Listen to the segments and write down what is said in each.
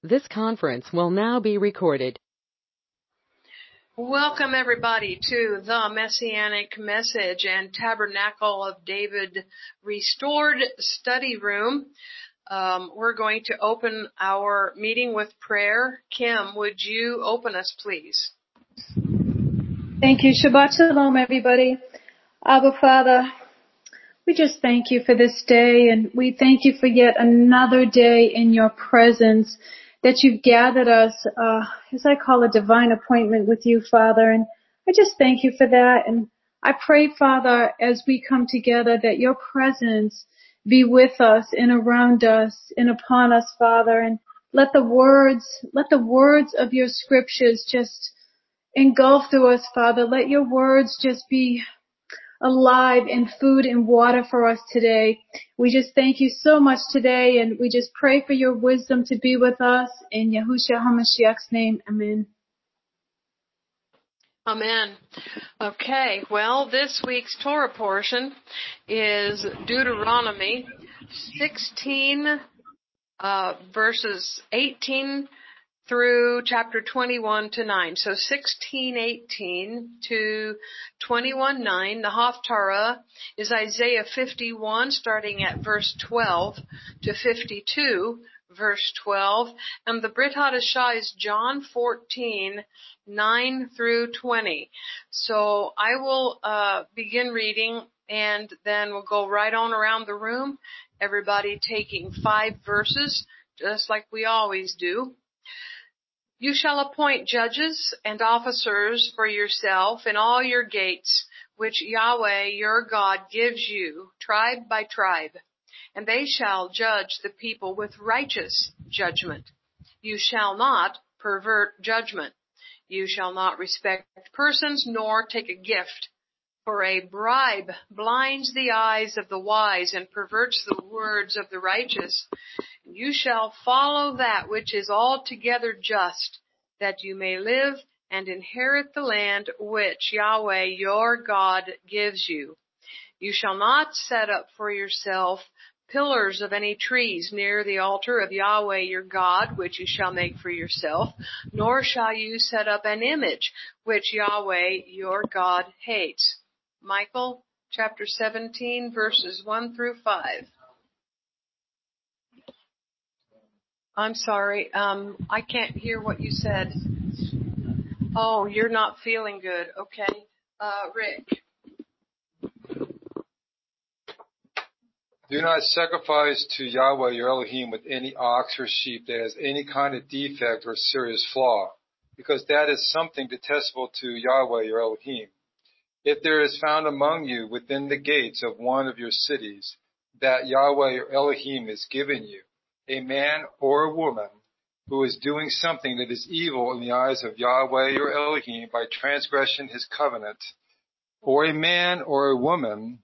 This conference will now be recorded. Welcome, everybody, to the Messianic Message and Tabernacle of David Restored Study Room. We're going to open our meeting with prayer. Kim, would you open us, please? Thank you. Shabbat Shalom, everybody. Abba, Father, we just thank you for this day, and we thank you for yet another day in your presence, that you've gathered us, as I call a divine appointment with you, Father. And I just thank you for that. And I pray, Father, as we come together, that your presence be with us and around us and upon us, Father. And let the words of your scriptures just engulf through us, Father. Let your words just be alive and food and water for us today. We just thank you so much today, and we just pray for your wisdom to be with us. In Yahushua HaMashiach's name, amen. Amen. Okay, well, this week's Torah portion is Deuteronomy 16, verses 18 through chapter 21 to 9. So 16:18 to 21:9. The Haftarah is Isaiah 51, starting at verse 12 to 52, verse 12. And the Brit Hadashah is John 14:9 through 20. So I will begin reading, and then we'll go right on around the room, everybody taking 5 verses, just like we always do. You shall appoint judges and officers for yourself in all your gates, which Yahweh your God gives you, tribe by tribe, and they shall judge the people with righteous judgment. You shall not pervert judgment. You shall not respect persons, nor take a gift, for a bribe blinds the eyes of the wise and perverts the words of the righteous. You shall follow that which is altogether just, that you may live and inherit the land which Yahweh your God gives you. You shall not set up for yourself pillars of any trees near the altar of Yahweh your God, which you shall make for yourself, nor shall you set up an image which Yahweh your God hates. Michael chapter 17, verses 1 through 5. I'm sorry, I can't hear what you said. Oh, you're not feeling good. Okay. Rick. Do not sacrifice to Yahweh your Elohim with any ox or sheep that has any kind of defect or serious flaw, because that is something detestable to Yahweh your Elohim. If there is found among you within the gates of one of your cities that Yahweh your Elohim has given you, a man or a woman who is doing something that is evil in the eyes of Yahweh your Elohim by transgression his covenant, or a man or a woman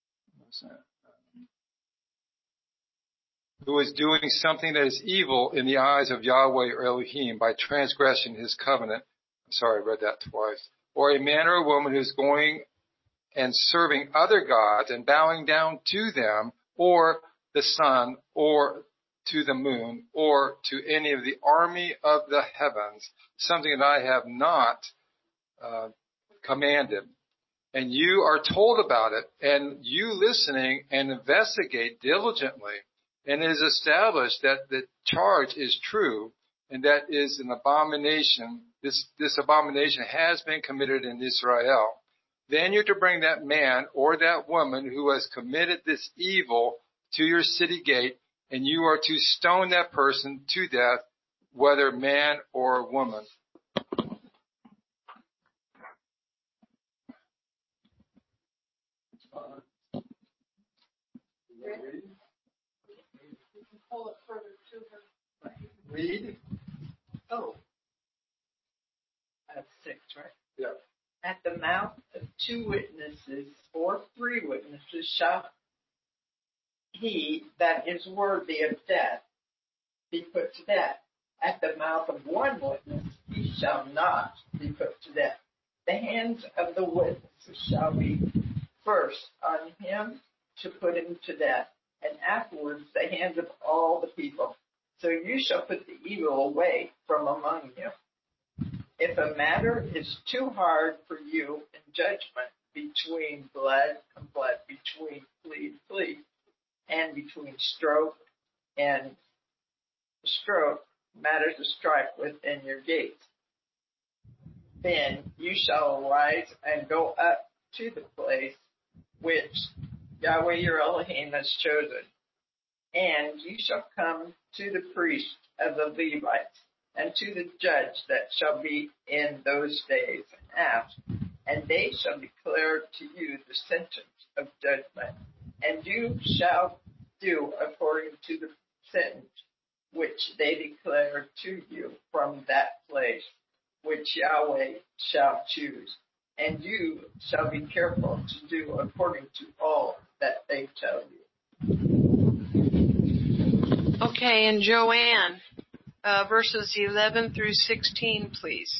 who is doing something that is evil in the eyes of Yahweh your Elohim by transgression his covenant. Sorry, I read that twice. Or a man or a woman who is going and serving other gods and bowing down to them, or the sun, or to the moon, or to any of the army of the heavens, something that I have not commanded. And you are told about it, and you listening and investigate diligently, and it is established that the charge is true, and that is an abomination. This abomination has been committed in Israel. Then you're to bring that man or that woman who has committed this evil to your city gate, and you are to stone that person to death, whether man or woman. Read. Oh. That's 6, right? Yeah. At the mouth of 2 witnesses or 3 witnesses shall he that is worthy of death be put to death. At the mouth of 1 witness he shall not be put to death. The hands of the witnesses shall be first on him to put him to death, and afterwards the hands of all the people. So you shall put the evil away from among you. If a matter is too hard for you in judgment between blood and blood, between flea and flea, and between stroke and stroke, matters of strife within your gates, then you shall arise and go up to the place which Yahweh your Elohim has chosen, and you shall come to the priest of the Levites, and to the judge that shall be in those days, and ask, and they shall declare to you the sentence of judgment, and you shall do according to the sentence which they declare to you from that place which Yahweh shall choose. And you shall be careful to do according to all that they tell you. Okay, and Joanne, verses 11 through 16, please.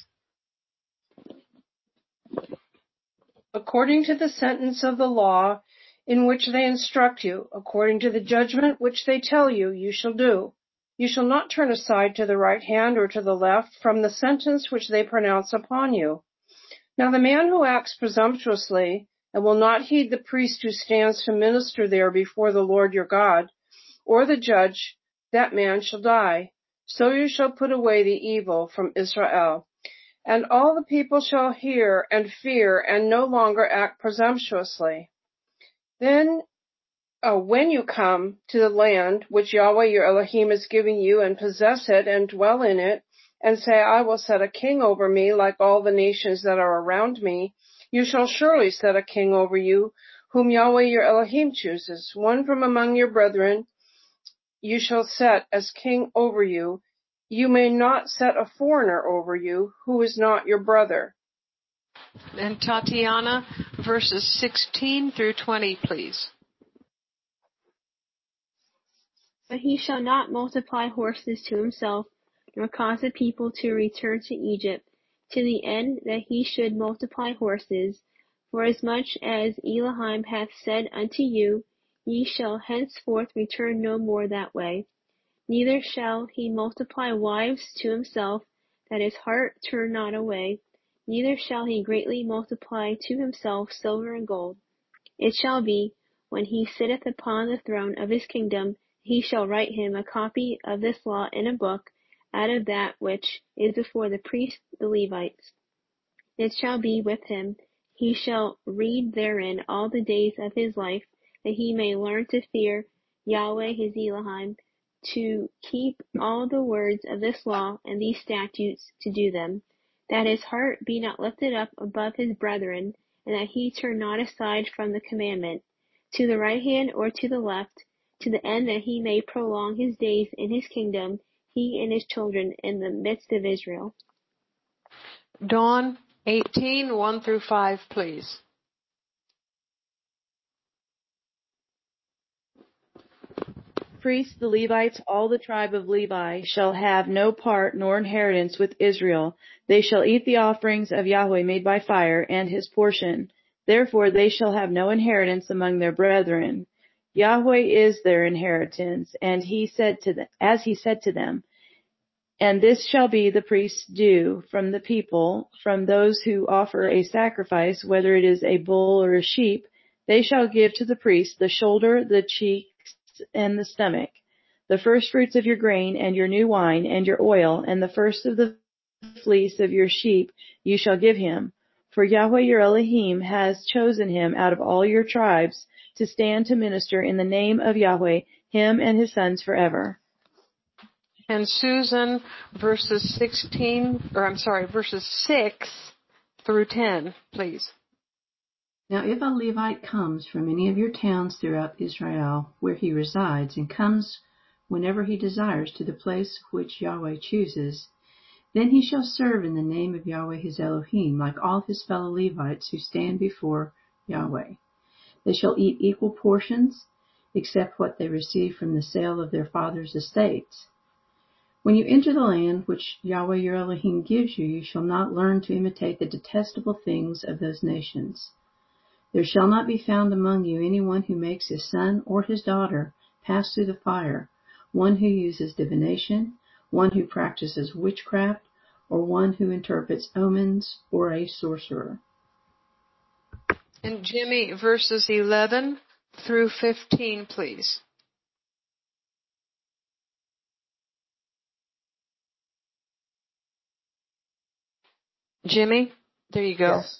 According to the sentence of the law in which they instruct you, according to the judgment which they tell you, you shall do. You shall not turn aside to the right hand or to the left from the sentence which they pronounce upon you. Now the man who acts presumptuously and will not heed the priest who stands to minister there before the Lord your God, or the judge, that man shall die. So you shall put away the evil from Israel. And all the people shall hear and fear and no longer act presumptuously. Then, when you come to the land which Yahweh your Elohim is giving you, and possess it and dwell in it, and say, I will set a king over me like all the nations that are around me, you shall surely set a king over you, whom Yahweh your Elohim chooses. One from among your brethren you shall set as king over you. You may not set a foreigner over you, who is not your brother. And Tatiana, verses 16 through 20, please. But he shall not multiply horses to himself, nor cause the people to return to Egypt, to the end that he should multiply horses. Forasmuch as Elohim hath said unto you, ye shall henceforth return no more that way. Neither shall he multiply wives to himself, that his heart turn not away. Neither shall he greatly multiply to himself silver and gold. It shall be, when he sitteth upon the throne of his kingdom, he shall write him a copy of this law in a book, out of that which is before the priests the Levites. It shall be with him, he shall read therein all the days of his life, that he may learn to fear Yahweh his Elohim, to keep all the words of this law and these statutes to do them, that his heart be not lifted up above his brethren, and that he turn not aside from the commandment, to the right hand or to the left, to the end that he may prolong his days in his kingdom, he and his children in the midst of Israel. Dawn, 18, 1 through 5, please. Priests, the Levites, all the tribe of Levi, shall have no part nor inheritance with Israel. They shall eat the offerings of Yahweh made by fire, and his portion. Therefore they shall have no inheritance among their brethren. Yahweh is their inheritance, and as he said to them, and this shall be the priest's due from the people, from those who offer a sacrifice, whether it is a bull or a sheep, they shall give to the priest the shoulder, the cheeks, and the stomach, the first fruits of your grain, and your new wine, and your oil, and the first of the fleece of your sheep you shall give him. For Yahweh your Elohim has chosen him out of all your tribes to stand to minister in the name of Yahweh, him and his sons forever. And Susan, verses 6 through 10, please. Now if a Levite comes from any of your towns throughout Israel, where he resides, and comes whenever he desires to the place which Yahweh chooses, then he shall serve in the name of Yahweh his Elohim, like all his fellow Levites who stand before Yahweh. They shall eat equal portions, except what they receive from the sale of their father's estates. When you enter the land which Yahweh your Elohim gives you, you shall not learn to imitate the detestable things of those nations. There shall not be found among you anyone who makes his son or his daughter pass through the fire, one who uses divination, one who practices witchcraft, or one who interprets omens, or a sorcerer. And Jimmy, verses 11 through 15, please. Jimmy, there you go. Yes.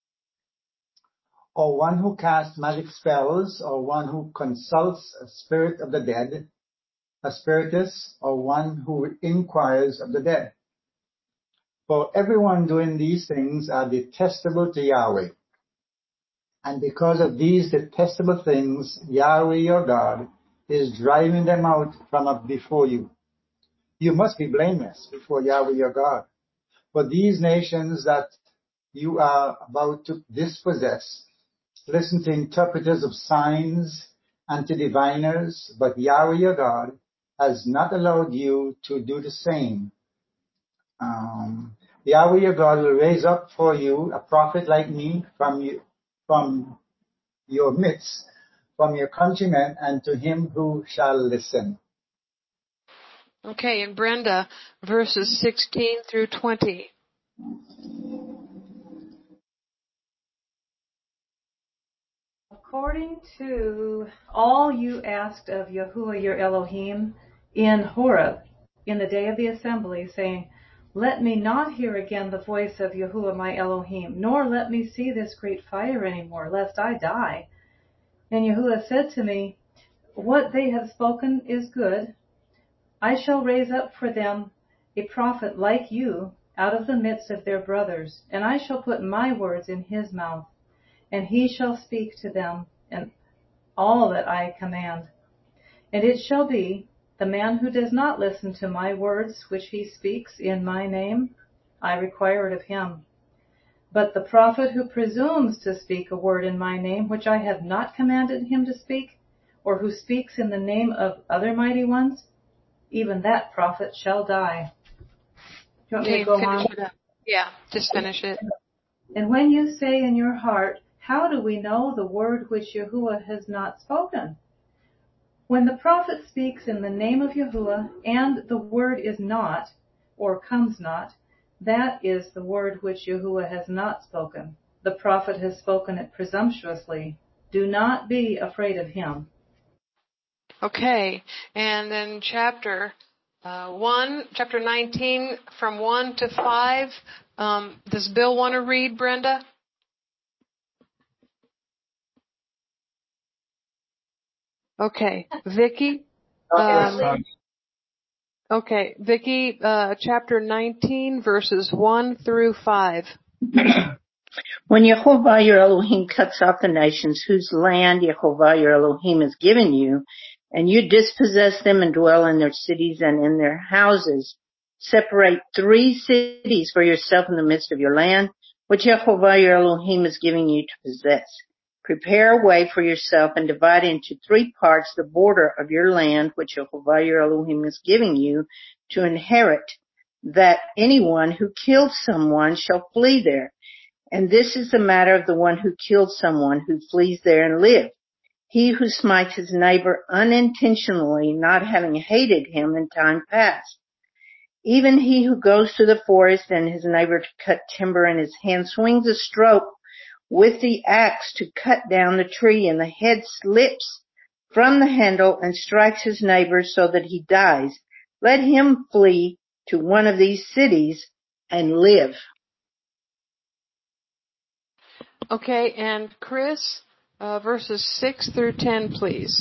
Or one who casts magic spells, or one who consults a spirit of the dead, a spiritist, or one who inquires of the dead. For everyone doing these things are detestable to Yahweh. And because of these detestable things, Yahweh your God is driving them out from up before you. You must be blameless before Yahweh your God. For these nations that you are about to dispossess listen to interpreters of signs and to diviners, but Yahweh your God has not allowed you to do the same. Yahweh your God will raise up for you a prophet like me from your midst, from your countrymen, and to him who shall listen. Okay, and Brenda, verses 16 through 20. According to all you asked of Yahuwah your Elohim in Horeb, in the day of the assembly, saying, let me not hear again the voice of Yahuwah my Elohim, nor let me see this great fire any more, lest I die. And Yahuwah said to me, what they have spoken is good. I shall raise up for them a prophet like you out of the midst of their brothers, and I shall put my words in his mouth, and he shall speak to them and all that I command. And it shall be, the man who does not listen to my words which he speaks in my name, I require it of him. But the prophet who presumes to speak a word in my name which I have not commanded him to speak, or who speaks in the name of other mighty ones, even that prophet shall die. Do you want me to go on? Yeah, just finish it. And when you say in your heart, how do we know the word which Yahuwah has not spoken? When the prophet speaks in the name of Yahuwah, and the word is not, or comes not, that is the word which Yahuwah has not spoken. The prophet has spoken it presumptuously. Do not be afraid of him. Okay, and then chapter 19, from 1 to 5. Does Bill want to read, Brenda? Okay, Vicki? Okay, Vicki, chapter 19, verses 1 through 5. When Yehovah your Elohim cuts off the nations whose land Yehovah your Elohim has given you, and you dispossess them and dwell in their cities and in their houses, separate 3 cities for yourself in the midst of your land, which Yehovah your Elohim is giving you to possess. Prepare a way for yourself and divide into 3 parts the border of your land, which Yehovah your Elohim is giving you to inherit, that anyone who kills someone shall flee there. And this is the matter of the one who killed someone who flees there and lives. He who smites his neighbor unintentionally, not having hated him in time past. Even he who goes to the forest and his neighbor to cut timber in his hand swings a stroke with the axe to cut down the tree, and the head slips from the handle and strikes his neighbor so that he dies. Let him flee to one of these cities and live. Okay, and Chris, verses 6 through 10, please.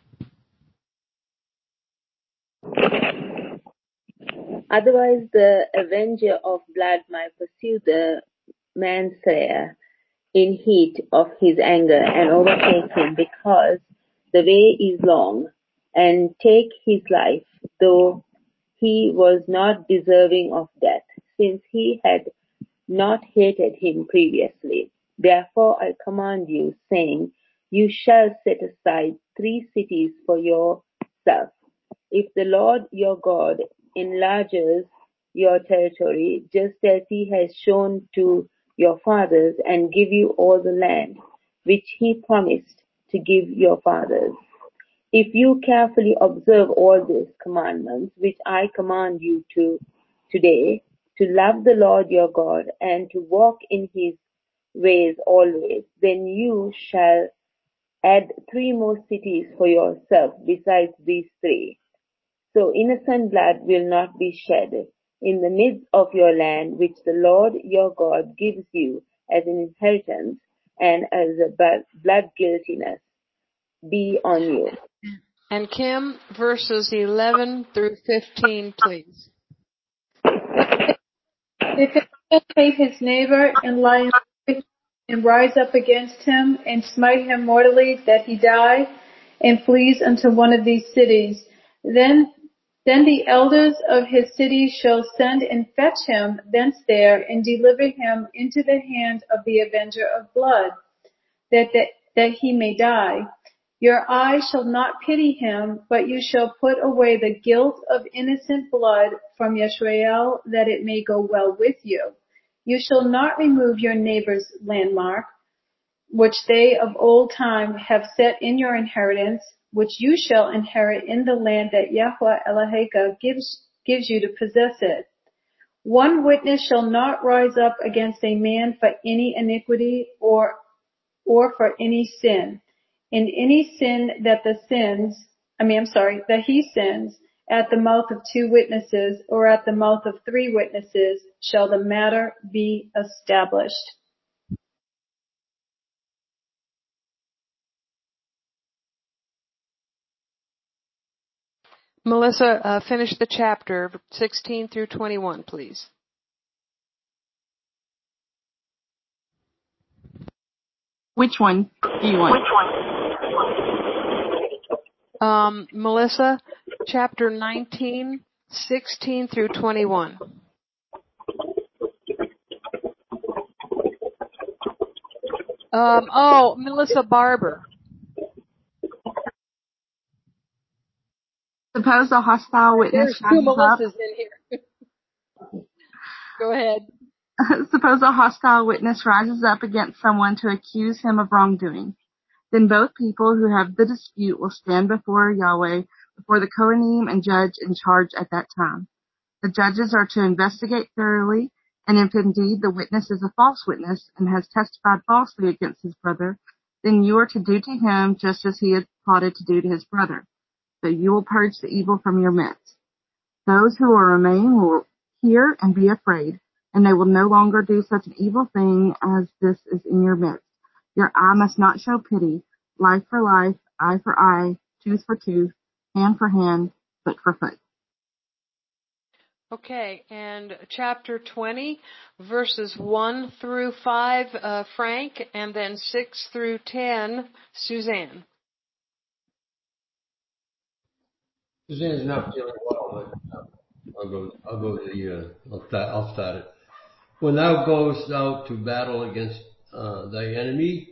Otherwise the avenger of blood might pursue the manslayer in heat of his anger and overtake him, because the way is long, and take his life, though he was not deserving of death, since he had not hated him previously. Therefore I command you, saying, you shall set aside 3 cities for yourself. If the Lord your God enlarges your territory, just as he has shown to your fathers, and give you all the land which he promised to give your fathers, If you carefully observe all these commandments which I command you today, to love the Lord your God and to walk in his ways always, then you shall add 3 more cities for yourself besides these 3. So innocent blood will not be shed in the midst of your land, which the Lord your God gives you as an inheritance, and as a blood guiltiness be on you. And Kim, verses 11 through 15, please. If a man hate his neighbor and lie in wait and rise up against him and smite him mortally that he die, and flees unto one of these cities, then the elders of his city shall send and fetch him thence there, and deliver him into the hand of the avenger of blood, that he may die. Your eye shall not pity him, but you shall put away the guilt of innocent blood from Yisrael, that it may go well with you. You shall not remove your neighbor's landmark, which they of old time have set in your inheritance, which you shall inherit in the land that Yahweh Eloheka gives you to possess it. One witness shall not rise up against a man for any iniquity or for any sin. In any sin that he sins, at the mouth of 2 witnesses or at the mouth of 3 witnesses shall the matter be established. Melissa, finish the chapter 16 through 21, please. Which one do you want? Melissa, chapter 19, 16 through 21. Melissa Barber. Suppose a hostile witness There's 2 rises Melissas in here. Go ahead. Suppose a hostile witness rises up against someone to accuse him of wrongdoing. Then both people who have the dispute will stand before Yahweh, before the Kohanim, and judge in charge at that time. The judges are to investigate thoroughly, and if indeed the witness is a false witness and has testified falsely against his brother, then you are to do to him just as he had plotted to do to his brother. So you will purge the evil from your midst. Those who will remain will hear and be afraid, and they will no longer do such an evil thing as this is in your midst. Your eye must not show pity, life for life, eye for eye, tooth for tooth, hand for hand, foot for foot. Okay, and chapter 20, verses 1 through 5, Frank, and then 6 through 10, Suzanne. Suzanne's not feeling well, but I'll start it. When thou goest out to battle against thy enemies,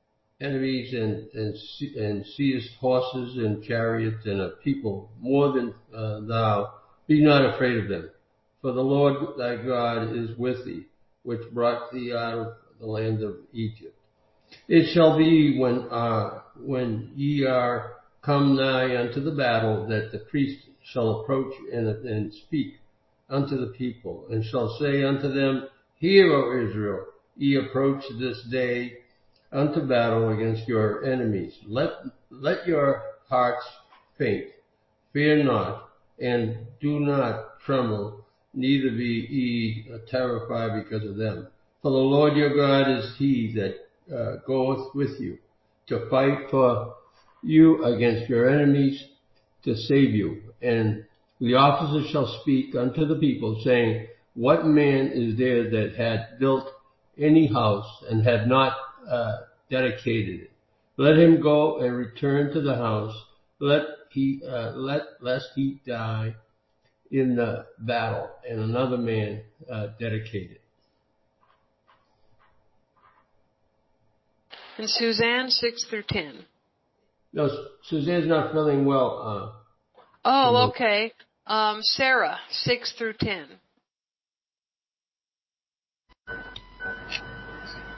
and seest horses and chariots and a people more than thou, be not afraid of them. For the Lord thy God is with thee, which brought thee out of the land of Egypt. It shall be when ye are come nigh unto the battle, that the priest shall approach and speak unto the people, and shall say unto them, Hear, O Israel, ye approach this day unto battle against your enemies. Let your hearts faint, fear not, and do not tremble, neither be ye terrified because of them. For the Lord your God is he that goeth with you, to fight for you against your enemies, to save you. And the officers shall speak unto the people, saying, What man is there that had built any house and had not dedicated it? Let him go and return to the house, lest he die in the battle, and another man dedicate it. And Suzanne, 6 through 10. No, Suzanne's not feeling well. Okay. Sarah, 6 through 10.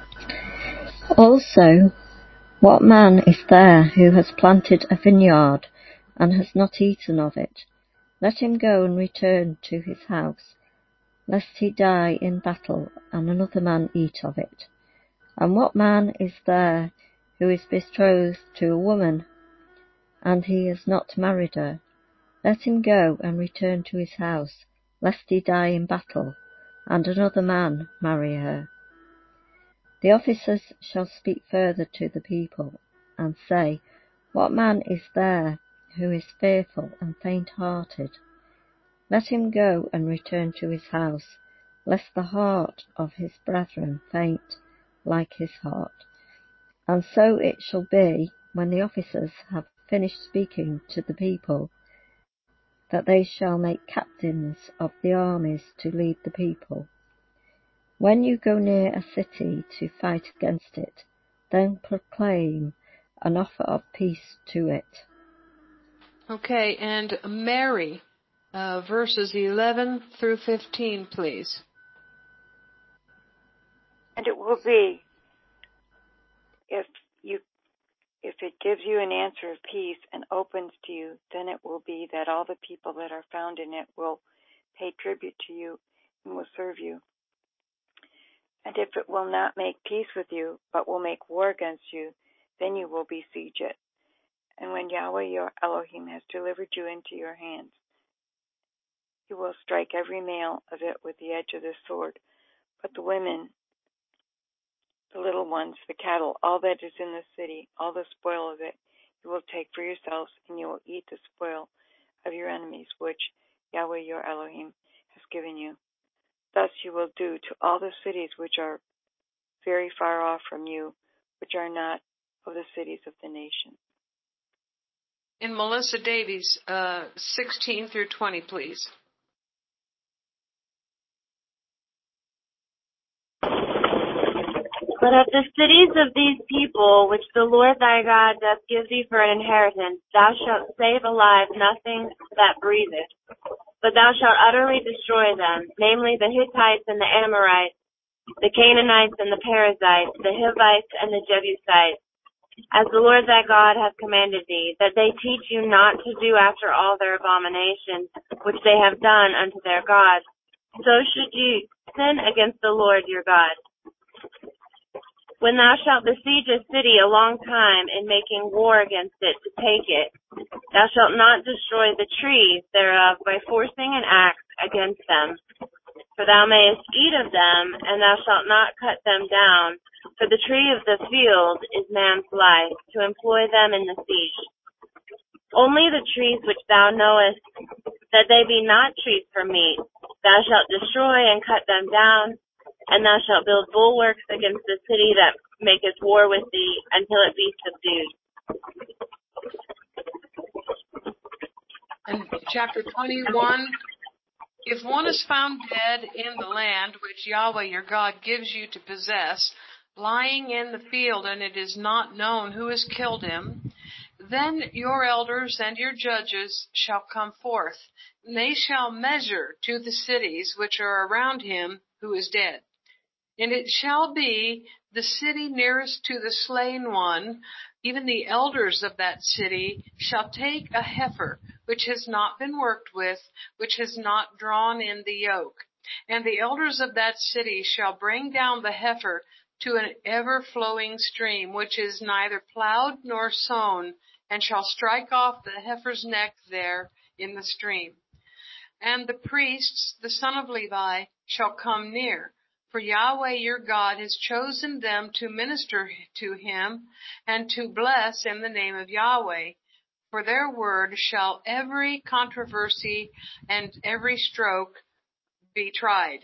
Also, what man is there who has planted a vineyard and has not eaten of it, let him go and return to his house, lest he die in battle, and another man eat of it. And what man is there who is betrothed to a woman, and he has not married her? Let him go and return to his house, lest he die in battle, and another man marry her. The officers shall speak further to the people, and say, what man is there who is fearful and faint-hearted? Let him go and return to his house, lest the heart of his brethren faint like his heart. And so it shall be, when the officers have finished speaking to the people, that they shall make captains of the armies to lead the people. When you go near a city to fight against it, then proclaim an offer of peace to it. Okay, and Mary, verses 11 through 15, please. And it will be, if it gives you an answer of peace and opens to you, then it will be that all the people that are found in it will pay tribute to you and will serve you. And if it will not make peace with you, but will make war against you, then you will besiege it. And when Yahweh your Elohim has delivered you into your hands, you will strike every male of it with the edge of the sword. But the women, the little ones, the cattle, all that is in the city, all the spoil of it, you will take for yourselves, and you will eat the spoil of your enemies, which Yahweh your Elohim has given you. Thus you will do to all the cities which are very far off from you, which are not of the cities of the nation. In Melissa Davies, 16 through 20, please. But of the cities of these people, which the Lord thy God doth give thee for an inheritance, thou shalt save alive nothing that breatheth. But thou shalt utterly destroy them, namely the Hittites and the Amorites, the Canaanites and the Perizzites, the Hivites and the Jebusites, as the Lord thy God hath commanded thee, that they teach you not to do after all their abominations, which they have done unto their gods. So should ye sin against the Lord your God. When thou shalt besiege a city a long time in making war against it to take it, thou shalt not destroy the trees thereof by forcing an axe against them. For thou mayest eat of them, and thou shalt not cut them down. For the tree of the field is man's life, to employ them in the siege. Only the trees which thou knowest that they be not trees for meat, thou shalt destroy and cut them down, and thou shalt build bulwarks against the city that maketh war with thee until it be subdued. And chapter 21, if one is found dead in the land which Yahweh your God gives you to possess, lying in the field, and it is not known who has killed him, then your elders and your judges shall come forth, and they shall measure to the cities which are around him who is dead. And it shall be the city nearest to the slain one, even the elders of that city shall take a heifer which has not been worked with, which has not drawn in the yoke. And the elders of that city shall bring down the heifer to an ever-flowing stream, which is neither plowed nor sown, and shall strike off the heifer's neck there in the stream. And the priests, the son of Levi, shall come near. For Yahweh your God has chosen them to minister to him and to bless in the name of Yahweh. For their word shall every controversy and every stroke be tried.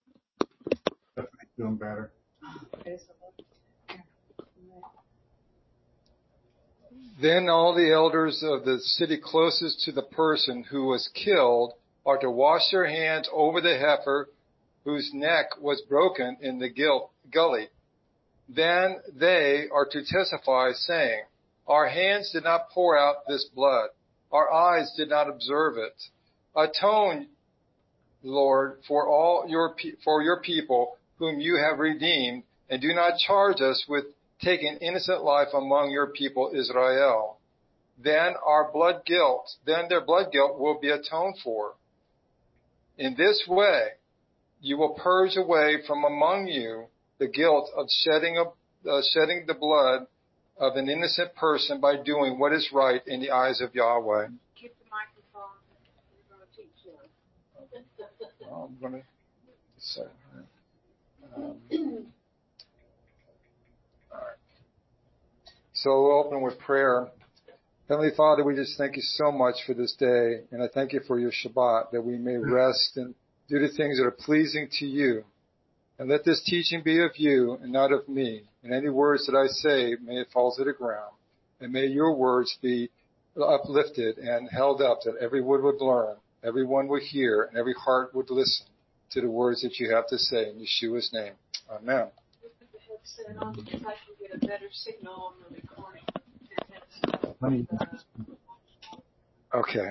Doing better. Then all the elders of the city closest to the person who was killed are to wash their hands over the heifer whose neck was broken in the gully. Then they are to testify, saying, our hands did not pour out this blood. Our eyes did not observe it. Atone, Lord, for your people whom you have redeemed, and do not charge us with taking innocent life among your people Israel. then their blood guilt will be atoned for. In this way, you will purge away from among you the guilt of shedding the blood of an innocent person by doing what is right in the eyes of Yahweh. Keep the microphone. You're going to teach them. I'm going to say. All right. So we'll open with prayer. Heavenly Father, we just thank you so much for this day, and I thank you for your Shabbat, that we may rest and do the things that are pleasing to you. And let this teaching be of you and not of me. And any words that I say, may it fall to the ground. And may your words be uplifted and held up, that everyone would learn, everyone would hear, and every heart would listen to the words that you have to say in Yeshua's name. Amen. Okay.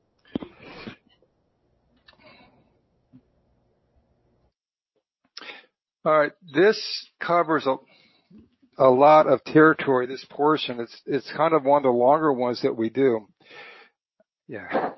All right. This covers a lot of territory, this portion. It's kind of one of the longer ones that we do. Yeah.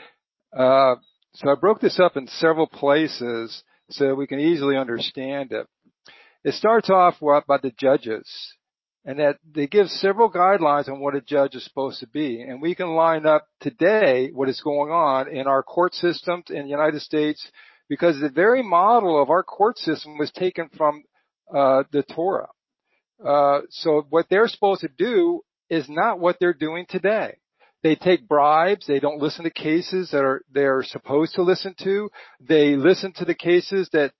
So I broke this up in several places so we can easily understand it. It starts off by the judges, and that they give several guidelines on what a judge is supposed to be. And we can line up today what is going on in our court systems in the United States, because the very model of our court system was taken from the Torah. So what they're supposed to do is not what they're doing today. They take bribes. They don't listen to cases that they're supposed to listen to. They listen to the cases that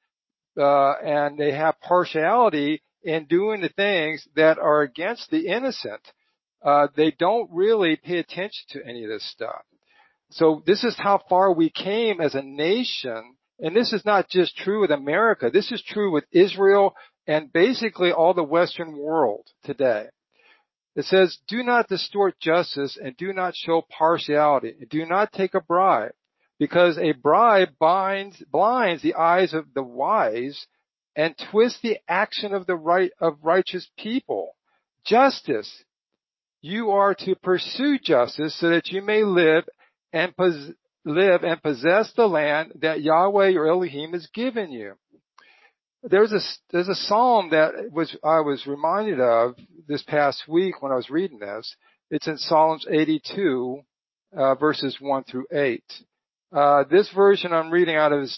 and they have partiality in doing the things that are against the innocent. They don't really pay attention to any of this stuff. So this is how far we came as a nation. And this is not just true with America. This is true with Israel and basically all the Western world today. It says, do not distort justice and do not show partiality. Do not take a bribe, because a bribe blinds the eyes of the wise and twists the action of righteous people. Justice. You are to pursue justice so that you may live and possess the land that Yahweh your Elohim has given you. There's a psalm that I was reminded of this past week when I was reading this. It's in Psalms 82, verses 1 through 8. This version I'm reading out of is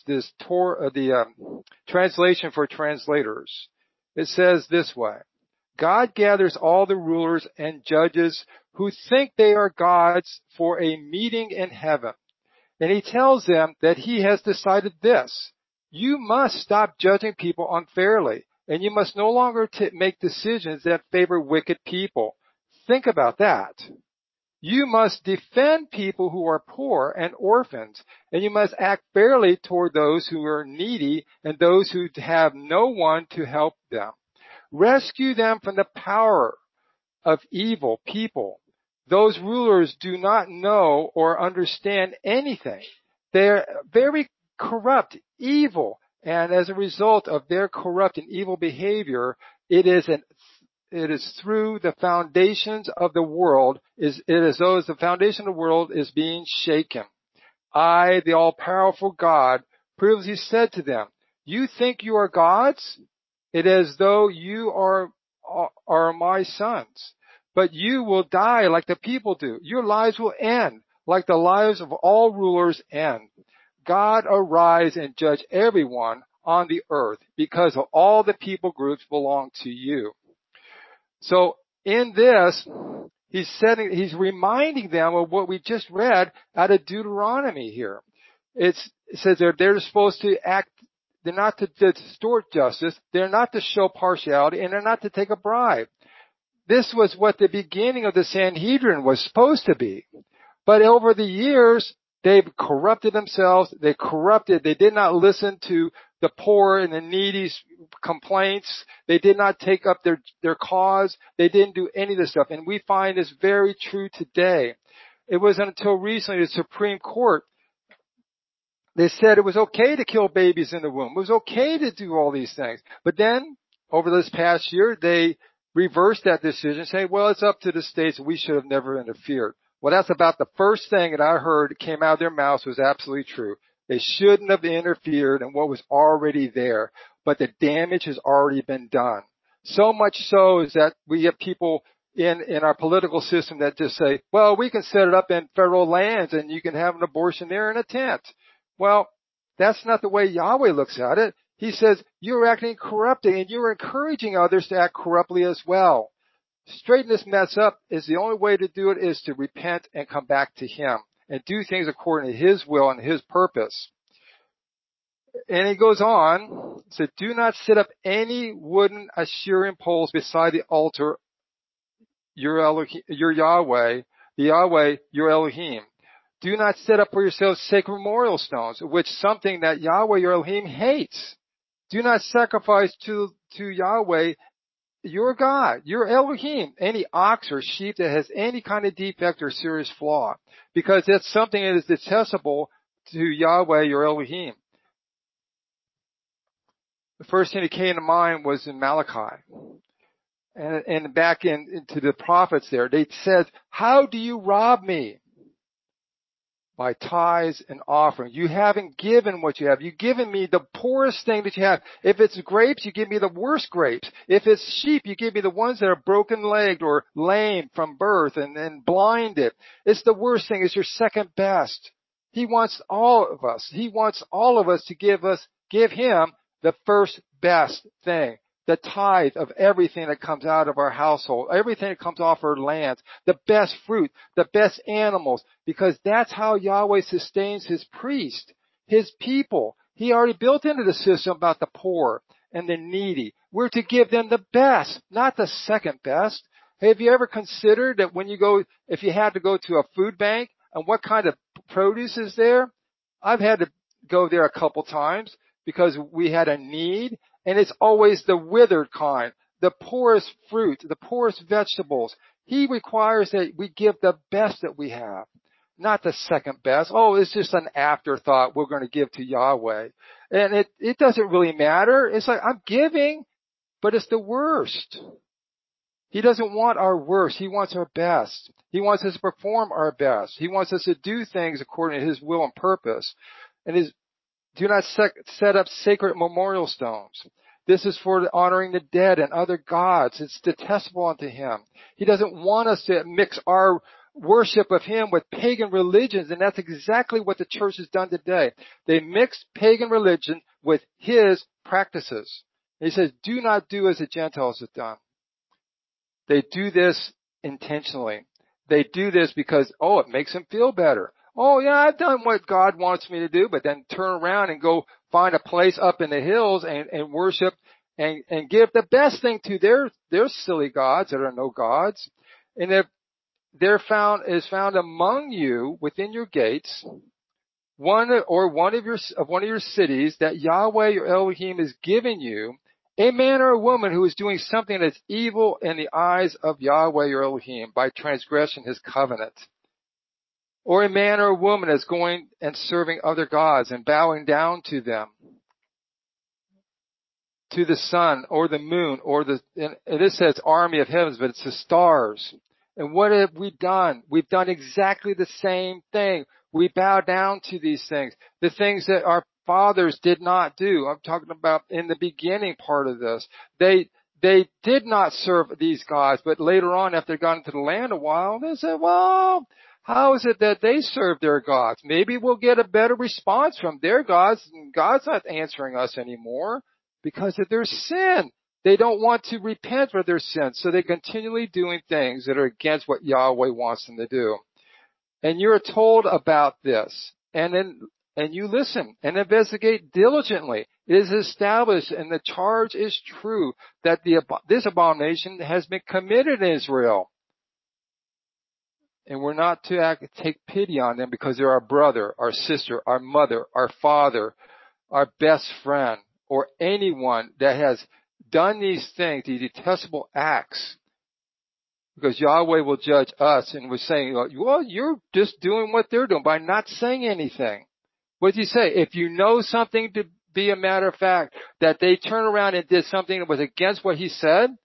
the translation for translators. It says this way: God gathers all the rulers and judges who think they are gods for a meeting in heaven. And he tells them that he has decided this: you must stop judging people unfairly, and you must no longer make decisions that favor wicked people. Think about that. You must defend people who are poor and orphans, and you must act fairly toward those who are needy and those who have no one to help them. Rescue them from the power of evil people. Those rulers do not know or understand anything. They're very corrupt, evil, and as a result of their corrupt and evil behavior, it is through the foundations of the world, the foundation of the world is being shaken. I, the all-powerful God, previously said to them, you think you are gods? It is as though you are my sons. But you will die like the people do. Your lives will end like the lives of all rulers end. God, arise and judge everyone on the earth, because of all the people groups belong to you. So in this, he's reminding them of what we just read out of Deuteronomy here. It says they're supposed to act, they're not to distort justice, they're not to show partiality, and they're not to take a bribe. This was what the beginning of the Sanhedrin was supposed to be. But over the years, they've corrupted themselves. They did not listen to the poor and the needy's complaints. They did not take up their cause. They didn't do any of this stuff. And we find this very true today. It wasn't until recently the Supreme Court, they said it was okay to kill babies in the womb. It was okay to do all these things. But then, over this past year, they reverse that decision and say, well, it's up to the states. We should have never interfered. Well, that's about the first thing that I heard came out of their mouths was absolutely true. They shouldn't have interfered in what was already there, but the damage has already been done. So much so is that we get people in our political system that just say, well, we can set it up in federal lands and you can have an abortion there in a tent. Well, that's not the way Yahweh looks at it. He says, you're acting corruptly and you're encouraging others to act corruptly as well. Straighten this mess up is the only way to do it is to repent and come back to Him and do things according to His will and His purpose. And he goes on, said, do not set up any wooden Asherim poles beside the altar, your Yahweh, the Yahweh, your Elohim. Do not set up for yourselves sacred memorial stones, which something that Yahweh, your Elohim, hates. Do not sacrifice to Yahweh, your God, your Elohim, any ox or sheep that has any kind of defect or serious flaw, because that's something that is detestable to Yahweh, your Elohim. The first thing that came to mind was in Malachi. And back into the prophets there, they said, how do you rob me? By tithes and offerings. You haven't given what you have. You've given me the poorest thing that you have. If it's grapes, you give me the worst grapes. If it's sheep, you give me the ones that are broken-legged or lame from birth and blinded. It's the worst thing. It's your second best. He wants all of us. He wants all of us to give Him the first best thing. The tithe of everything that comes out of our household, everything that comes off our lands, the best fruit, the best animals, because that's how Yahweh sustains His priest, His people. He already built into the system about the poor and the needy. We're to give them the best, not the second best. Hey, have you ever considered that if you had to go to a food bank and what kind of produce is there? I've had to go there a couple times because we had a need. And it's always the withered kind, the poorest fruit, the poorest vegetables. He requires that we give the best that we have, not the second best. Oh, it's just an afterthought we're going to give to Yahweh. And it doesn't really matter. It's like, I'm giving, but it's the worst. He doesn't want our worst. He wants our best. He wants us to perform our best. He wants us to do things according to His will and purpose. And do not set up sacred memorial stones. This is for honoring the dead and other gods. It's detestable unto Him. He doesn't want us to mix our worship of Him with pagan religions, and that's exactly what the church has done today. They mix pagan religion with His practices. And He says, do not do as the Gentiles have done. They do this intentionally. They do this because, it makes them feel better. Oh yeah, I've done what God wants me to do, but then turn around and go find a place up in the hills and worship and give the best thing to their silly gods that are no gods. And if is found among you within your gates, one of your cities that Yahweh your Elohim has given you, a man or a woman who is doing something that's evil in the eyes of Yahweh your Elohim by transgression His covenant. Or a man or a woman is going and serving other gods and bowing down to them, to the sun or the moon and it says army of heavens, but it's the stars. And what have we done? We've done exactly the same thing. We bow down to these things, the things that our fathers did not do. I'm talking about in the beginning part of this. They did not serve these gods, but later on, after they got into the land a while, they said, well, how is it that they serve their gods? Maybe we'll get a better response from their gods, and God's not answering us anymore because of their sin. They don't want to repent for their sins, so they're continually doing things that are against what Yahweh wants them to do. And you're told about this, and you listen and investigate diligently. It is established, and the charge is true, that this abomination has been committed in Israel. And we're not to take pity on them because they're our brother, our sister, our mother, our father, our best friend, or anyone that has done these things, these detestable acts. Because Yahweh will judge us, and we're saying, well, you're just doing what they're doing by not saying anything. What did He say? If you know something to be a matter of fact, that they turn around and did something that was against what He said,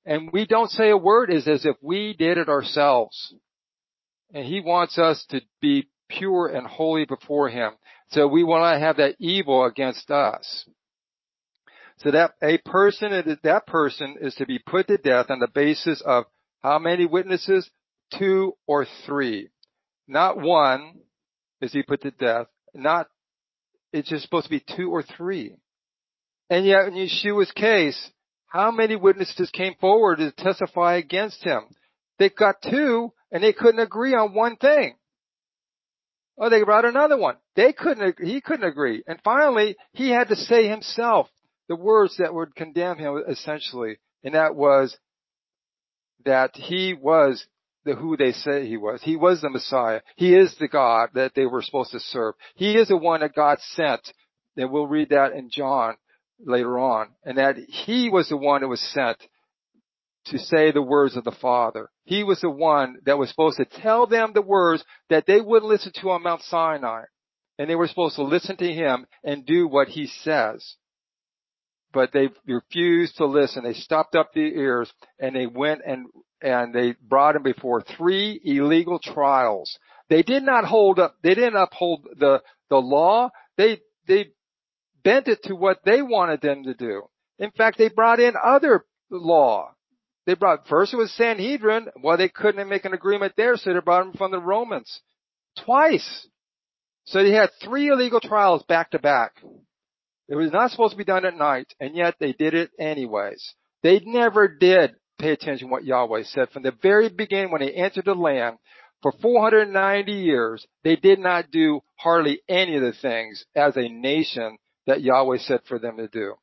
and we don't say a word is as if we did it ourselves. And he wants us to be pure and holy before him. So we will not have that evil against us. So that person is to be put to death on the basis of how many witnesses? 2 or 3. Not 1 is he put to death. It's just supposed to be 2 or 3. And yet in Yeshua's case, how many witnesses came forward to testify against him? They got 2 and they couldn't agree on one thing. Oh, they brought another one. He couldn't agree. And finally, he had to say himself the words that would condemn him essentially. And that was that he was who they say he was. He was the Messiah. He is the God that they were supposed to serve. He is the one that God sent. And we'll read that in John later on. And that he was the one that was sent to say the words of the Father. He was the one that was supposed to tell them the words that they wouldn't listen to on Mount Sinai. And they were supposed to listen to him and do what he says. But they refused to listen. They stopped up their ears and they went and they brought him before 3 illegal trials. They didn't uphold the law. They bent it to what they wanted them to do. In fact, they brought in other law. First it was Sanhedrin. Well, they couldn't make an agreement there, so they brought him from the Romans. Twice. So they had 3 illegal trials back to back. It was not supposed to be done at night, and yet they did it anyways. They never did pay attention to what Yahweh said. From the very beginning, when they entered the land, for 490 years, they did not do hardly any of the things as a nation that Yahweh said for them to do.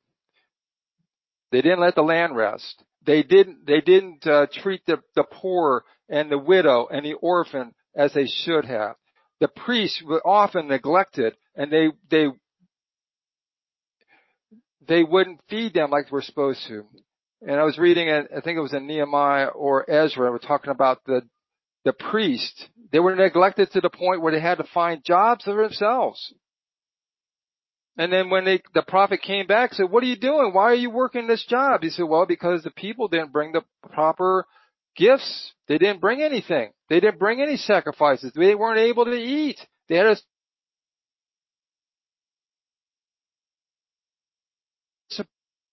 They didn't let the land rest. They didn't treat the poor and the widow and the orphan as they should have. The priests were often neglected, and they wouldn't feed them like they were supposed to. And I was reading it, I think it was in Nehemiah or Ezra, we're talking about the priests. They were neglected to the point where they had to find jobs for themselves. And then when the prophet came back, said, "What are you doing? Why are you working this job?" He said, "Well, because the people didn't bring the proper gifts. They didn't bring anything. They didn't bring any sacrifices. They weren't able to eat. They had to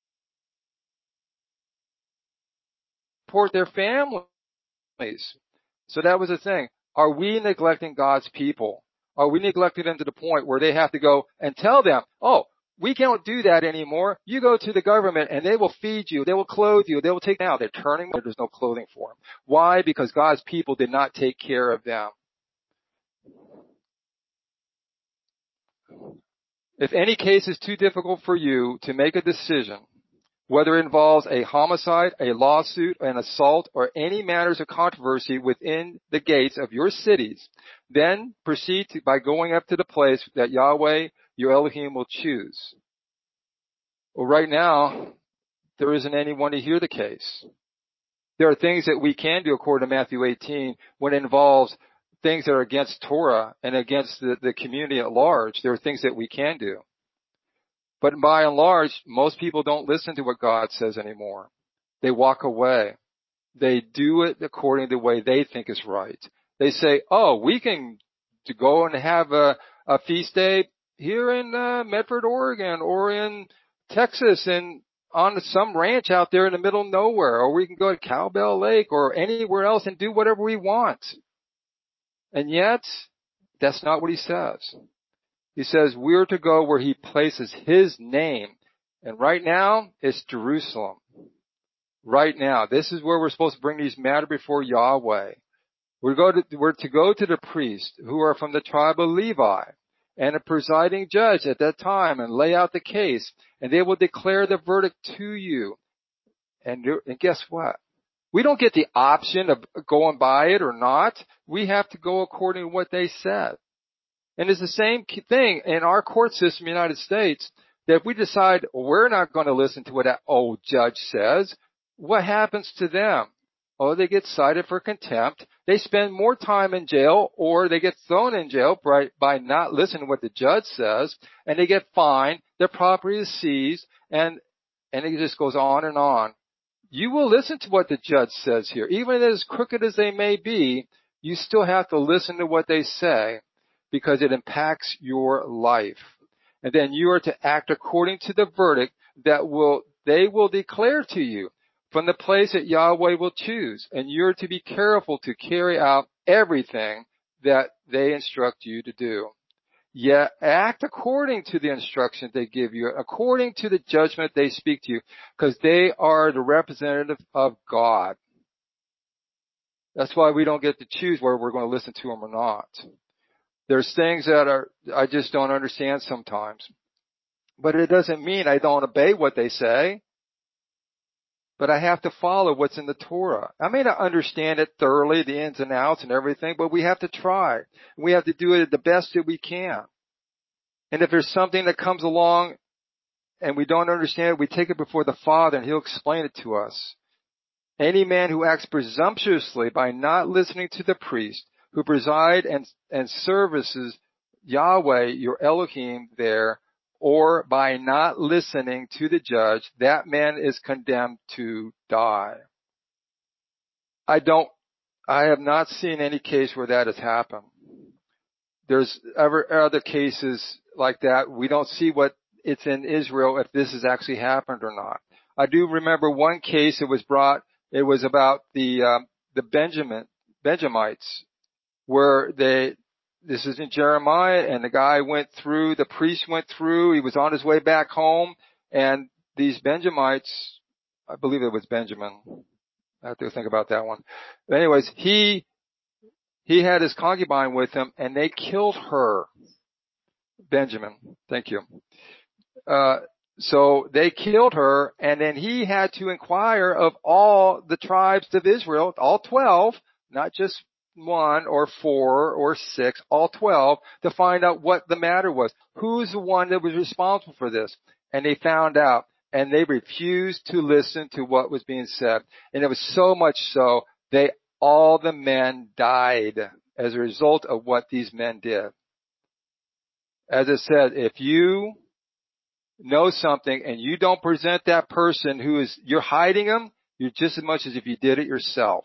support their families." So that was the thing. Are we neglecting God's people? Are we neglecting them to the point where they have to go and tell them, "Oh, we can't do that anymore. You go to the government and they will feed you. They will clothe you. They will take now." They're turning where there's no clothing for them. Why? Because God's people did not take care of them. If any case is too difficult for you to make a decision, whether it involves a homicide, a lawsuit, an assault, or any matters of controversy within the gates of your cities, then proceed by going up to the place that Yahweh, your Elohim, will choose. Well, right now, there isn't anyone to hear the case. There are things that we can do according to Matthew 18 when it involves things that are against Torah and against the community at large. There are things that we can do. But by and large, most people don't listen to what God says anymore. They walk away. They do it according to the way they think is right. They say, "Oh, we can go and have a feast day here in Medford, Oregon, or in Texas, and on some ranch out there in the middle of nowhere, or we can go to Cowbell Lake or anywhere else and do whatever we want." And yet, that's not what he says. He says we're to go where he places his name. And right now, it's Jerusalem. Right now. This is where we're supposed to bring these matters before Yahweh. We're to go to the priests who are from the tribe of Levi and a presiding judge at that time and lay out the case. And they will declare the verdict to you. And guess what? We don't get the option of going by it or not. We have to go according to what they said. And it's the same thing in our court system in the United States, that if we decide we're not going to listen to what that old judge says, what happens to them? Oh, they get cited for contempt. They spend more time in jail, or they get thrown in jail by not listening to what the judge says, and they get fined. Their property is seized, and it just goes on and on. you will listen to what the judge says here. Even as crooked as they may be, you still have to listen to what they say because it impacts your life. And then you are to act according to the verdict that they will declare to you from the place that Yahweh will choose. And you're to be careful to carry out everything that they instruct you to do. Yet act according to the instructions they give you, according to the judgment they speak to you, because they are the representative of God. That's why we don't get to choose whether we're going to listen to them or not. There's things that I just don't understand sometimes. But it doesn't mean I don't obey what they say. But I have to follow what's in the Torah. I may not understand it thoroughly, the ins and outs and everything, but we have to try. We have to do it the best that we can. And if there's something that comes along and we don't understand it, we take it before the Father and He'll explain it to us. Any man who acts presumptuously by not listening to the priest who preside and services Yahweh, your Elohim there, or by not listening to the judge, that man is condemned to die. I have not seen any case where that has happened. There's other cases like that. We don't see what it's in Israel if this has actually happened or not. I do remember one case that was brought. It was about the Benjamites, where this is in Jeremiah, and the priest went through, he was on his way back home, and these Benjamites, I believe it was Benjamin, I have to think about that one. But anyways, he had his concubine with him, and they killed her. Benjamin, thank you. So they killed her, and then he had to inquire of all the tribes of Israel, all 12, not just 1 or 4 or 6, all 12, to find out what the matter was. Who's the one that was responsible for this? And they found out, and they refused to listen to what was being said. And it was so much so, all the men died as a result of what these men did. As I said, if you know something and you don't present that person you're hiding them, you're just as much as if you did it yourself.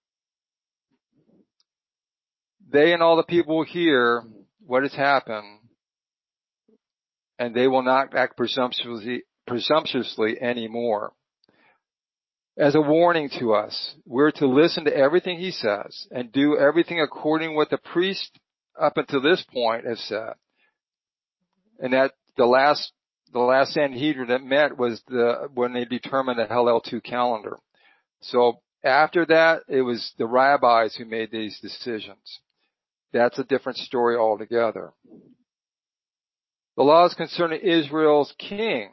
They and all the people will hear what has happened, and they will not act presumptuously anymore. As a warning to us, we're to listen to everything he says and do everything according to what the priest up until this point has said. And that the last Sanhedrin that met was when they determined the Hallel 2 calendar. So after that, it was the rabbis who made these decisions. That's a different story altogether. The laws concerning Israel's king.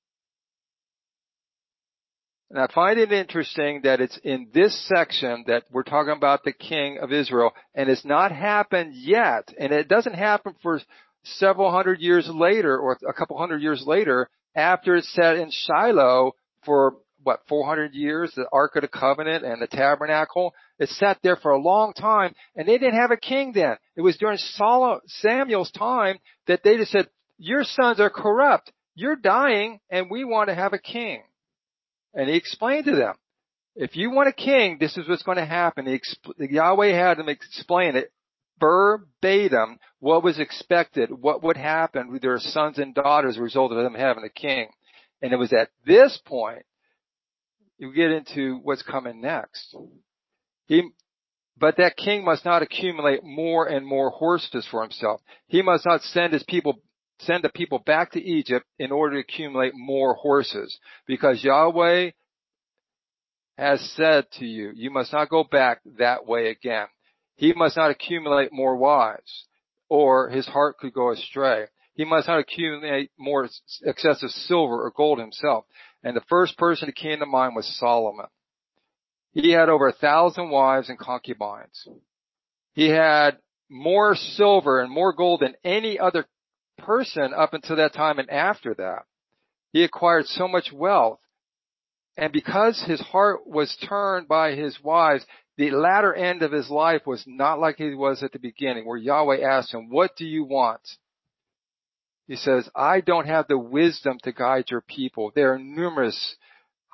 And I find it interesting that it's in this section that we're talking about the king of Israel, and it's not happened yet, and it doesn't happen for several hundred years later, or a couple hundred years later, after it's sat in Shiloh for 400 years, the Ark of the Covenant and the Tabernacle. It sat there for a long time, and they didn't have a king then. It was during Samuel's time that they just said, your sons are corrupt, you're dying, and we want to have a king. And he explained to them, if you want a king, this is what's going to happen. Yahweh had them explain it verbatim, what was expected, what would happen with their sons and daughters as a result of them having a king. And it was at this point, you get into what's coming next. But that king must not accumulate more and more horses for himself. He must not send the people back to Egypt in order to accumulate more horses. Because Yahweh has said to you, you must not go back that way again. He must not accumulate more wives, or his heart could go astray. He must not accumulate more excessive silver or gold himself. And the first person that came to mind was Solomon. He had over 1,000 wives and concubines. He had more silver and more gold than any other person up until that time and after that. He acquired so much wealth. And because his heart was turned by his wives, the latter end of his life was not like he was at the beginning, where Yahweh asked him, what do you want? He says, I don't have the wisdom to guide your people. They are numerous.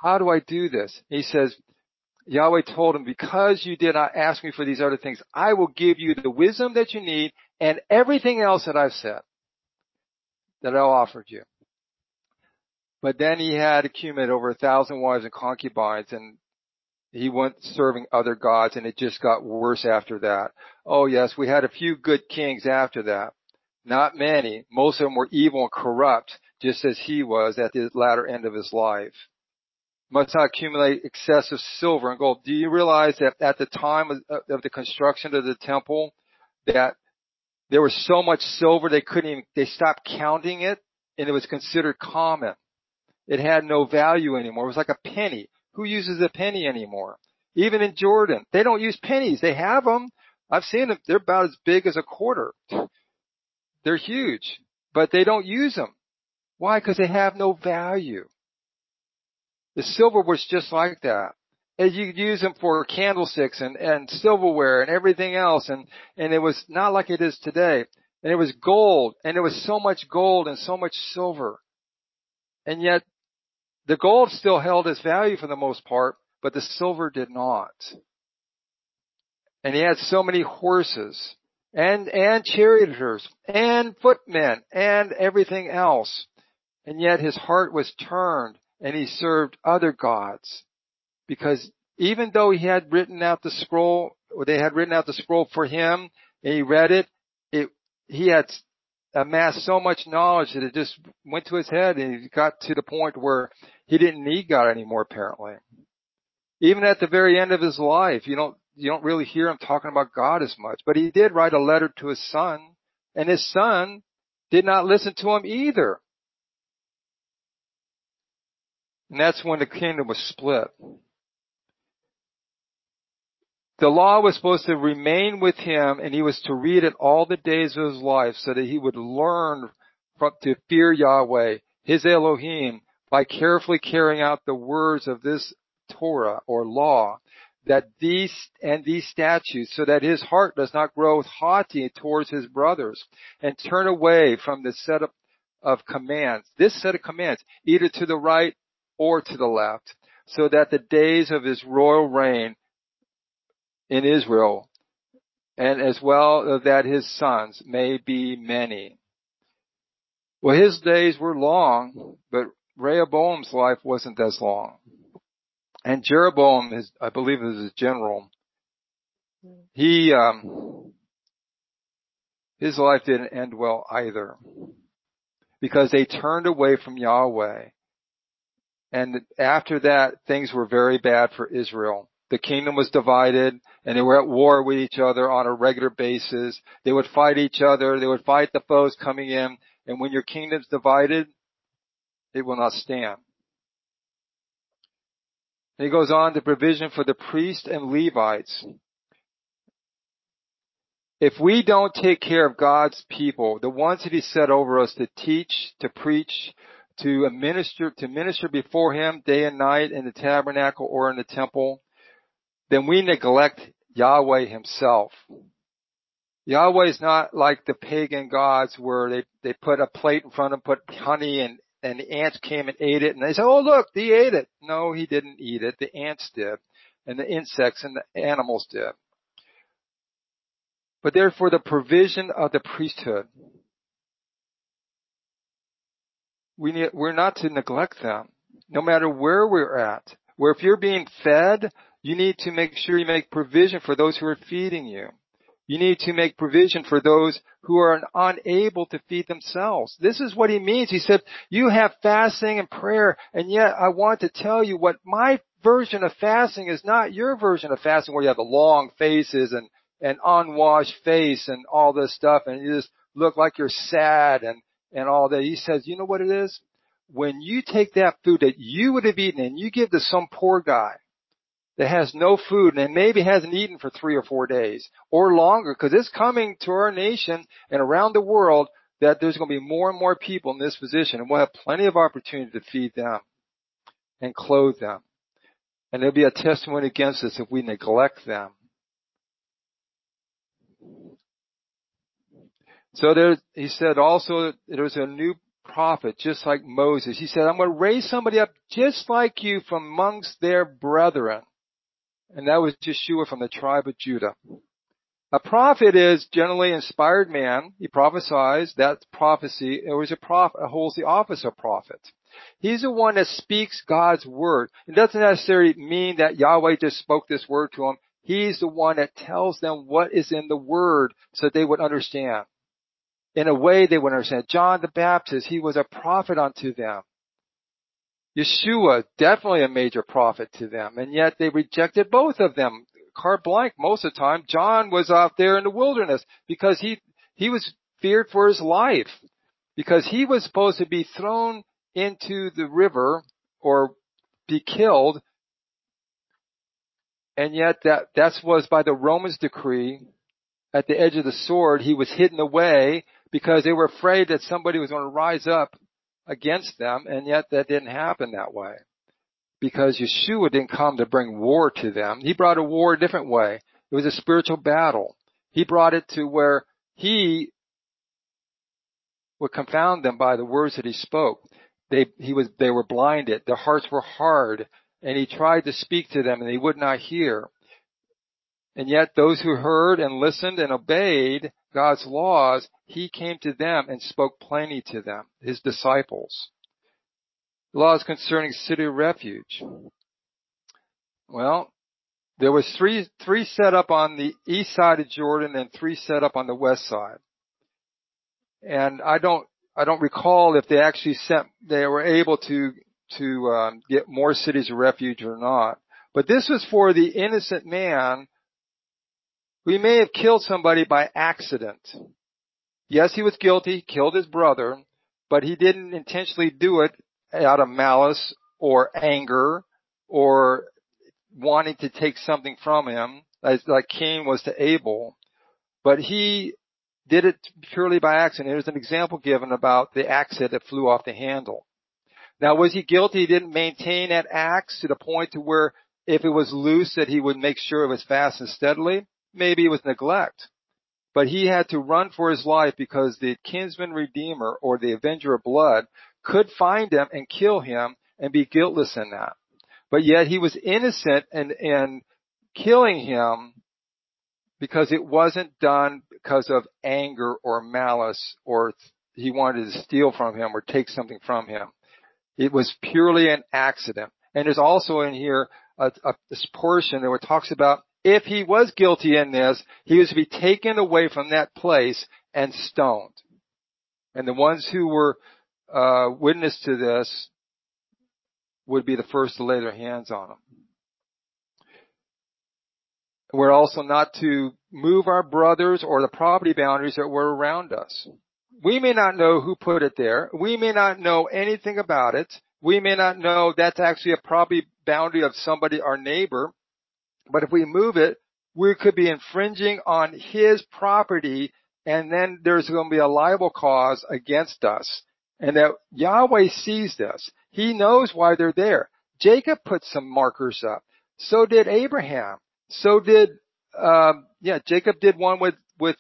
how do I do this? He says, Yahweh told him, because you did not ask me for these other things, I will give you the wisdom that you need and everything else that I've said, that I offered you. But then he had accumulated over 1,000 wives and concubines, and he went serving other gods, and it just got worse after that. Oh yes, we had a few good kings after that. Not many. Most of them were evil and corrupt, just as he was at the latter end of his life. Must not accumulate excessive silver and gold. Do you realize that at the time of the construction of the temple, that there was so much silver they stopped counting it, and it was considered common. It had no value anymore. It was like a penny. Who uses a penny anymore? Even in Jordan, they don't use pennies. They have them. I've seen them. They're about as big as a quarter. They're huge, but they don't use them. Why? Because they have no value. The silver was just like that. And you could use them for candlesticks and silverware and everything else. And it was not like it is today. And it was gold. And there was so much gold and so much silver. And yet the gold still held its value for the most part, but the silver did not. And he had so many horses and charioteers and footmen and everything else. And yet his heart was turned, and he served other gods, because even though he had written out the scroll, or they had written out the scroll for him, and he read it, he had amassed so much knowledge that it just went to his head, and he got to the point where he didn't need God anymore, apparently. Even at the very end of his life, you don't really hear him talking about God as much, but he did write a letter to his son, and his son did not listen to him either. And that's when the kingdom was split. The law was supposed to remain with him, and he was to read it all the days of his life so that he would learn to fear Yahweh, his Elohim, by carefully carrying out the words of this Torah or law, that these statutes, so that his heart does not grow haughty towards his brothers and turn away from the set of commands, this set of commands, either to the right or to the left, so that the days of his royal reign in Israel, and as well that his sons may be many. Well, his days were long, but Rehoboam's life wasn't as long. And Jeroboam, I believe, is his general. His life didn't end well either, because they turned away from Yahweh. And after that, things were very bad for Israel. The kingdom was divided, and they were at war with each other on a regular basis. They would fight each other. They would fight the foes coming in. And when your kingdom's divided, it will not stand. And he goes on to provision for the priests and Levites. If we don't take care of God's people, the ones that he set over us to teach, to preach, to minister before him day and night in the tabernacle or in the temple, then we neglect Yahweh himself. Yahweh is not like the pagan gods where they put a plate in front of them, put honey, and the ants came and ate it, and they say, oh look, he ate it. No, he didn't eat it. The ants did, and the insects and the animals did. But therefore the provision of the priesthood, we're not to neglect them, no matter where we're at. Where if you're being fed, you need to make sure you make provision for those who are feeding you. You need to make provision for those who are unable to feed themselves. This is what he means. He said, you have fasting and prayer, and yet I want to tell you what my version of fasting is not your version of fasting, where you have the long faces and unwashed face and all this stuff, and you just look like you're sad and all that. He says, you know what it is? When you take that food that you would have eaten and you give to some poor guy that has no food and maybe hasn't eaten for 3 or 4 days or longer, because it's coming to our nation and around the world that there's going to be more and more people in this position, and we'll have plenty of opportunity to feed them and clothe them. And there'll be a testimony against us if we neglect them. So he said also there's a new prophet, just like Moses. He said, I'm going to raise somebody up just like you from amongst their brethren. And that was Yeshua from the tribe of Judah. A prophet is generally an inspired man. He prophesies. That prophecy, it was a prophet, holds the office of prophet. He's the one that speaks God's word. It doesn't necessarily mean that Yahweh just spoke this word to him. He's the one that tells them what is in the word so that they would understand. In a way they would understand. John the Baptist, he was a prophet unto them. Yeshua, definitely a major prophet to them, and yet they rejected both of them. Carte blanche most of the time. John was out there in the wilderness because he was feared for his life, because he was supposed to be thrown into the river or be killed, and yet that was by the Romans' decree. At the edge of the sword, he was hidden away because they were afraid that somebody was going to rise up against them, and yet that didn't happen that way. Because Yeshua didn't come to bring war to them. He brought a war a different way. It was a spiritual battle. He brought it to where he would confound them by the words that he spoke. They were blinded. Their hearts were hard. And he tried to speak to them and they would not hear. And yet those who heard and listened and obeyed God's laws, he came to them and spoke plainly to them, his disciples. Laws concerning city of refuge. Well, there was three set up on the east side of Jordan and 3 set up on the west side. And I don't recall if they were able to get more cities of refuge or not. But this was for the innocent man who may have killed somebody by accident. Yes, he was guilty, killed his brother, but he didn't intentionally do it out of malice or anger or wanting to take something from him, like Cain was to Abel. But he did it purely by accident. There's an example given about the axe that flew off the handle. Now, was he guilty? He didn't maintain that axe to the point to where if it was loose that he would make sure it was fastened steadily. Maybe it was neglect. But he had to run for his life because the kinsman redeemer or the avenger of blood could find him and kill him and be guiltless in that. But yet he was innocent in killing him because it wasn't done because of anger or malice or he wanted to steal from him or take something from him. It was purely an accident. And there's also in here this portion that talks about if he was guilty in this, he was to be taken away from that place and stoned. And the ones who were witness to this would be the first to lay their hands on him. We're also not to move our brothers or the property boundaries that were around us. We may not know who put it there. We may not know anything about it. We may not know that's actually a property boundary of somebody, our neighbor. But if we move it, we could be infringing on his property, and then there's going to be a liable cause against us. And that Yahweh sees this. He knows why they're there. Jacob put some markers up. So did Abraham. So did, Jacob did one with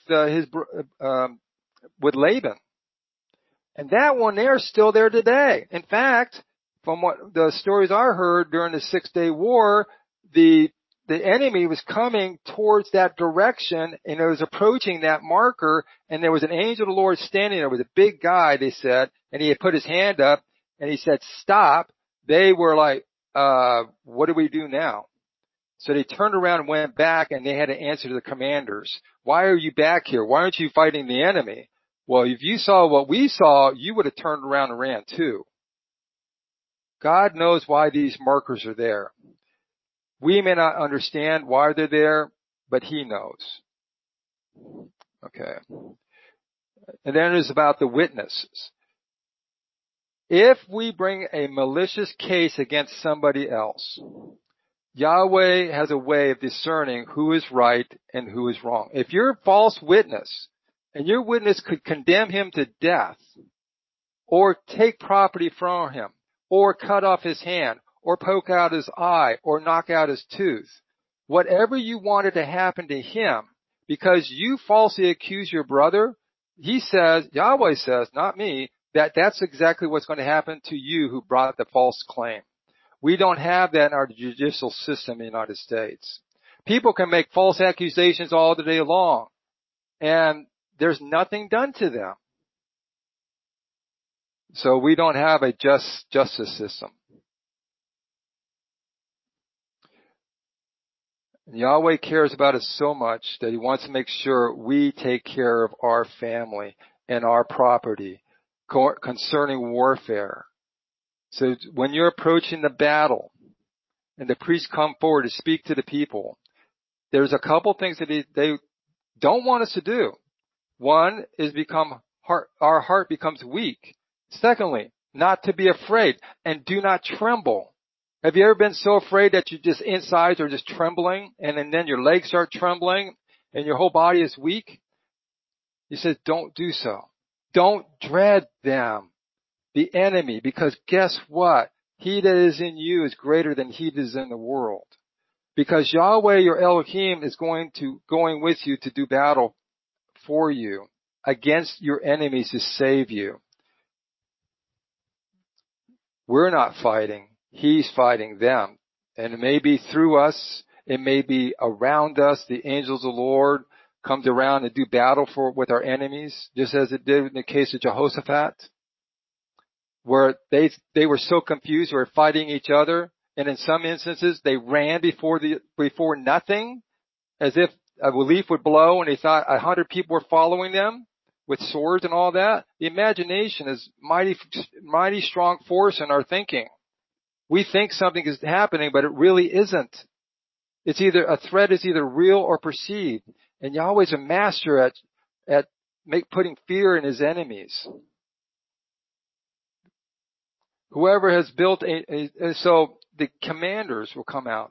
Laban. And that one there is still there today. In fact, from what the stories I heard during the 6-day war, the enemy was coming towards that direction and it was approaching that marker, and there was an angel of the Lord standing there with a big guy, they said, and he had put his hand up and he said, stop. They were like, what do we do now? So they turned around and went back and they had to answer to the commanders. Why are you back here? Why aren't you fighting the enemy? Well, if you saw what we saw, you would have turned around and ran too. God knows why these markers are there. We may not understand why they're there, but he knows. Okay. And then it's about the witnesses. If we bring a malicious case against somebody else, Yahweh has a way of discerning who is right and who is wrong. If you're a false witness, and your witness could condemn him to death, or take property from him, or cut off his hand, or poke out his eye, or knock out his tooth, whatever you wanted to happen to him, because you falsely accuse your brother, he says, Yahweh says, not me, That's exactly what's going to happen to you who brought the false claim. We don't have that in our judicial system in the United States. People can make false accusations all the day long, and there's nothing done to them. So we don't have a just justice system. And Yahweh cares about us so much that He wants to make sure we take care of our family and our property concerning warfare. So when you're approaching the battle and the priests come forward to speak to the people, there's a couple things that they don't want us to do. One is our heart becomes weak. Secondly, not to be afraid and do not tremble. Have you ever been so afraid that you just insides are just trembling and then your legs start trembling and your whole body is weak? He says, don't do so. Don't dread them, the enemy, because guess what? He that is in you is greater than he that is in the world. Because Yahweh, your Elohim, is going with you to do battle for you against your enemies to save you. We're not fighting. He's fighting them. And it may be through us. It may be around us. The angels of the Lord comes around and do battle with our enemies, just as it did in the case of Jehoshaphat, where they were so confused, they were fighting each other. And in some instances, they ran before nothing, as if a leaf would blow and they thought 100 people were following them with swords and all that. The imagination is mighty strong force in our thinking. We think something is happening, but it really isn't. It's either a threat is either real or perceived. And Yahweh's a master at putting fear in his enemies. Whoever has built so the commanders will come out.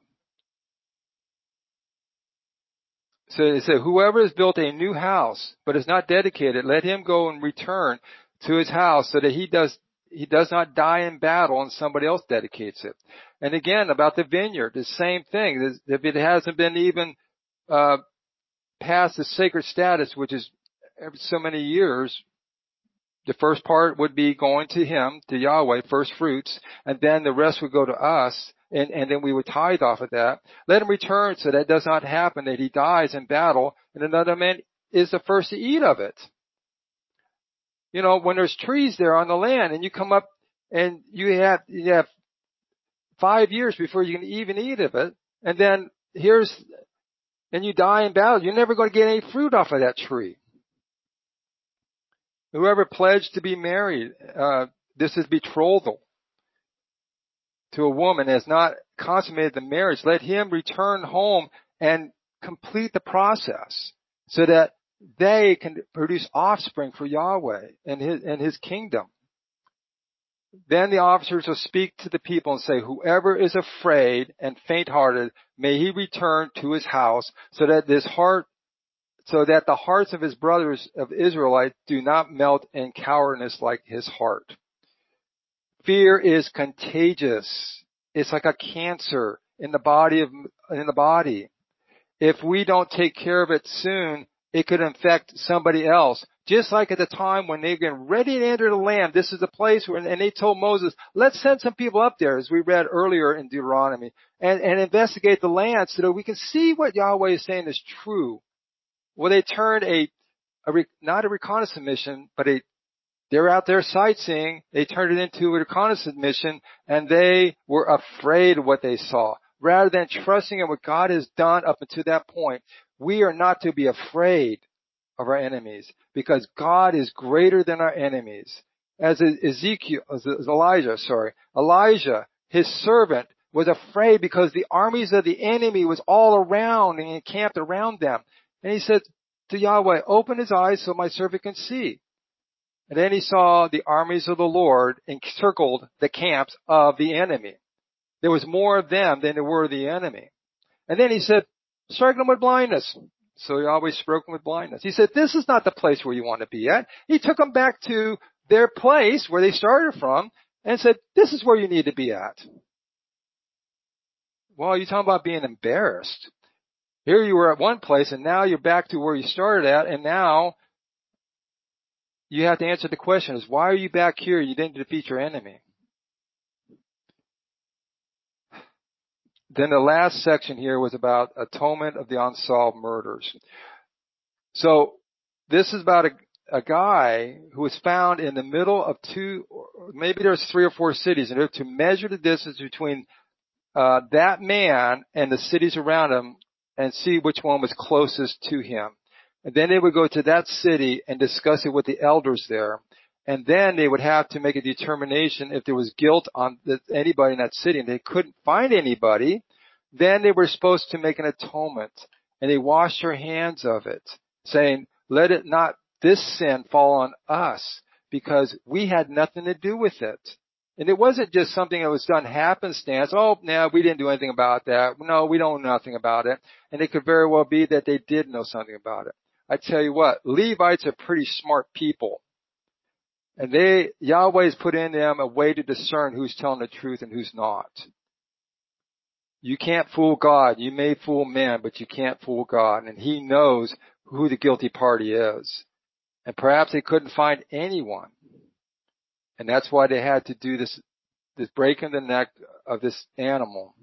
So they say, whoever has built a new house, but is not dedicated, let him go and return to his house so that he does not die in battle and somebody else dedicates it. And again, about the vineyard, the same thing. If it hasn't been even past the sacred status, which is every so many years, the first part would be going to him, to Yahweh, first fruits, and then the rest would go to us, and then we would tithe off of that. Let him return so that does not happen, that he dies in battle, and another man is the first to eat of it. You know, when there's trees there on the land, and you come up and you have 5 years before you can even eat of it, and then and you die in battle, you're never going to get any fruit off of that tree. Whoever pledged to be married, this is betrothal to a woman, has not consummated the marriage, let him return home and complete the process so that they can produce offspring for Yahweh and his kingdom. Then the officers will speak to the people and say, whoever is afraid and faint-hearted, may he return to his house so that the hearts of his brothers of Israelite do not melt in cowardice like his heart. Fear is contagious. It's like a cancer in the body. If we don't take care of it soon, it could infect somebody else. Just like at the time when they get ready to enter the land, this is a place where, and they told Moses, let's send some people up there, as we read earlier in Deuteronomy, and investigate the land so that we can see what Yahweh is saying is true. Well, they turned not a reconnaissance mission, but they're out there sightseeing. They turned it into a reconnaissance mission, and they were afraid of what they saw. Rather than trusting in what God has done up until that point, we are not to be afraid of our enemies, because God is greater than our enemies. As Elijah, his servant, was afraid because the armies of the enemy was all around and encamped around them. And he said to Yahweh, open his eyes so my servant can see. And then he saw the armies of the Lord encircled the camps of the enemy. There was more of them than there were of the enemy. And then he said, strike them with blindness. So Yahweh struck them with blindness. He said, this is not the place where you want to be at. He took them back to their place where they started from and said, this is where you need to be at. Well, you're talking about being embarrassed. Here you were at one place and now you're back to where you started at, and now you have to answer the question is, why are you back here? You didn't defeat your enemy. Then the last section here was about atonement of the unsolved murders. So this is about a guy who was found in the middle of two, maybe there's 3 or 4 cities, and to measure the distance between that man and the cities around him and see which one was closest to him. And then they would go to that city and discuss it with the elders there. And then they would have to make a determination if there was guilt on anybody in that city, and they couldn't find anybody. Then they were supposed to make an atonement, and they washed their hands of it, saying, let it not, this sin fall on us, because we had nothing to do with it. And it wasn't just something that was done happenstance. Oh, no, we didn't do anything about that. No, we don't know nothing about it. And it could very well be that they did know something about it. I tell you what, Levites are pretty smart people. And Yahweh has put in them a way to discern who's telling the truth and who's not. You can't fool God. You may fool men, but you can't fool God. And He knows who the guilty party is. And perhaps they couldn't find anyone. And that's why they had to do this breaking the neck of this animal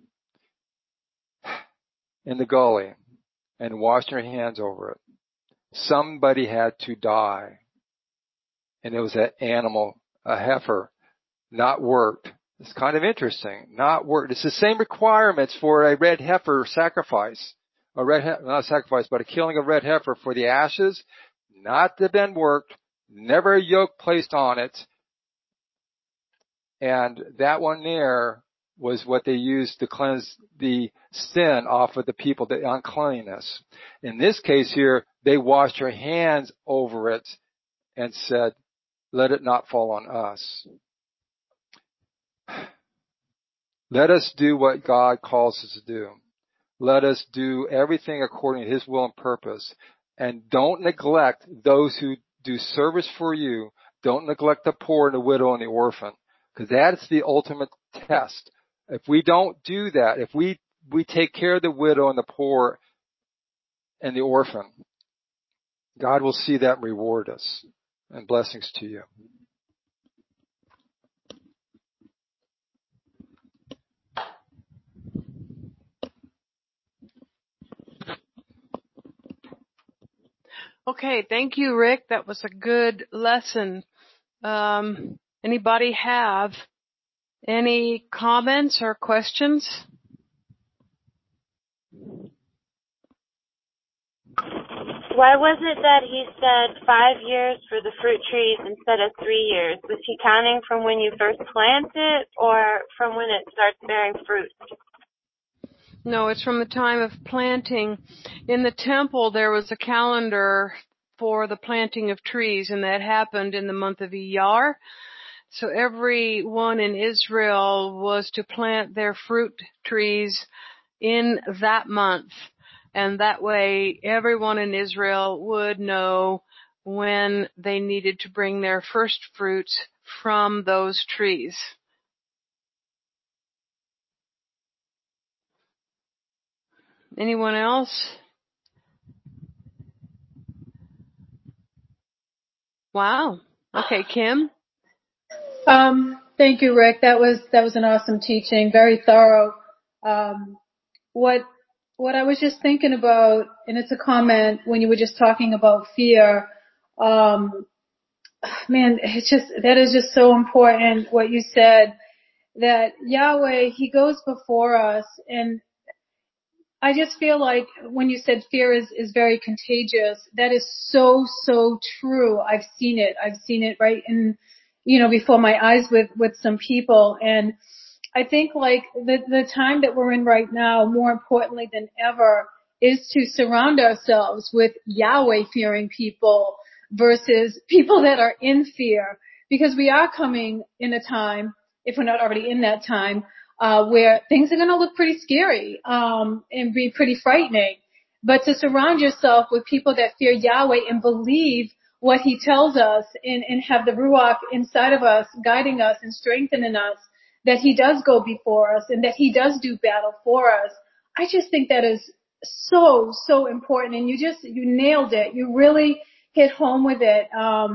in the gully and wash their hands over it. Somebody had to die. And it was that animal, a heifer, not worked. It's kind of interesting. Not worked. It's the same requirements for a red heifer sacrifice. Not sacrifice, but a killing of red heifer for the ashes. Not to have been worked. Never a yoke placed on it. And that one there was what they used to cleanse the sin off of the people, the uncleanness. In this case here, they washed their hands over it and said, let it not fall on us. Let us do what God calls us to do. Let us do everything according to His will and purpose. And don't neglect those who do service for you. Don't neglect the poor and the widow and the orphan. Because that's the ultimate test. If we don't do that, if we take care of the widow and the poor and the orphan, God will see that and reward us. And blessings to you. Okay, thank you, Rick. That was a good lesson. Anybody have any comments or questions? Why was it that he said 5 years for the fruit trees instead of 3 years? Was he counting from when you first plant it or from when it starts bearing fruit? No, it's from the time of planting. In the temple, there was a calendar for the planting of trees, and that happened in the month of Iyar. So everyone in Israel was to plant their fruit trees in that month. And that way, everyone in Israel would know when they needed to bring their first fruits from those trees. Anyone else? Wow. Okay, Kim? Thank you, Rick. That was an awesome teaching, very thorough. What I was just thinking about, and it's a comment when you were just talking about fear, man, that is just so important what you said, that Yahweh, He goes before us, and I just feel like when you said fear is very contagious, that is so, so true. I've seen it right in, before my eyes with some people. And I think like the time that we're in right now, more importantly than ever, is to surround ourselves with Yahweh fearing people versus people that are in fear, because we are coming in a time, if we're not already in that time, where things are going to look pretty scary, and be pretty frightening. But to surround yourself with people that fear Yahweh and believe what He tells us and have the Ruach inside of us, guiding us and strengthening us, that He does go before us and that He does do battle for us. I just think that is so, so important. And you nailed it. You really hit home with it.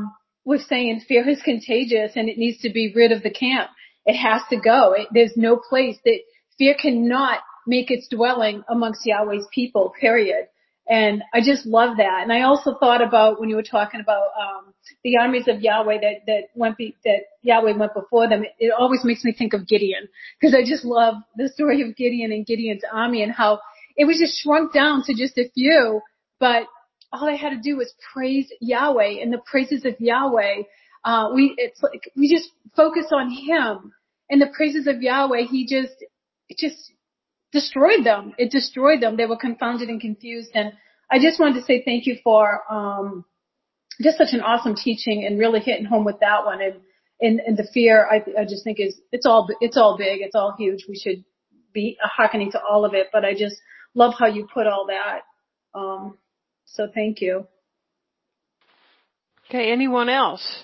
was saying, fear is contagious and it needs to be rid of the camp. It has to go. There's no place that fear cannot make its dwelling amongst Yahweh's people, period. And I just love that. And I also thought about when you were talking about the armies of Yahweh that Yahweh went before them. It always makes me think of Gideon, because I just love the story of Gideon and Gideon's army and how it was just shrunk down to just a few, but all they had to do was praise Yahweh, and the praises of Yahweh. We just focus on Him and the praises of Yahweh. It just destroyed them. It destroyed them. They were confounded and confused. And I just wanted to say thank you for just such an awesome teaching and really hitting home with that one. And the fear, I just think it's all big. It's all huge. We should be hearkening to all of it. But I just love how you put all that. So thank you. Okay, anyone else?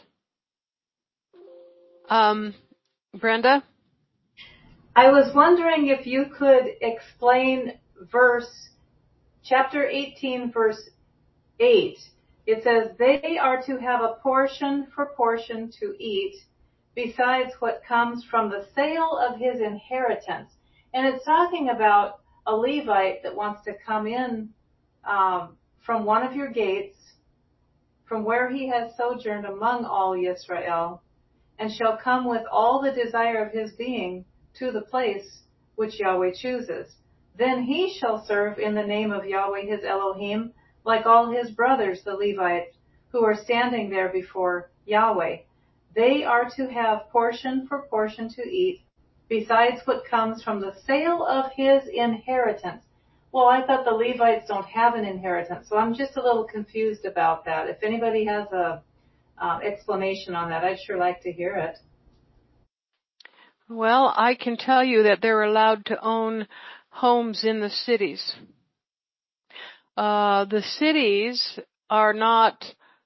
Brenda? I was wondering if you could explain chapter 18, verse 8. It says, they are to have a portion for portion to eat, besides what comes from the sale of his inheritance. And it's talking about a Levite that wants to come in from one of your gates, from where he has sojourned among all Yisrael, and shall come with all the desire of his being to the place which Yahweh chooses. Then he shall serve in the name of Yahweh his Elohim, like all his brothers, the Levites, who are standing there before Yahweh. They are to have portion for portion to eat, besides what comes from the sale of his inheritance. Well, I thought the Levites don't have an inheritance, so I'm just a little confused about that. If anybody has a explanation on that, I'd sure like to hear it. Well, I can tell you that they're allowed to own homes in the cities. The cities are not,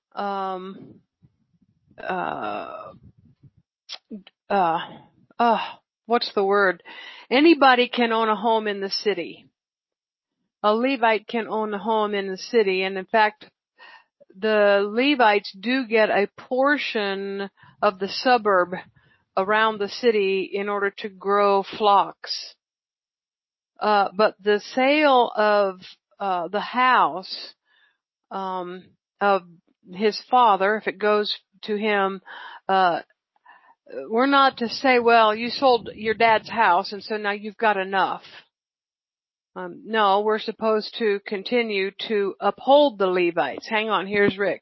what's the word? Anybody can own a home in the city. A Levite can own a home in the city, and in fact, the Levites do get a portion of the suburb around the city in order to grow flocks. But the sale of the house of his father, if it goes to him, we're not to say, well, you sold your dad's house and so now you've got enough. No, we're supposed to continue to uphold the Levites. Hang on, here's Rick.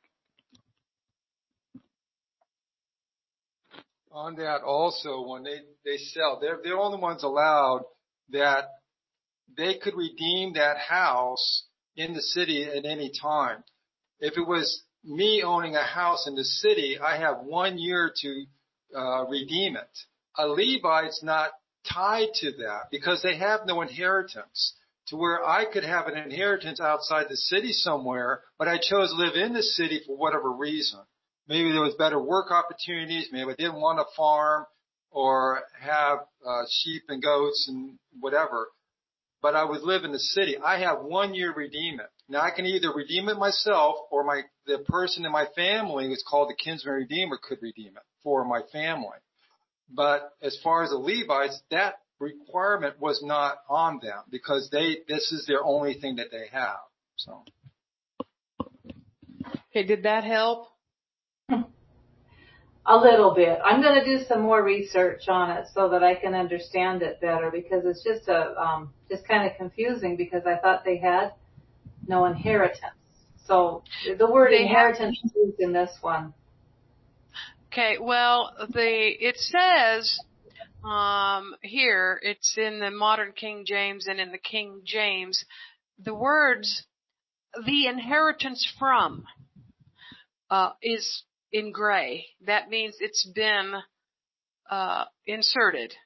On that also, when they sell, they're the only ones allowed that they could redeem that house in the city at any time. If it was me owning a house in the city, I have 1 year to redeem it. A Levite's not tied to that because they have no inheritance, to where I could have an inheritance outside the city somewhere, but I chose to live in the city for whatever reason. Maybe there was better work opportunities. Maybe I didn't want to farm or have sheep and goats and whatever. But I would live in the city. I have 1 year to redeem it. Now I can either redeem it myself or the person in my family who's called the kinsman redeemer could redeem it for my family. But as far as the Levites, that requirement was not on them because this is their only thing that they have. So. Okay, did that help? A little bit. I'm going to do some more research on it so that I can understand it better, because it's just just kind of confusing because I thought they had no inheritance. So the word inheritance is used in this one. Okay, well, it says here, it's in the modern King James and in the King James, the words, the inheritance from, is in gray. That means it's been inserted.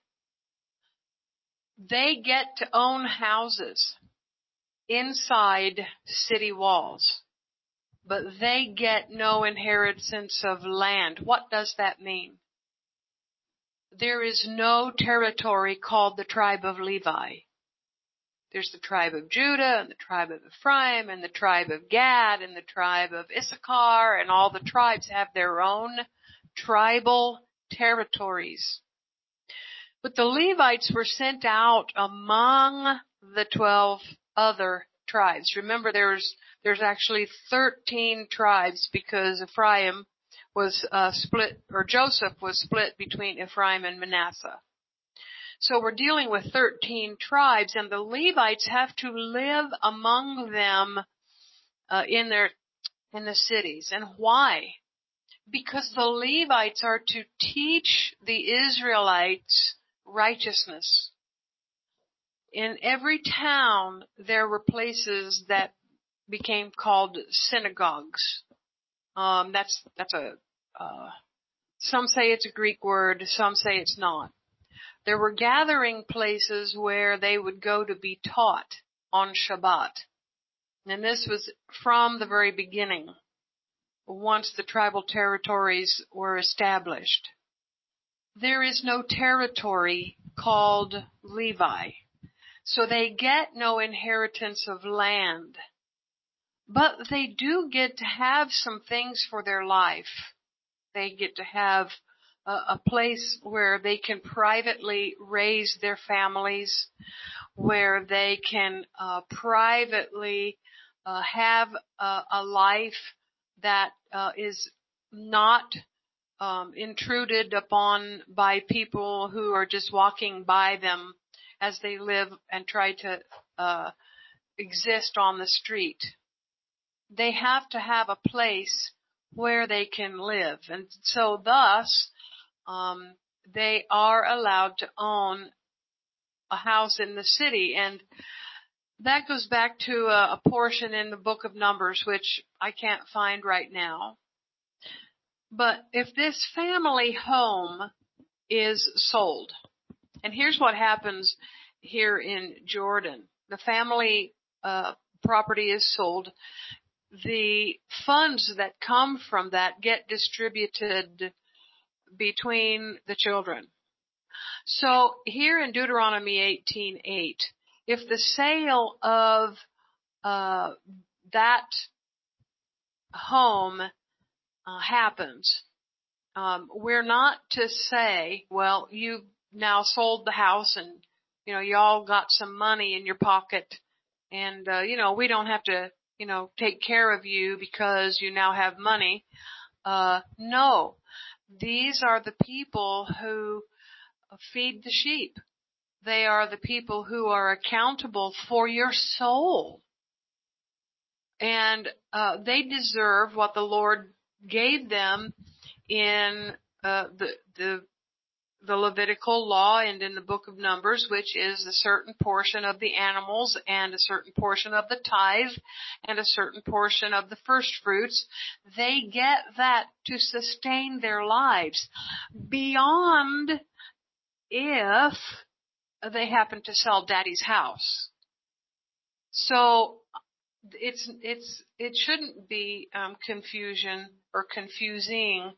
They get to own houses inside city walls, but they get no inheritance of land. What does that mean? There is no territory called the tribe of Levi. There's the tribe of Judah and the tribe of Ephraim and the tribe of Gad and the tribe of Issachar, and all the tribes have their own tribal territories. But the Levites were sent out among the 12 other tribes. Remember, there's actually 13 tribes because Ephraim was split, or Joseph was split between Ephraim and Manasseh. So we're dealing with 13 tribes, and the Levites have to live among them in the cities. And why? Because the Levites are to teach the Israelites righteousness. In every town, there were places that became called synagogues. That's some say it's a Greek word, some say it's not. There were gathering places where they would go to be taught on Shabbat. And this was from the very beginning, once the tribal territories were established. There is no territory called Levi, so they get no inheritance of land. But they do get to have some things for their life. They get to have a place where they can privately raise their families, where they can privately have a life that is not intruded upon by people who are just walking by them as they live and try to exist on the street. They have to have a place where they can live, and so thus they are allowed to own a house in the city. And that goes back to a portion in the book of Numbers, which I can't find right now. But if this family home is sold, and here's what happens here in Jordan. The family property is sold. The funds that come from that get distributed between the children. So here in Deuteronomy 18:8, if the sale of that home happens, we're not to say, well, you now sold the house and, you all got some money in your pocket and, we don't have to, take care of you because you now have money. No. These are the people who feed the sheep. They are the people who are accountable for your soul. And they deserve what the Lord gave them in the Levitical law and in the book of Numbers, which is a certain portion of the animals and a certain portion of the tithe and a certain portion of the first fruits. They get that to sustain their lives beyond if they happen to sell daddy's house. So it shouldn't be confusion or confusing.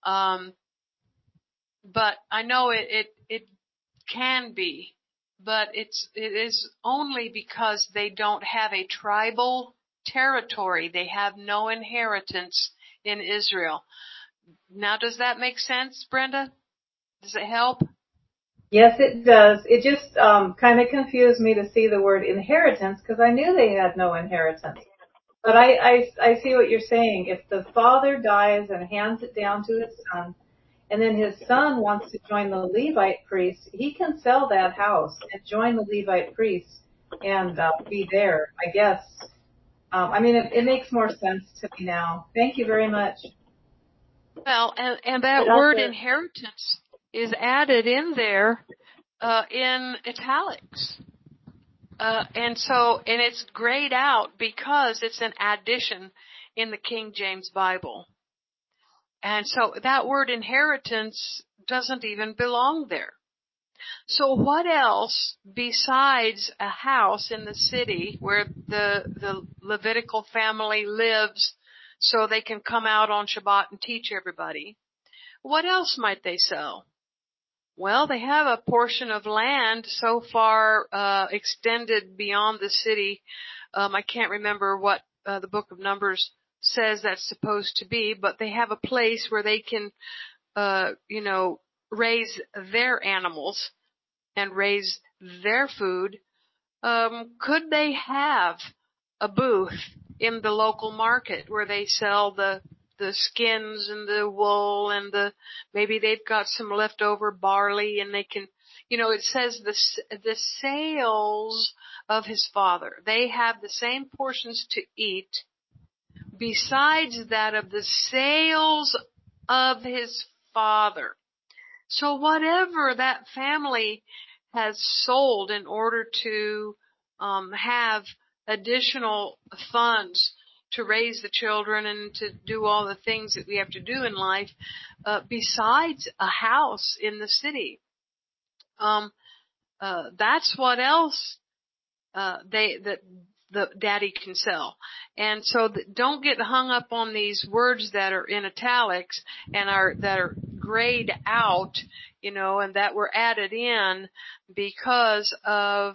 But I know it can be, but it is only because they don't have a tribal territory. They have no inheritance in Israel. Now, does that make sense, Brenda? Does it help? Yes, it does. It just kind of confused me to see the word inheritance because I knew they had no inheritance. But I see what you're saying. If the father dies and hands it down to his son, and then his son wants to join the Levite priests, he can sell that house and join the Levite priests and be there, I guess. It makes more sense to me now. Thank you very much. Well, and that word inheritance is added in there in italics. And it's grayed out because it's an addition in the King James Bible. And so that word inheritance doesn't even belong there. So what else besides a house in the city where the Levitical family lives so they can come out on Shabbat and teach everybody? What else might they sell? Well, they have a portion of land so far extended beyond the city. I can't remember what the book of Numbers says that's supposed to be, but they have a place where they can, raise their animals and raise their food. Could they have a booth in the local market where they sell the skins and the wool and maybe they've got some leftover barley and they can, it says the sales of his father. They have the same portions to eat besides that of the sales of his father. So whatever that family has sold in order to have additional funds to raise the children and to do all the things that we have to do in life, besides a house in the city. That's what else the daddy can sell. And so don't get hung up on these words that are in italics and that are grayed out, and that were added in because of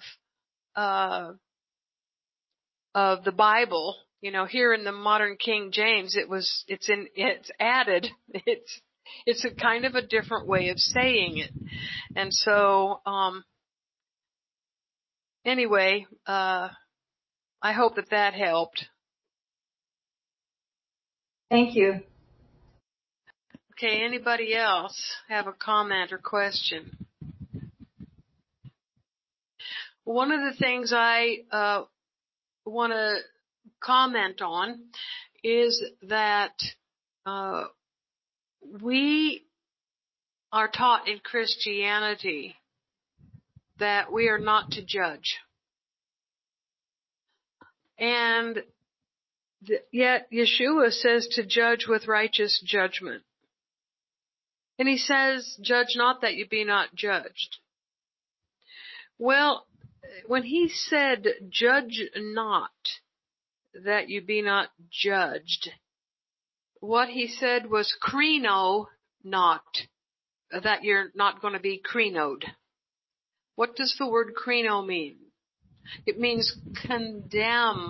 the Bible. Here in the modern King James, it's added. It's a kind of a different way of saying it. And so, anyway, I hope that helped. Thank you. Okay, anybody else have a comment or question? One of the things I want to comment on is that we are taught in Christianity that we are not to judge. And yet Yeshua says to judge with righteous judgment. And he says, judge not that you be not judged. Well, when he said, judge not that you be not judged, what he said was kreno not, that you're not going to be krenoed. What does the word kreno mean? It means condemn.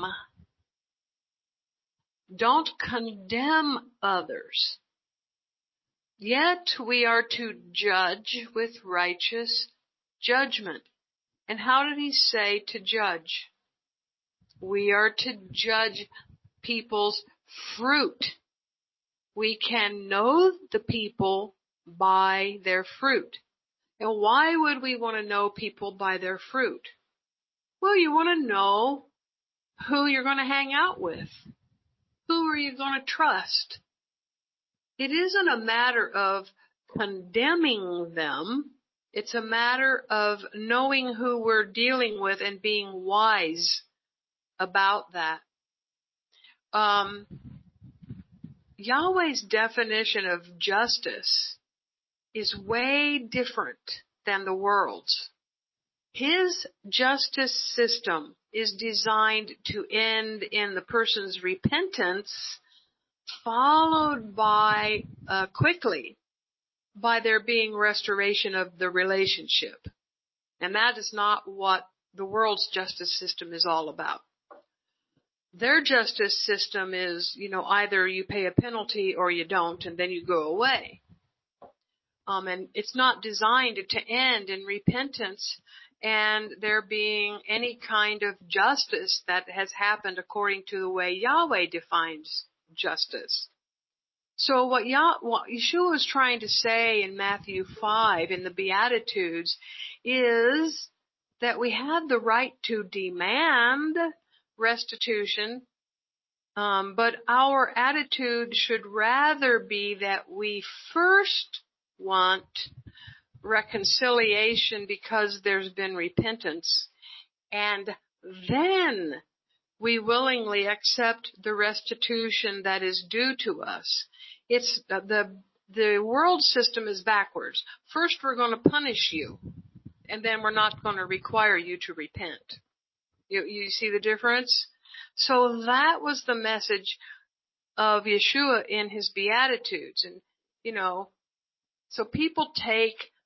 Don't condemn others. Yet we are to judge with righteous judgment. And how did he say to judge? We are to judge people's fruit. We can know the people by their fruit. And why would we want to know people by their fruit? Well, you want to know who you're going to hang out with. Who are you going to trust? It isn't a matter of condemning them. It's a matter of knowing who we're dealing with and being wise about that. Yahweh's definition of justice is way different than the world's. His justice system is designed to end in the person's repentance, followed by, quickly, by there being restoration of the relationship. And that is not what the world's justice system is all about. Their justice system is, either you pay a penalty or you don't, and then you go away. And it's not designed to end in repentance and there being any kind of justice that has happened according to the way Yahweh defines justice. So what Yeshua is trying to say in Matthew 5 in the Beatitudes is that we have the right to demand restitution, but our attitude should rather be that we first want reconciliation because there's been repentance, and then we willingly accept the restitution that is due to us. It's the world system is backwards. First we're going to punish you, and then we're not going to require you to repent. You see the difference? So that was the message of Yeshua in his Beatitudes. And, so people take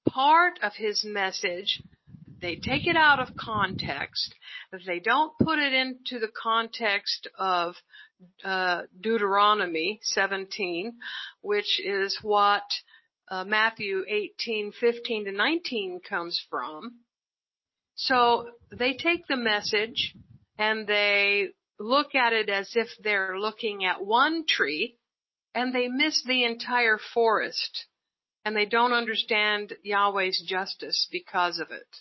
part of his message, they take it out of context. They don't put it into the context of Deuteronomy 17, which is what Matthew 18:15 to 19 comes from. So they take the message and they look at it as if they're looking at one tree, and they miss the entire forest, and they don't understand Yahweh's justice because of it.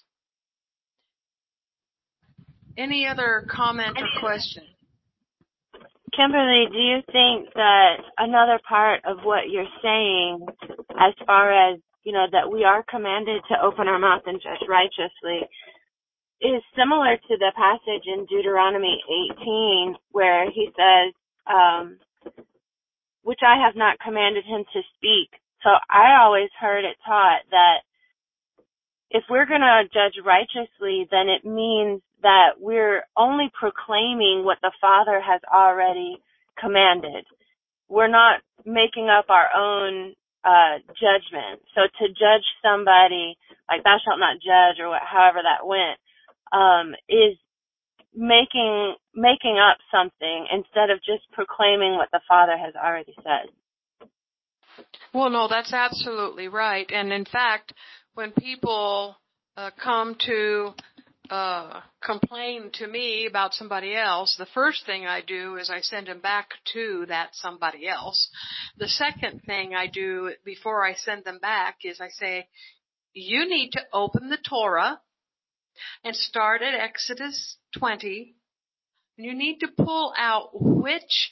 Any other comment or question? Kimberly, do you think that another part of what you're saying, as far as, that we are commanded to open our mouth and judge righteously, is similar to the passage in Deuteronomy 18 where he says, which I have not commanded him to speak. So I always heard it taught that if we're going to judge righteously, then it means that we're only proclaiming what the Father has already commanded. We're not making up our own judgment. So to judge somebody like thou shalt not judge or however that went, is making up something instead of just proclaiming what the Father has already said. Well, no, that's absolutely right. And in fact, when people come to complain to me about somebody else, the first thing I do is I send them back to that somebody else. The second thing I do before I send them back is I say, you need to open the Torah and start at Exodus 20. And you need to pull out which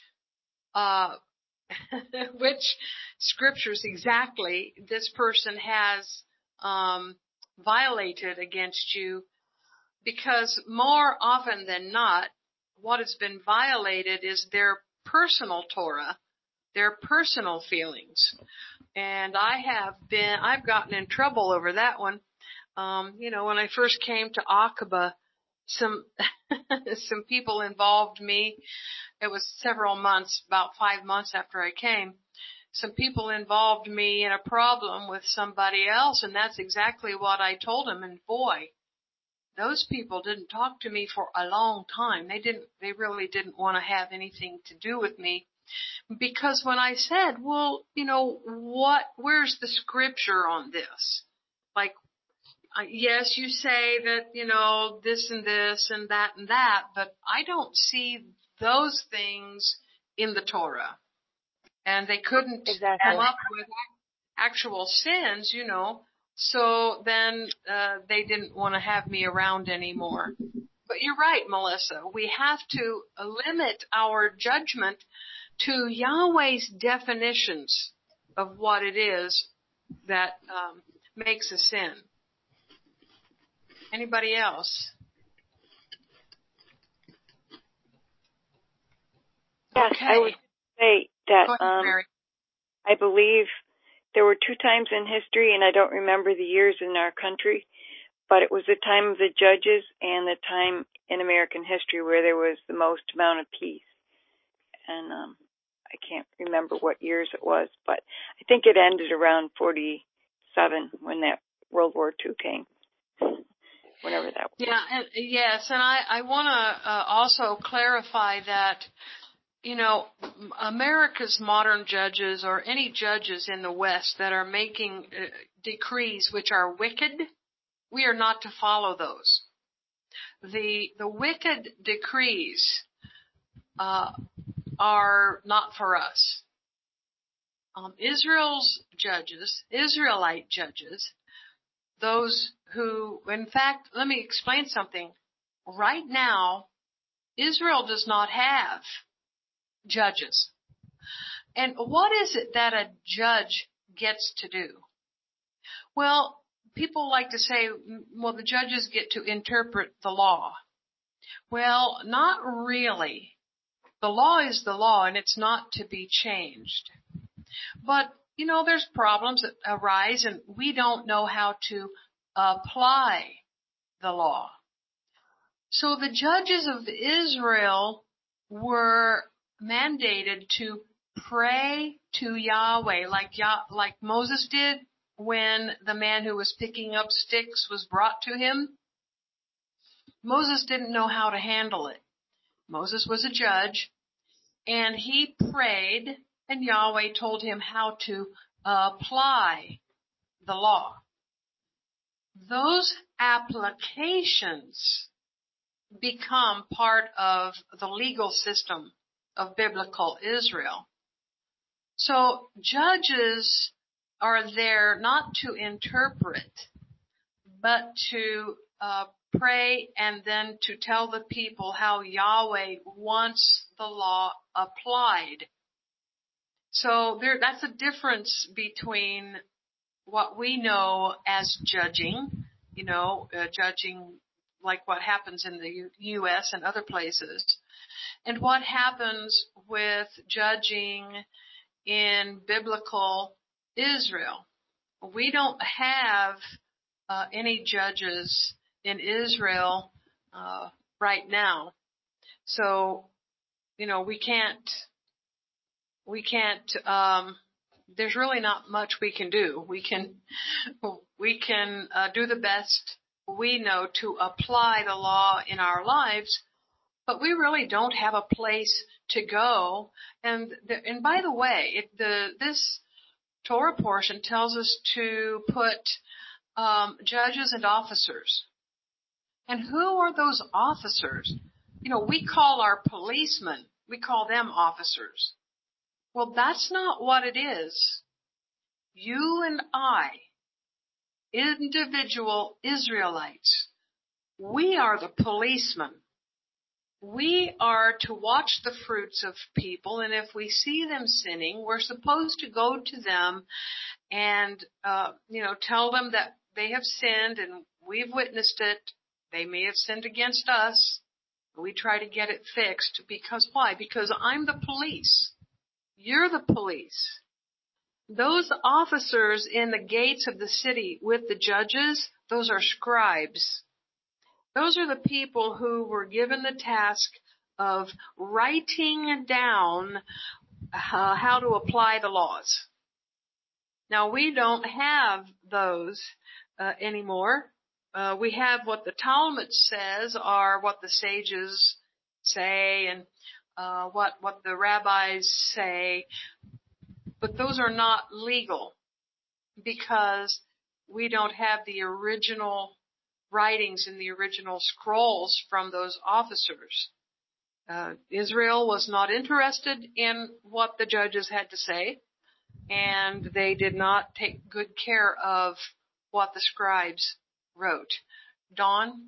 scriptures exactly this person has violated against you, because more often than not, what has been violated is their personal Torah, their personal feelings. And I've gotten in trouble over that one. When I first came to Aqaba, some people involved me. It was several months, about 5 months after I came. Some people involved me in a problem with somebody else, and that's exactly what I told them. And boy, those people didn't talk to me for a long time. They really didn't want to have anything to do with me. Because when I said, well, where's the scripture on this? Like, yes, you say that, this and this and that, but I don't see those things in the Torah. And they couldn't come up with actual sins, so then they didn't want to have me around anymore. But you're right, Melissa. We have to limit our judgment to Yahweh's definitions of what it is that makes a sin. Anybody else? Yes, okay. I would say that Go ahead, Mary. I believe there were 2 times in history, and I don't remember the years in our country, but it was the time of the judges and the time in American history where there was the most amount of peace. And I can't remember what years it was, but I think it ended around 47 when that World War II came. Whenever that was. Yeah, yes, and I want to also clarify that, America's modern judges or any judges in the West that are making decrees which are wicked, we are not to follow those. The wicked decrees are not for us. Israelite judges, those who, in fact, let me explain something. Right now, Israel does not have judges. And what is it that a judge gets to do? Well, people like to say, well, the judges get to interpret the law. Well, not really. The law is the law, and it's not to be changed. But, there's problems that arise, and we don't know how to apply the law. So the judges of Israel were mandated to pray to Yahweh like Moses did when the man who was picking up sticks was brought to him? Moses didn't know how to handle it. Moses was a judge, and he prayed, and Yahweh told him how to apply the law. Those applications become part of the legal system of biblical Israel. So judges are there not to interpret, but to pray and then to tell the people how Yahweh wants the law applied. So that's a difference between what we know as judging, judging like what happens in the U.S. and other places, and what happens with judging in biblical Israel. We don't have any judges in Israel right now. So, we can't, there's really not much we can do. We can do the best we know to apply the law in our lives, but we really don't have a place to go. And by the way, this Torah portion tells us to put judges and officers. And who are those officers? We call our policemen, we call them officers. Well, that's not what it is. You and I, individual Israelites, we are the policemen. We are to watch the fruits of people, and if we see them sinning, we're supposed to go to them and, tell them that they have sinned and we've witnessed it. They may have sinned against us. We try to get it fixed because why? Because I'm the police. You're the police. Those officers in the gates of the city with the judges, those are scribes. Those are the people who were given the task of writing down how to apply the laws. Now, we don't have those anymore. We have what the Talmud says are what the sages say and what the rabbis say, but those are not legal because we don't have the original writings and the original scrolls from those officers. Israel was not interested in what the judges had to say, and they did not take good care of what the scribes wrote. Dawn?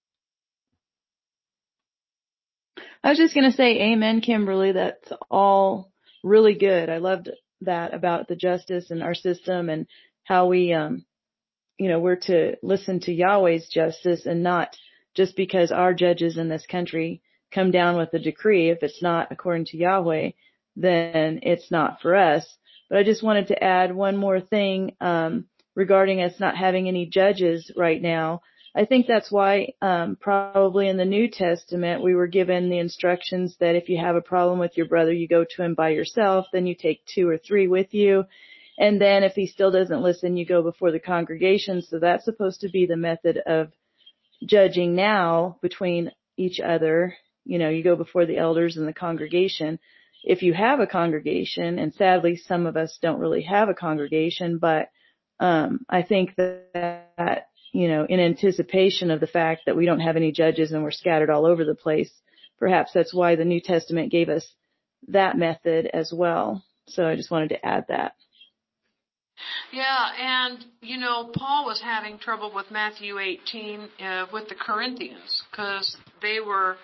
I was just going to say amen, Kimberly. That's all really good. I loved that about the justice and our system and how we, we're to listen to Yahweh's justice and not just because our judges in this country come down with a decree. If it's not according to Yahweh, then it's not for us. But I just wanted to add one more thing regarding us not having any judges right now. I think that's why probably in the New Testament we were given the instructions that if you have a problem with your brother, you go to him by yourself, then you take 2 or 3 with you. And then if he still doesn't listen, you go before the congregation. So that's supposed to be the method of judging now between each other. You go before the elders and the congregation. If you have a congregation, and sadly some of us don't really have a congregation, but I think that, in anticipation of the fact that we don't have any judges and we're scattered all over the place, perhaps that's why the New Testament gave us that method as well. So I just wanted to add that. Yeah, and, Paul was having trouble with Matthew 18 with the Corinthians because they were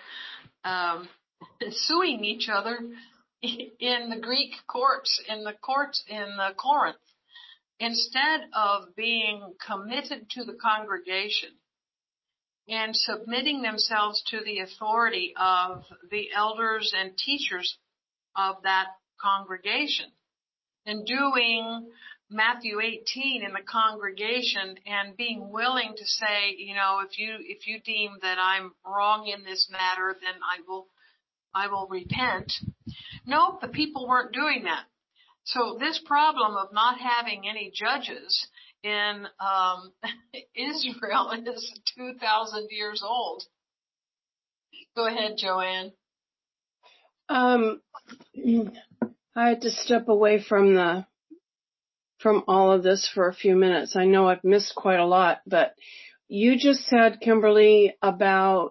suing each other in the Greek courts, in Corinth, instead of being committed to the congregation and submitting themselves to the authority of the elders and teachers of that congregation and doing Matthew 18 in the congregation and being willing to say, if you deem that I'm wrong in this matter, then I will repent. No, the people weren't doing that. So this problem of not having any judges in Israel is 2,000 years old. Go ahead, Joanne. I had to step away from all of this for a few minutes. I know I've missed quite a lot, but you just said, Kimberly, about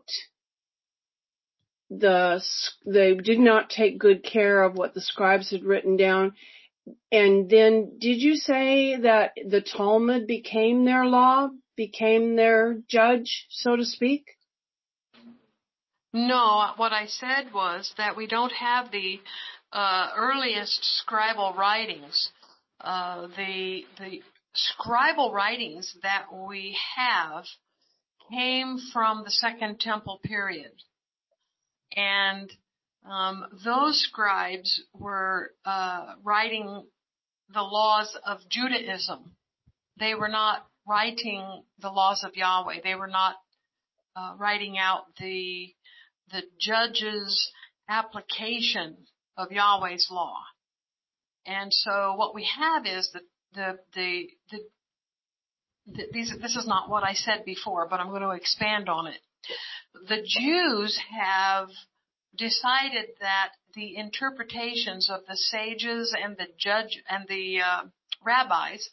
they did not take good care of what the scribes had written down. And then did you say that the Talmud became their law, became their judge, so to speak? No, what I said was that we don't have the earliest scribal writings. The scribal writings that we have came from the Second Temple period. And those scribes were writing the laws of Judaism. They were not writing the laws of Yahweh. They were not writing out the judge's application of Yahweh's law. And so what we have is this is not what I said before, but I'm going to expand on it. The Jews have decided that the interpretations of the sages and the judge and the rabbis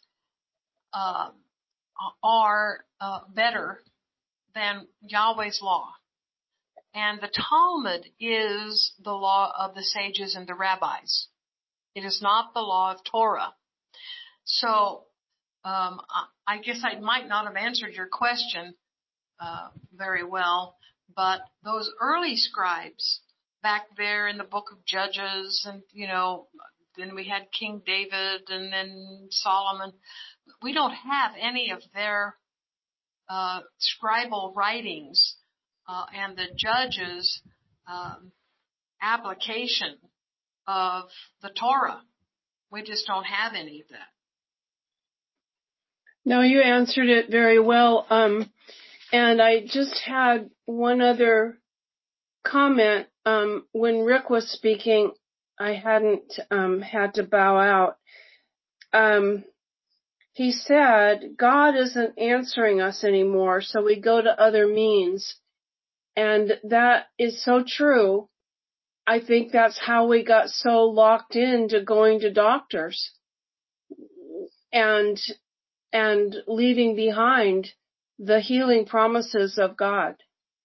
are better than Yahweh's law. And the Talmud is the law of the sages and the rabbis. It is not the law of Torah. So I guess I might not have answered your question very well, but those early scribes back there in the book of Judges, and then we had King David and then Solomon. We don't have any of their scribal writings and the judges' application of the Torah. We just don't have any of that. No, you answered it very well. And I just had one other comment. When Rick was speaking, I hadn't had to bow out. He said, God isn't answering us anymore, so we go to other means. And that is so true. I think that's how we got so locked into going to doctors and leaving behind the healing promises of God.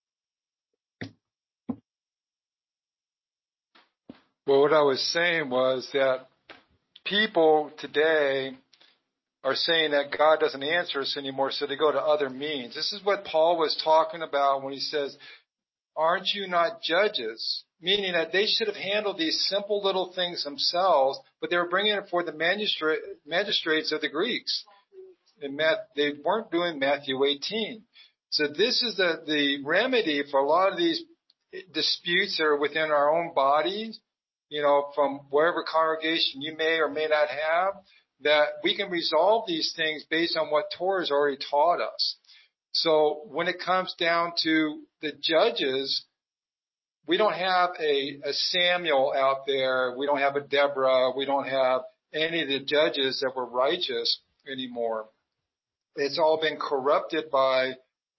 Well, what I was saying was that people today are saying that God doesn't answer us anymore, so they go to other means. This is what Paul was talking about when he says, aren't you not judges? Meaning that they should have handled these simple little things themselves, but they were bringing it for the magistrates of the Greeks. They weren't doing Matthew 18. So this is the remedy for a lot of these disputes that are within our own bodies, from wherever congregation you may or may not have, that we can resolve these things based on what Torah has already taught us. So when it comes down to the judges, we don't have a Samuel out there. We don't have a Deborah. We don't have any of the judges that were righteous anymore. It's all been corrupted by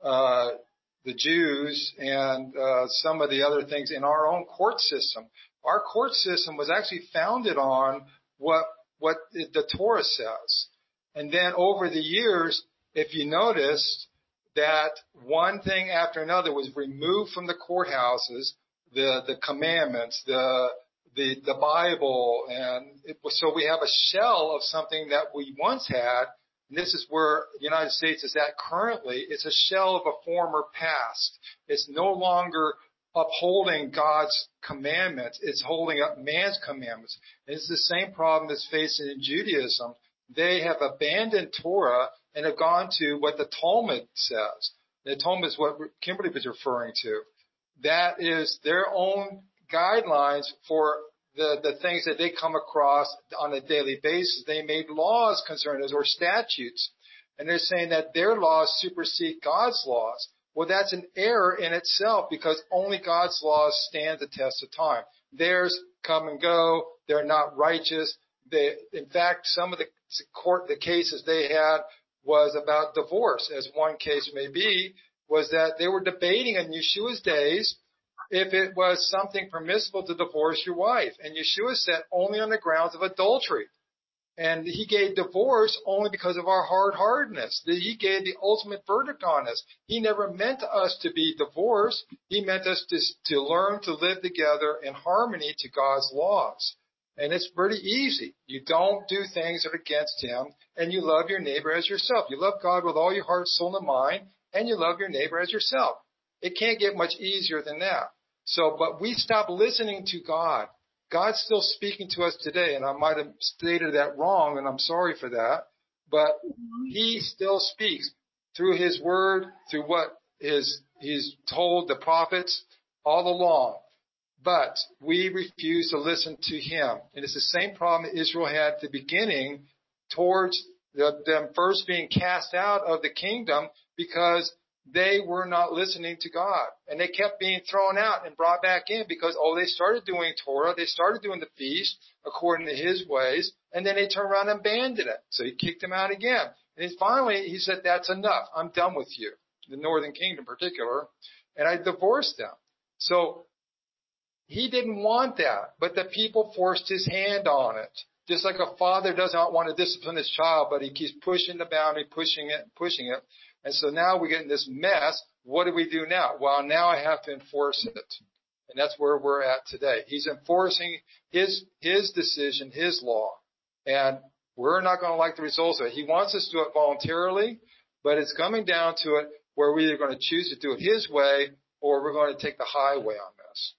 the Jews and some of the other things in our own court system. Our court system was actually founded on what the Torah says. And then over the years, if you noticed that one thing after another was removed from the courthouses, the commandments, the Bible, and so we have a shell of something that we once had. And this is where the United States is at currently. It's a shell of a former past. It's no longer upholding God's commandments. It's holding up man's commandments. And it's the same problem that's facing in Judaism. They have abandoned Torah and have gone to what the Talmud says. The Talmud is what Kimberly was referring to. That is their own guidelines for the things that they come across on a daily basis. They made laws concerning those, or statutes. And they're saying that their laws supersede God's laws. Well, that's an error in itself, because only God's laws stand the test of time. Theirs come and go. They're not righteous. In fact, some of the cases they had was about divorce, as one case may be, was that they were debating in Yeshua's days if it was something permissible to divorce your wife. And Yeshua said only on the grounds of adultery. And he gave divorce only because of our hard-heartedness. He gave the ultimate verdict on us. He never meant us to be divorced. He meant us to learn to live together in harmony to God's laws. And it's pretty easy. You don't do things that are against him, and you love your neighbor as yourself. You love God with all your heart, soul, and mind, and you love your neighbor as yourself. It can't get much easier than that. So, but we stop listening to God. God's still speaking to us today, and I might have stated that wrong, and I'm sorry for that, but he still speaks through his word, through what he's told the prophets all along. But we refuse to listen to him. And it's the same problem that Israel had at the beginning towards them first being cast out of the kingdom because they were not listening to God. And they kept being thrown out and brought back in because, they started doing Torah. They started doing the feast according to his ways. And then they turned around and abandoned it. So he kicked them out again. And finally, he said, that's enough. I'm done with you. The northern kingdom in particular. And I divorced them. So he didn't want that. But the people forced his hand on it. Just like a father does not want to discipline his child, but he keeps pushing the boundary, pushing it. And so now we get in this mess. What do we do now? Well, now I have to enforce it. And that's where we're at today. He's enforcing his decision, his law. And we're not going to like the results of it. He wants us to do it voluntarily, but it's coming down to it where we're either going to choose to do it his way or we're going to take the highway on this.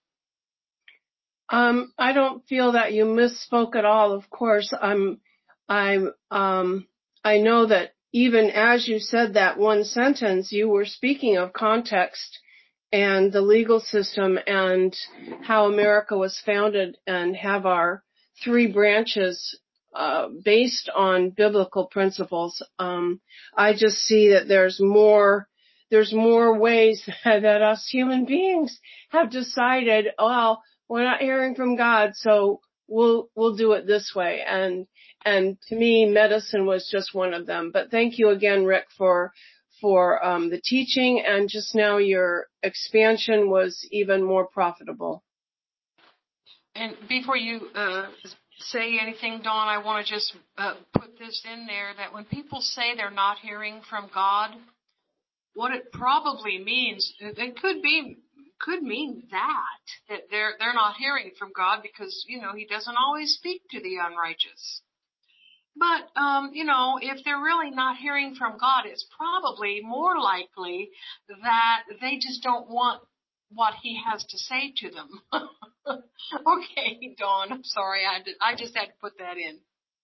I don't feel that you misspoke at all. Of course, I know that even as you said that one sentence, you were speaking of context and the legal system and how America was founded and have our three branches based on biblical principles. I just see that there's more ways that us human beings have decided, we're not hearing from God, so we'll do it this way. And to me, medicine was just one of them. But thank you again, Rick, for the teaching, and just now your expansion was even more profitable. And before you say anything, Dawn, I want to just put this in there, that when people say they're not hearing from God, what it probably means, it could mean that they're not hearing from God because, he doesn't always speak to the unrighteous. But, if they're really not hearing from God, it's probably more likely that they just don't want what he has to say to them. Okay, Dawn, I'm sorry. I just had to put that in.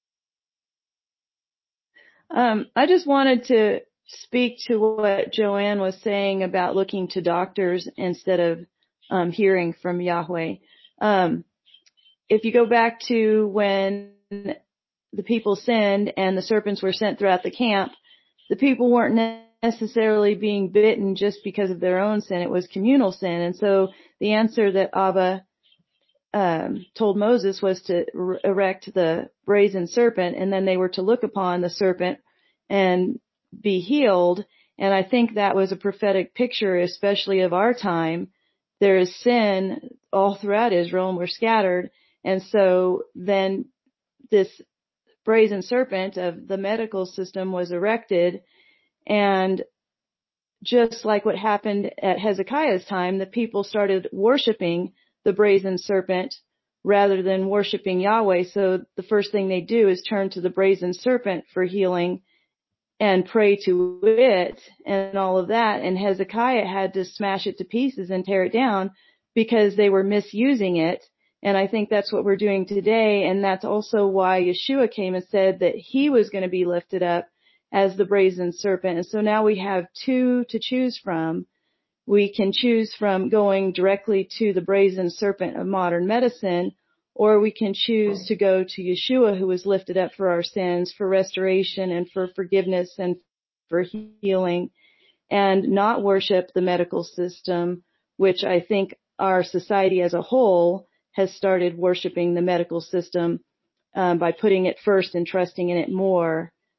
I just wanted to speak to what Joanne was saying about looking to doctors instead of hearing from Yahweh. If you go back to when the people sinned and the serpents were sent throughout the camp, the people weren't necessarily being bitten just because of their own sin. It was communal sin. And so the answer that Abba told Moses was to erect the brazen serpent, and then they were to look upon the serpent and be healed. And I think that was a prophetic picture, especially of our time. There is sin all throughout Israel, and we're scattered. And so then this brazen serpent of the medical system was erected, and just like what happened at Hezekiah's time, the people started worshiping the brazen serpent rather than worshiping Yahweh. So the first thing they do is turn to the brazen serpent for healing and pray to it and all of that. And Hezekiah had to smash it to pieces and tear it down because they were misusing it. And I think that's what we're doing today. And that's also why Yeshua came and said that he was going to be lifted up as the brazen serpent. And so now we have two to choose from. We can choose from going directly to the brazen serpent of modern medicine, or we can choose to go to Yeshua, who was lifted up for our sins, for restoration and for forgiveness and for healing, and not worship the medical system, which I think our society as a whole has started worshiping the medical system by putting it first and trusting in it more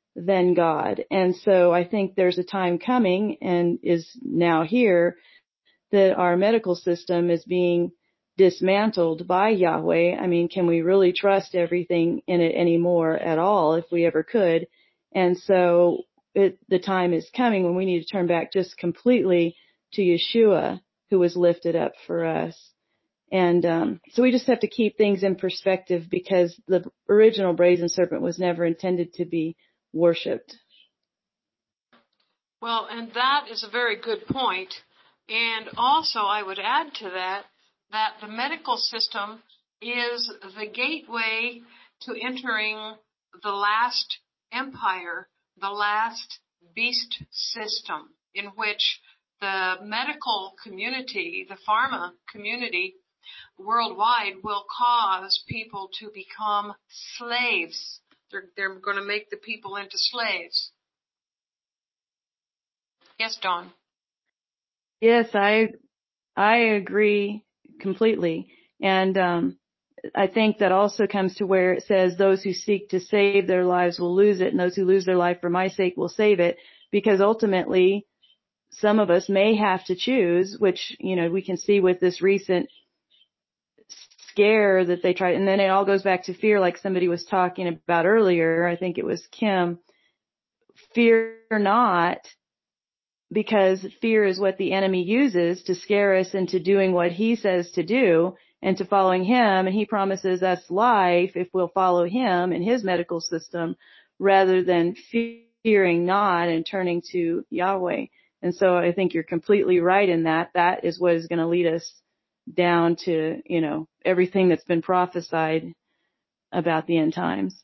than God. And so I think there's a time coming, and is now here, that our medical system is being dismantled by Yahweh. I mean, can we really trust everything in it anymore at all, if we ever could? And so the time is coming when we need to turn back just completely to Yeshua, who was lifted up for us. And so we just have to keep things in perspective, because the original brazen serpent was never intended to be worshipped. Well, and that is a very good point. And also I would add to that the medical system is the gateway to entering the last empire, the last beast system, in which the medical community, the pharma community worldwide, will cause people to become slaves. They're going to make the people into slaves. Yes, Dawn. Yes, I agree completely. And I think that also comes to where it says those who seek to save their lives will lose it, and those who lose their life for my sake will save it, because ultimately some of us may have to choose, which, we can see with this recent scare that they tried. And then it all goes back to fear, like somebody was talking about earlier. I think it was Kim. Fear not, because fear is what the enemy uses to scare us into doing what he says to do and to following him. And he promises us life if we'll follow him and his medical system, rather than fearing not and turning to Yahweh. And so I think you're completely right in that. That is what is going to lead us down to, everything that's been prophesied about the end times.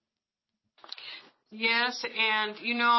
Yes, and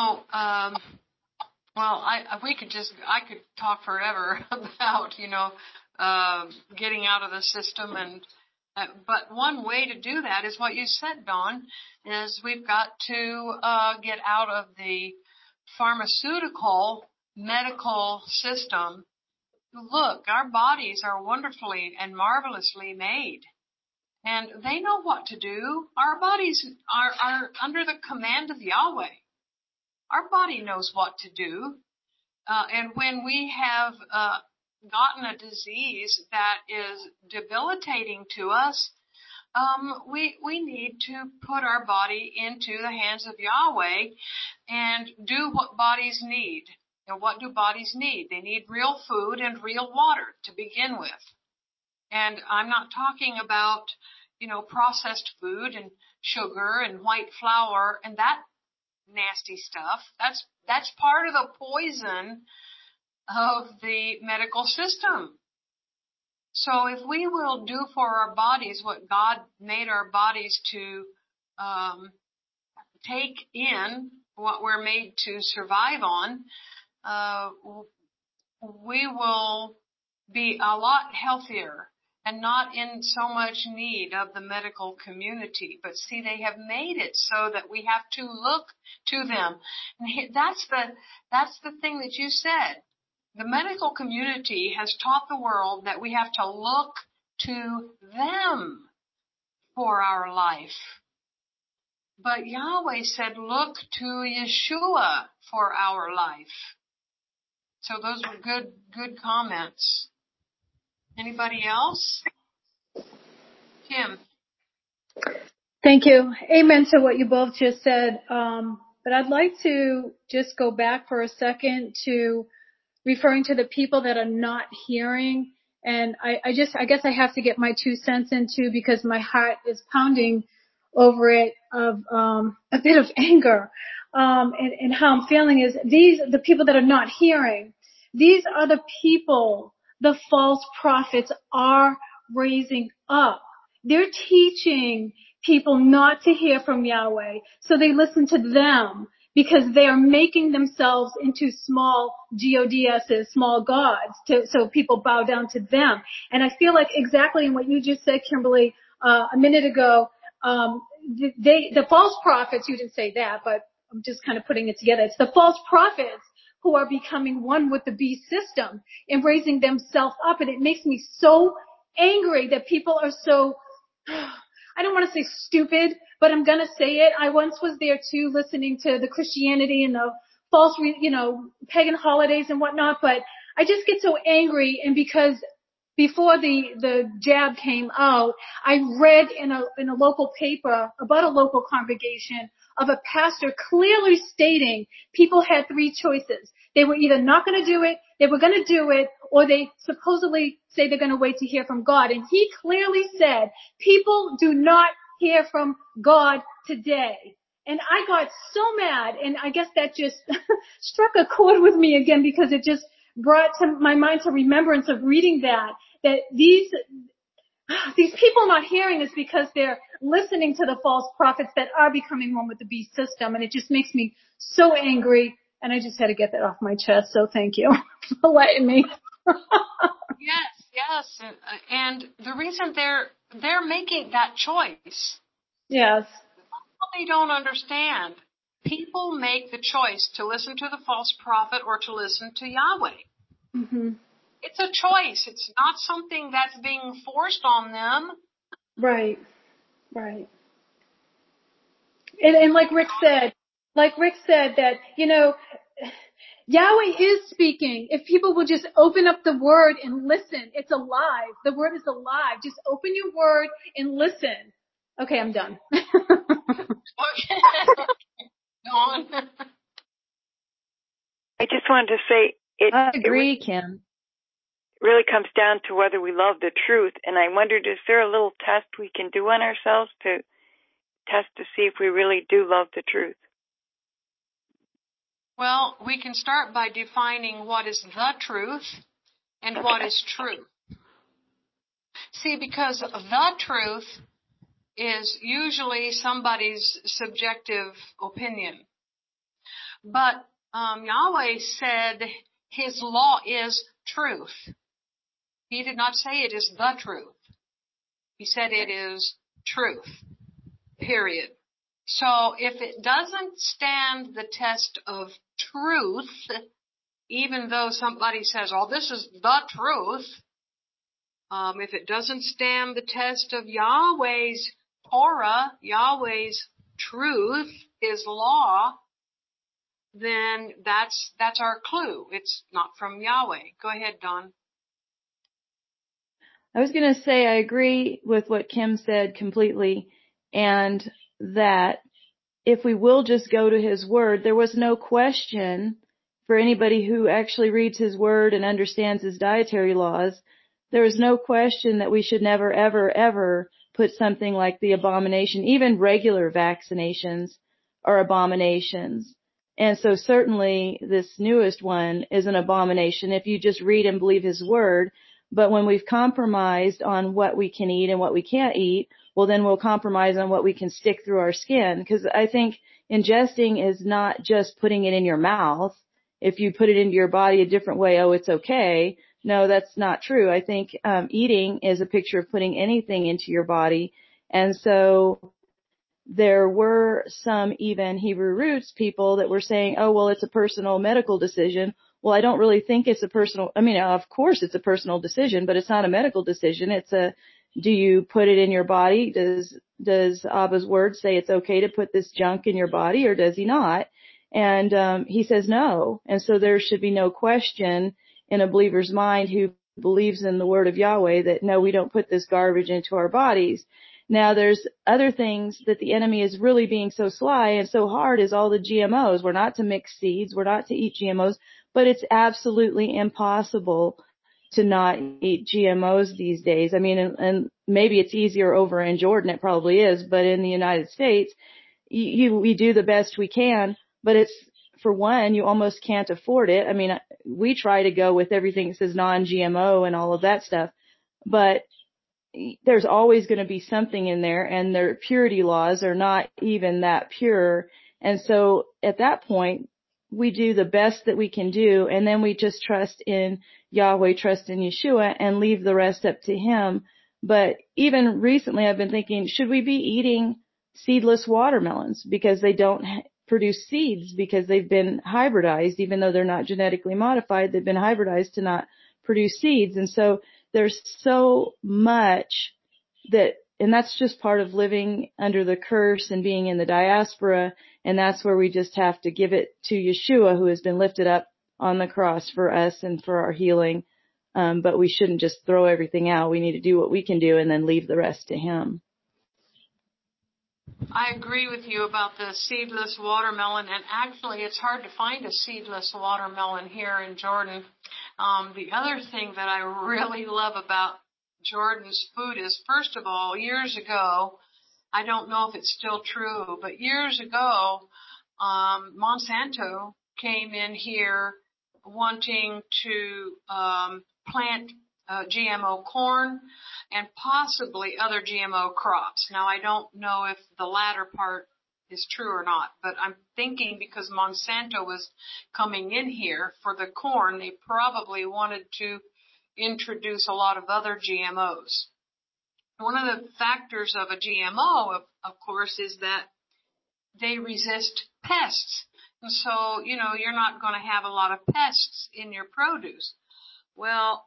I could talk forever about getting out of the system, and but one way to do that is what you said, Dawn, is we've got to get out of the pharmaceutical medical system. Look, our bodies are wonderfully and marvelously made, and they know what to do. Our bodies are under the command of Yahweh. Our body knows what to do. And when we have gotten a disease that is debilitating to us, we need to put our body into the hands of Yahweh and do what bodies need. And what do bodies need? They need real food and real water to begin with. And I'm not talking about, processed food and sugar and white flour and that nasty stuff. That's part of the poison of the medical system. So if we will do for our bodies what God made our bodies to take in, what we're made to survive on, we will be a lot healthier and not in so much need of the medical community. But see, they have made it so that we have to look to them. And that's the thing that you said. The medical community has taught the world that we have to look to them for our life. But Yahweh said, look to Yeshua for our life. So those were good comments. Anybody else? Kim. Thank you. Amen to what you both just said. But I'd like to just go back for a second to referring to the people that are not hearing. And I guess I have to get my 2 cents into, because my heart is pounding over it, of a bit of anger. And how I'm feeling is the people that are not hearing, these are the people the false prophets are raising up. They're teaching people not to hear from Yahweh, so they listen to them, because they are making themselves into small gods, small gods, so people bow down to them. And I feel like exactly in what you just said, Kimberly, a minute ago, the false prophets, you didn't say that, but I'm just kind of putting it together. It's the false prophets who are becoming one with the beast system and raising themselves up. And it makes me so angry that people are so, I don't want to say stupid, but I'm going to say it. I once was there too, listening to the Christianity and the false, pagan holidays and whatnot, but I just get so angry, and because before the jab came out, I read in a local paper about a local congregation of a pastor clearly stating people had three choices. They were either not going to do it, they were going to do it, or they supposedly say they're going to wait to hear from God. And he clearly said, people do not hear from God today. And I got so mad, and I guess that just struck a chord with me again, because it just brought to my mind to remembrance of reading that these people not hearing is because they're listening to the false prophets that are becoming one with the beast system, and it just makes me so angry, and I just had to get that off my chest, so thank you for letting me. Yes, and the reason they're making that choice. Yes. They don't understand. People make the choice to listen to the false prophet or to listen to Yahweh. Mm-hmm. It's a choice. It's not something that's being forced on them. Right. And like Rick said that, Yahweh is speaking. If people will just open up the word and listen, it's alive. The word is alive. Just open your word and listen. Okay, I'm done. Okay. Go on. I just wanted to say I agree, Kim. It really comes down to whether we love the truth. And I wondered, is there a little test we can do on ourselves to test to see if we really do love the truth? Well, we can start by defining what is the truth and what is true. See, because the truth is usually somebody's subjective opinion. But Yahweh said his law is truth. He did not say it is the truth. He said it is truth, period. So if it doesn't stand the test of truth, even though somebody says, oh, this is the truth, if it doesn't stand the test of Yahweh's Torah, Yahweh's truth, his law, then that's our clue. It's not from Yahweh. Go ahead, Dawn. I was going to say I agree with what Kim said completely, and that if we will just go to his word, there was no question for anybody who actually reads his word and understands his dietary laws. There is no question that we should never, ever, ever put something like the abomination. Even regular vaccinations are abominations. And so certainly this newest one is an abomination if you just read and believe his word. But when we've compromised on what we can eat and what we can't eat, well, then we'll compromise on what we can stick through our skin. Because I think ingesting is not just putting it in your mouth. If you put it into your body a different way, oh, it's okay. No, that's not true. I think eating is a picture of putting anything into your body. And so there were some even Hebrew roots people that were saying, oh, well, it's a personal medical decision. Well, I don't really think it's a personal, of course it's a personal decision, but it's not a medical decision. It's do you put it in your body? Does Abba's word say it's okay to put this junk in your body, or does he not? And he says no. And so there should be no question in a believer's mind who believes in the word of Yahweh that no, we don't put this garbage into our bodies. Now there's other things that the enemy is really being so sly and so hard is all the GMOs. We're not to mix seeds. We're not to eat GMOs, but it's absolutely impossible to not eat GMOs these days. And maybe it's easier over in Jordan. It probably is, but in the United States, we do the best we can, but it's, for one, you almost can't afford it. We try to go with everything that says non-GMO and all of that stuff, but there's always going to be something in there, and their purity laws are not even that pure. And so at that point, we do the best that we can do, and then we just trust in Yahweh, trust in Yeshua, and leave the rest up to him. But even recently I've been thinking, should we be eating seedless watermelons because they don't produce seeds, because they've been hybridized, even though they're not genetically modified, they've been hybridized to not produce seeds. And so there's so much that and that's just part of living under the curse and being in the diaspora. And that's where we just have to give it to Yeshua, who has been lifted up on the cross for us and for our healing. But we shouldn't just throw everything out. We need to do what we can do and then leave the rest to him. I agree with you about the seedless watermelon, and actually it's hard to find a seedless watermelon here in Jordan. The other thing that I really love about Jordan's food is, first of all, years ago, I don't know if it's still true, but years ago, Monsanto came in here wanting to plant GMO corn and possibly other GMO crops. Now, I don't know if the latter part is true or not, but I'm thinking because Monsanto was coming in here for the corn, they probably wanted to introduce a lot of other GMOs. One of the factors of a GMO, of course, is that they resist pests. And so, you're not going to have a lot of pests in your produce. Well,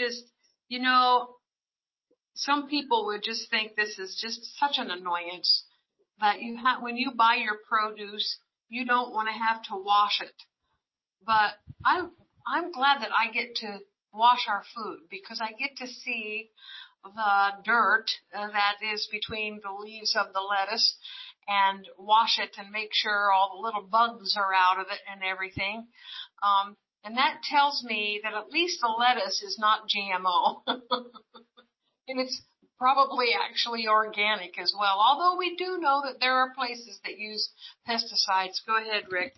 some people would just think this is just such an annoyance that when you buy your produce, you don't want to have to wash it. But I'm glad that I get to wash our food because I get to see the dirt that is between the leaves of the lettuce and wash it and make sure all the little bugs are out of it and everything. And that tells me that at least the lettuce is not GMO. And it's probably actually organic as well. Although we do know that there are places that use pesticides. Go ahead, Rick.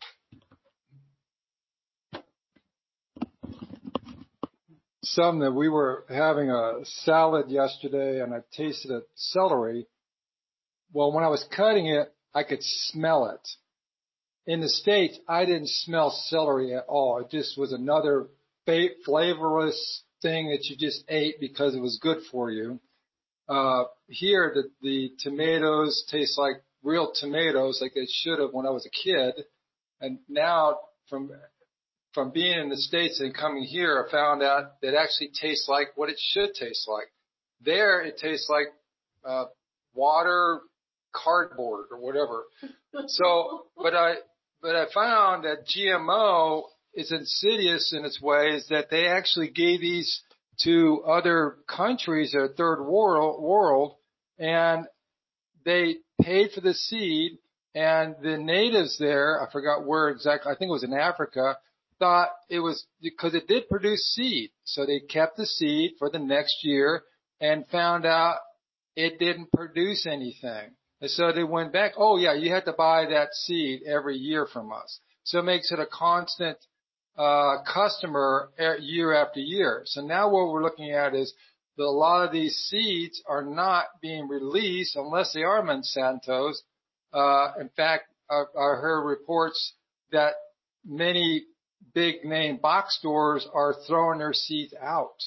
Some that we were having a salad yesterday and I tasted a celery. Well, when I was cutting it, I could smell it. In the States, I didn't smell celery at all. It just was another flavorless thing that you just ate because it was good for you. Here, the tomatoes taste like real tomatoes, like they should have when I was a kid. And now, from being in the States and coming here, I found out that it actually tastes like what it should taste like. There, it tastes like water, cardboard, or whatever. So, but I found that GMO is insidious in its ways that they actually gave these to other countries, their third world, and they paid for the seed, and the natives there, I forgot where exactly, I think it was in Africa, thought it was because it did produce seed. So they kept the seed for the next year and found out it didn't produce anything. And so they went back, oh yeah, you have to buy that seed every year from us. So it makes it a constant customer year after year. So now what we're looking at is that a lot of these seeds are not being released unless they are Monsanto's. In fact, I heard reports that many big name box stores are throwing their seeds out.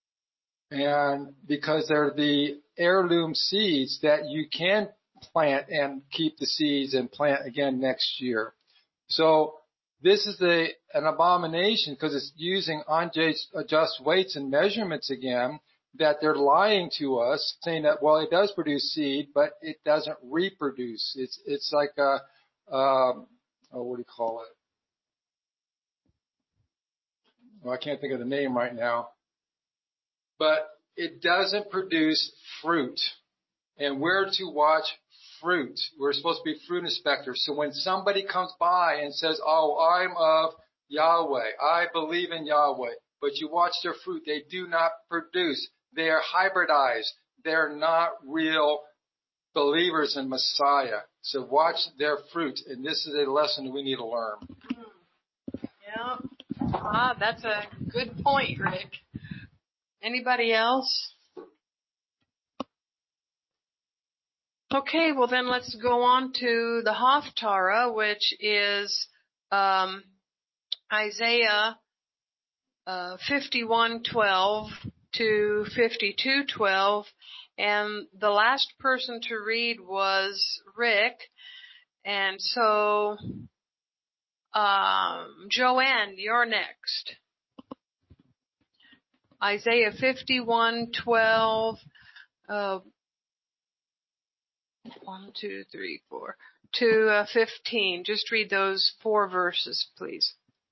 And because they're the heirloom seeds that you can plant and keep the seeds and plant again next year. So this is an abomination because it's using unjust weights and measurements again, that they're lying to us, saying that, well, it does produce seed, but it doesn't reproduce. It's like what do you call it? Well, I can't think of the name right now. But it doesn't produce fruit. And we're to watch fruit. We're supposed to be fruit inspectors. So when somebody comes by and says, oh, I'm of Yahweh, I believe in Yahweh, but you watch their fruit, they do not produce. They are hybridized. They're not real believers in Messiah. So watch their fruit. And this is a lesson we need to learn. Yeah. That's a good point, Rick. Anybody else? Okay, well then let's go on to the Haftarah, which is Isaiah 51:12 to 52:12, and the last person to read was Rick, and so Joanne, you're next. Isaiah 51:12. 1, 2, 3, 4, to 15. Just read those 4 verses, please.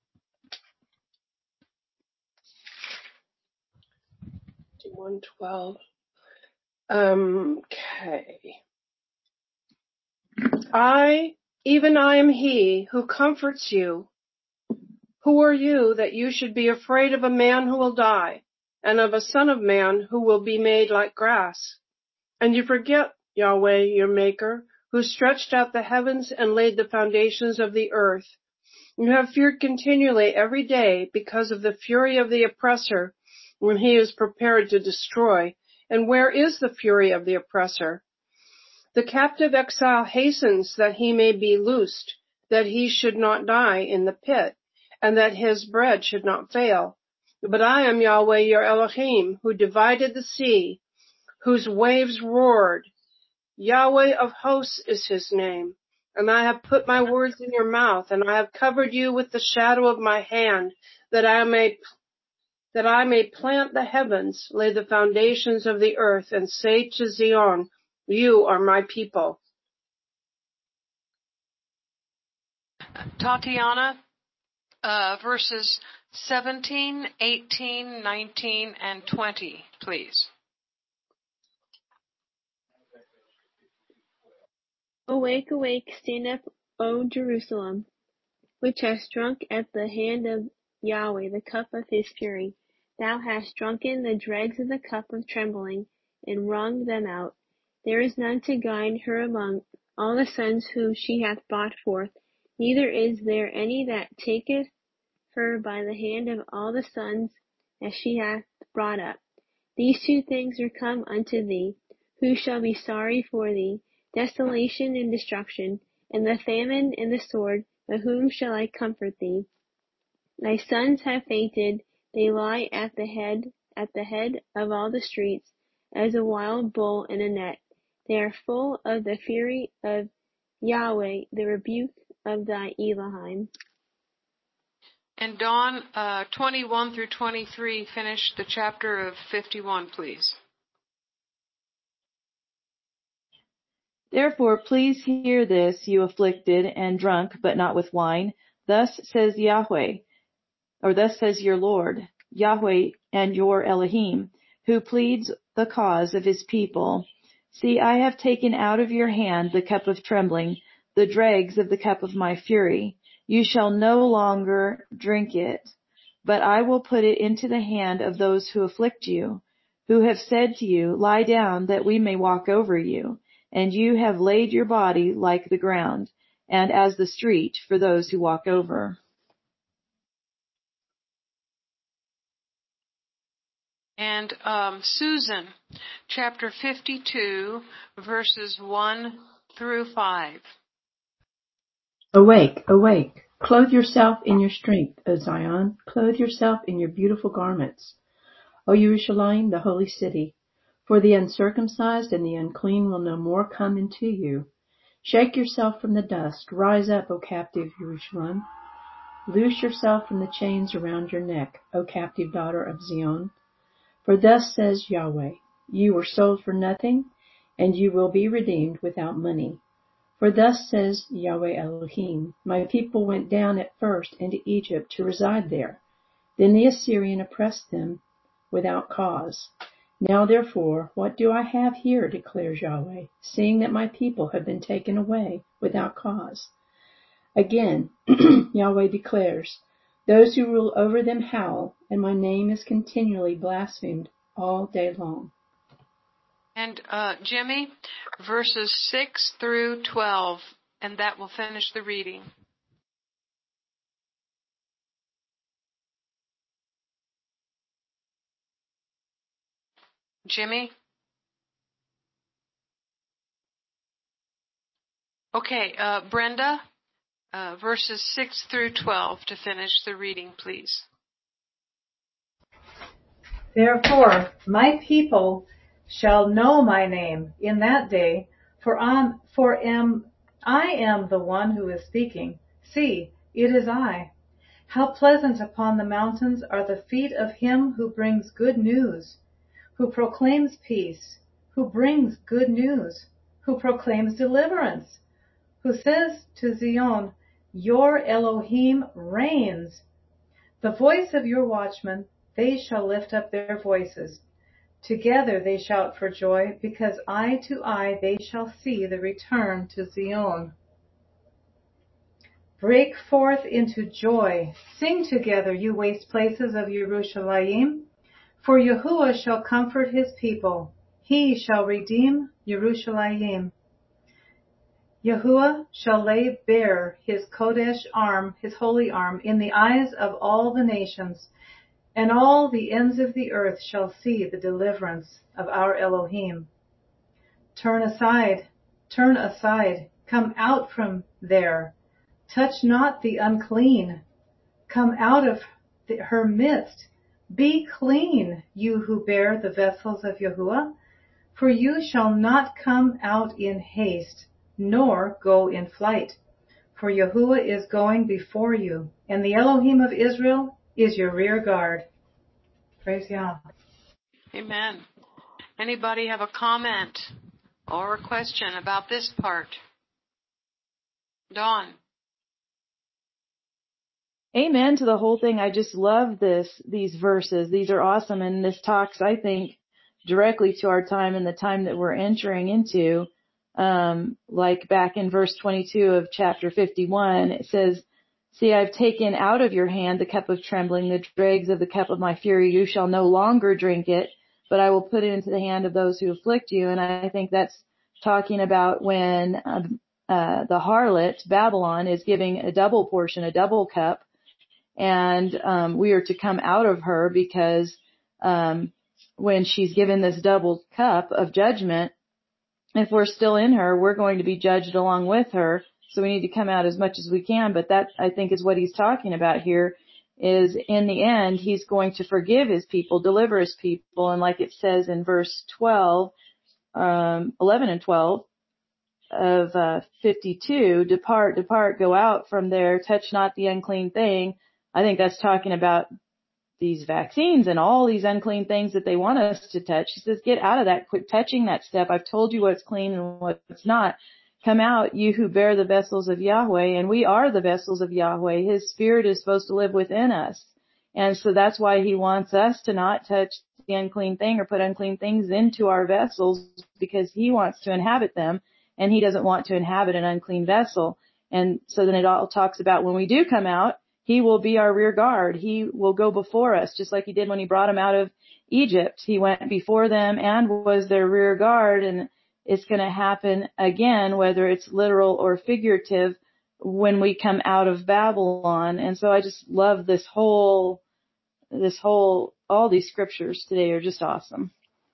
To 1:12. Okay. Even I am he who comforts you. Who are you that you should be afraid of a man who will die, and of a son of man who will be made like grass? And you forget Yahweh your Maker, who stretched out the heavens and laid the foundations of the earth. You have feared continually every day because of the fury of the oppressor when he is prepared to destroy. And where is the fury of the oppressor? The captive exile hastens that he may be loosed, that he should not die in the pit, and that his bread should not fail. But I am Yahweh your Elohim, who divided the sea, whose waves roared. Yahweh of hosts is his name. And I have put my words in your mouth, and I have covered you with the shadow of my hand, that I may plant the heavens, lay the foundations of the earth, and say to Zion, you are my people. Tatiana, verses 17, 18, 19, and 20, please. Awake, awake, stand up, O Jerusalem, which hast drunk at the hand of Yahweh the cup of his fury. Thou hast drunken the dregs of the cup of trembling, and wrung them out. There is none to guide her among all the sons whom she hath brought forth, neither is there any that taketh her by the hand of all the sons that she hath brought up. These 2 things are come unto thee. Who shall be sorry for thee? Desolation and destruction, and the famine and the sword. But whom shall I comfort thee? Thy sons have fainted; they lie at the head of all the streets, as a wild bull in a net. They are full of the fury of Yahweh, the rebuke of thy Elohim. And Dawn, 21 through 23, finish the chapter of 51, please. Therefore, please hear this, you afflicted and drunk, but not with wine. Thus says Yahweh, or thus says your Lord, Yahweh and your Elohim, who pleads the cause of his people. See, I have taken out of your hand the cup of trembling, the dregs of the cup of my fury. You shall no longer drink it, but I will put it into the hand of those who afflict you, who have said to you, lie down that we may walk over you. And you have laid your body like the ground, and as the street for those who walk over. And Susan, chapter 52, verses 1 through 5. Awake, awake, clothe yourself in your strength, O Zion, clothe yourself in your beautiful garments, O Jerusalem, the holy city. For the uncircumcised and the unclean will no more come into you. Shake yourself from the dust. Rise up, O captive Jerusalem. Loose yourself from the chains around your neck, O captive daughter of Zion. For thus says Yahweh, you were sold for nothing, and you will be redeemed without money. For thus says Yahweh Elohim, my people went down at first into Egypt to reside there. Then the Assyrian oppressed them without cause. Now therefore, what do I have here, declares Yahweh, seeing that my people have been taken away without cause? Again, Yahweh declares, those who rule over them howl, and my name is continually blasphemed all day long. And Jimmy, verses 6 through 12, and that will finish the reading. Jimmy? Okay, Brenda, verses 6 through 12 to finish the reading, please. Therefore, my people shall know my name in that day, for I am the one who is speaking. See, it is I. How pleasant upon the mountains are the feet of him who brings good news, who proclaims peace, who brings good news, who proclaims deliverance, who says to Zion, your Elohim reigns. The voice of your watchmen, they shall lift up their voices. Together they shout for joy, because eye to eye they shall see the return to Zion. Break forth into joy. Sing together, you waste places of Yerushalayim. For Yahuwah shall comfort his people. He shall redeem Yerushalayim. Yahuwah shall lay bare his Kodesh arm, his holy arm, in the eyes of all the nations, and all the ends of the earth shall see the deliverance of our Elohim. Turn aside, come out from there. Touch not the unclean. Come out of her midst. Be clean, you who bear the vessels of Yahuwah, for you shall not come out in haste, nor go in flight. For Yahuwah is going before you, and the Elohim of Israel is your rear guard. Praise Yah. Amen. Anybody have a comment or a question about this part? Dawn. Amen to the whole thing. I just love these verses. These are awesome. And this talks, I think, directly to our time and the time that we're entering into. Like back in verse 22 of chapter 51, it says, see, I've taken out of your hand the cup of trembling, the dregs of the cup of my fury. You shall no longer drink it, but I will put it into the hand of those who afflict you. And I think that's talking about when the harlot, Babylon, is giving a double portion, a double cup. And we are to come out of her because when she's given this double cup of judgment, if we're still in her, we're going to be judged along with her. So we need to come out as much as we can. But that, I think, is what he's talking about here, is in the end, he's going to forgive his people, deliver his people. And like it says in verse 12, 11 and 12 of 52, depart, go out from there, touch not the unclean thing. I think that's talking about these vaccines and all these unclean things that they want us to touch. He says, get out of that. Quit touching that stuff. I've told you what's clean and what's not. Come out, you who bear the vessels of Yahweh. And we are the vessels of Yahweh. His spirit is supposed to live within us. And so that's why he wants us to not touch the unclean thing or put unclean things into our vessels, because he wants to inhabit them and he doesn't want to inhabit an unclean vessel. And so then it all talks about when we do come out, he will be our rear guard. He will go before us, just like he did when he brought them out of Egypt. He went before them and was their rear guard, and it's going to happen again, whether it's literal or figurative, when we come out of Babylon. And so I just love all these scriptures today are just awesome.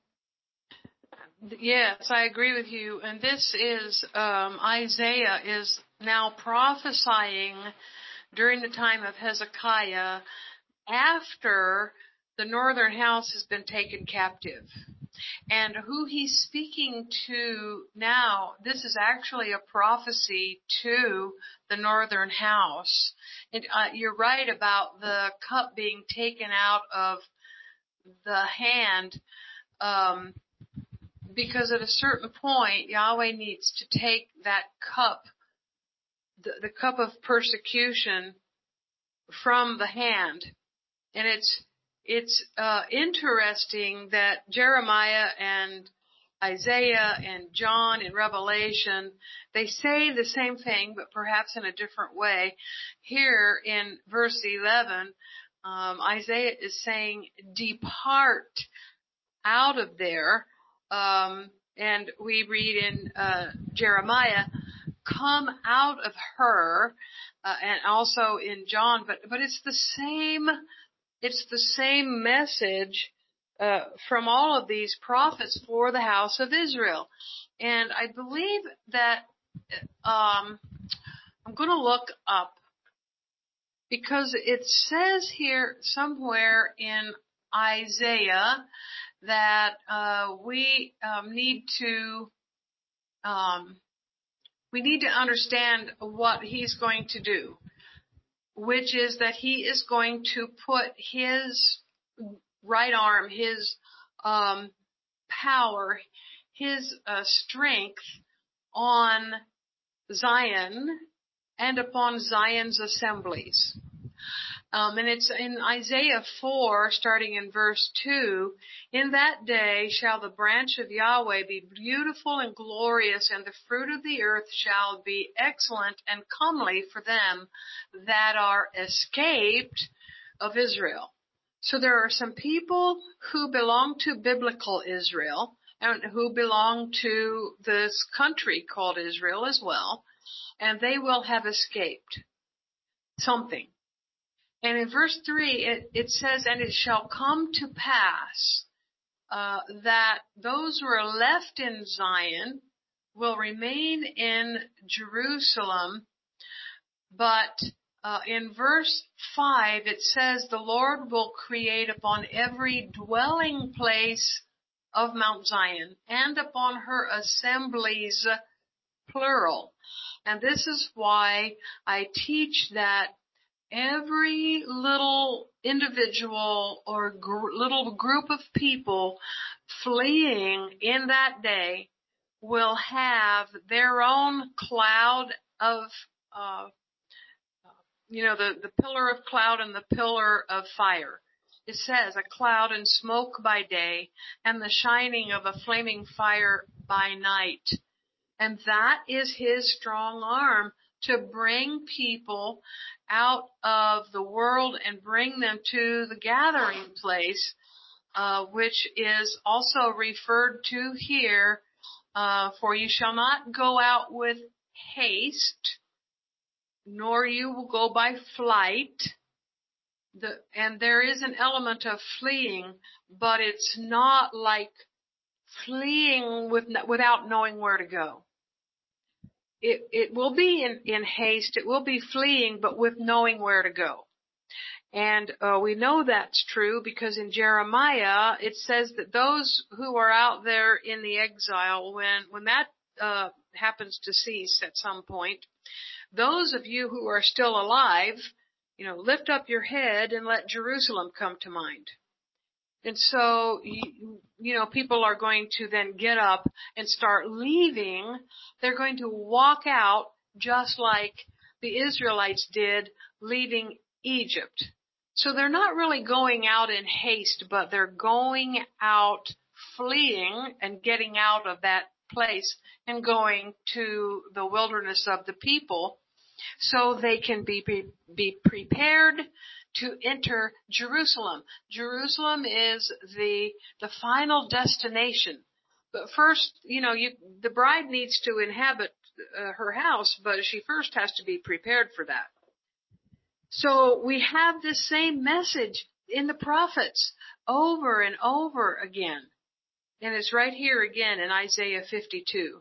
Yes, I agree with you. And this is, Isaiah is now prophesying during the time of Hezekiah, after the northern house has been taken captive. And who he's speaking to now, this is actually a prophecy to the northern house. And you're right about the cup being taken out of the hand, because at a certain point, Yahweh needs to take that cup, the cup of persecution, from the hand. And it's interesting that Jeremiah and Isaiah and John in Revelation, they say the same thing, but perhaps in a different way. Here in verse 11, Isaiah is saying, depart out of there. And we read in Jeremiah, come out of her, and also in John, but it's the same message from all of these prophets for the house of Israel. And I believe that I'm going to look up, because it says here somewhere in Isaiah that we need to understand what he's going to do, which is that he is going to put his right arm, his power, his strength on Zion and upon Zion's assemblies. And it's in Isaiah 4, starting in verse 2, in that day shall the branch of Yahweh be beautiful and glorious, and the fruit of the earth shall be excellent and comely for them that are escaped of Israel. So there are some people who belong to biblical Israel and who belong to this country called Israel as well, and they will have escaped something. And in verse 3, it says, and it shall come to pass that those who are left in Zion will remain in Jerusalem. But in verse 5, it says, the Lord will create upon every dwelling place of Mount Zion and upon her assemblies, plural. And this is why I teach that every little individual or little group of people fleeing in that day will have their own cloud of, the pillar of cloud and the pillar of fire. It says a cloud and smoke by day and the shining of a flaming fire by night. And that is his strong arm to bring people out of the world and bring them to the gathering place, which is also referred to here, for you shall not go out with haste, nor you will go by flight. And there is an element of fleeing, but it's not like fleeing without knowing where to go. It will be in haste, it will be fleeing, but with knowing where to go. And we know that's true because in Jeremiah it says that those who are out there in the exile, when that happens to cease at some point, those of you who are still alive, lift up your head and let Jerusalem come to mind. And so, people are going to then get up and start leaving. They're going to walk out just like the Israelites did leaving Egypt. So they're not really going out in haste, but they're going out fleeing and getting out of that place and going to the wilderness of the people so they can be prepared to enter Jerusalem. Jerusalem is the final destination. But first, the bride needs to inhabit her house, but she first has to be prepared for that. So we have this same message in the prophets over and over again. And it's right here again in Isaiah 52.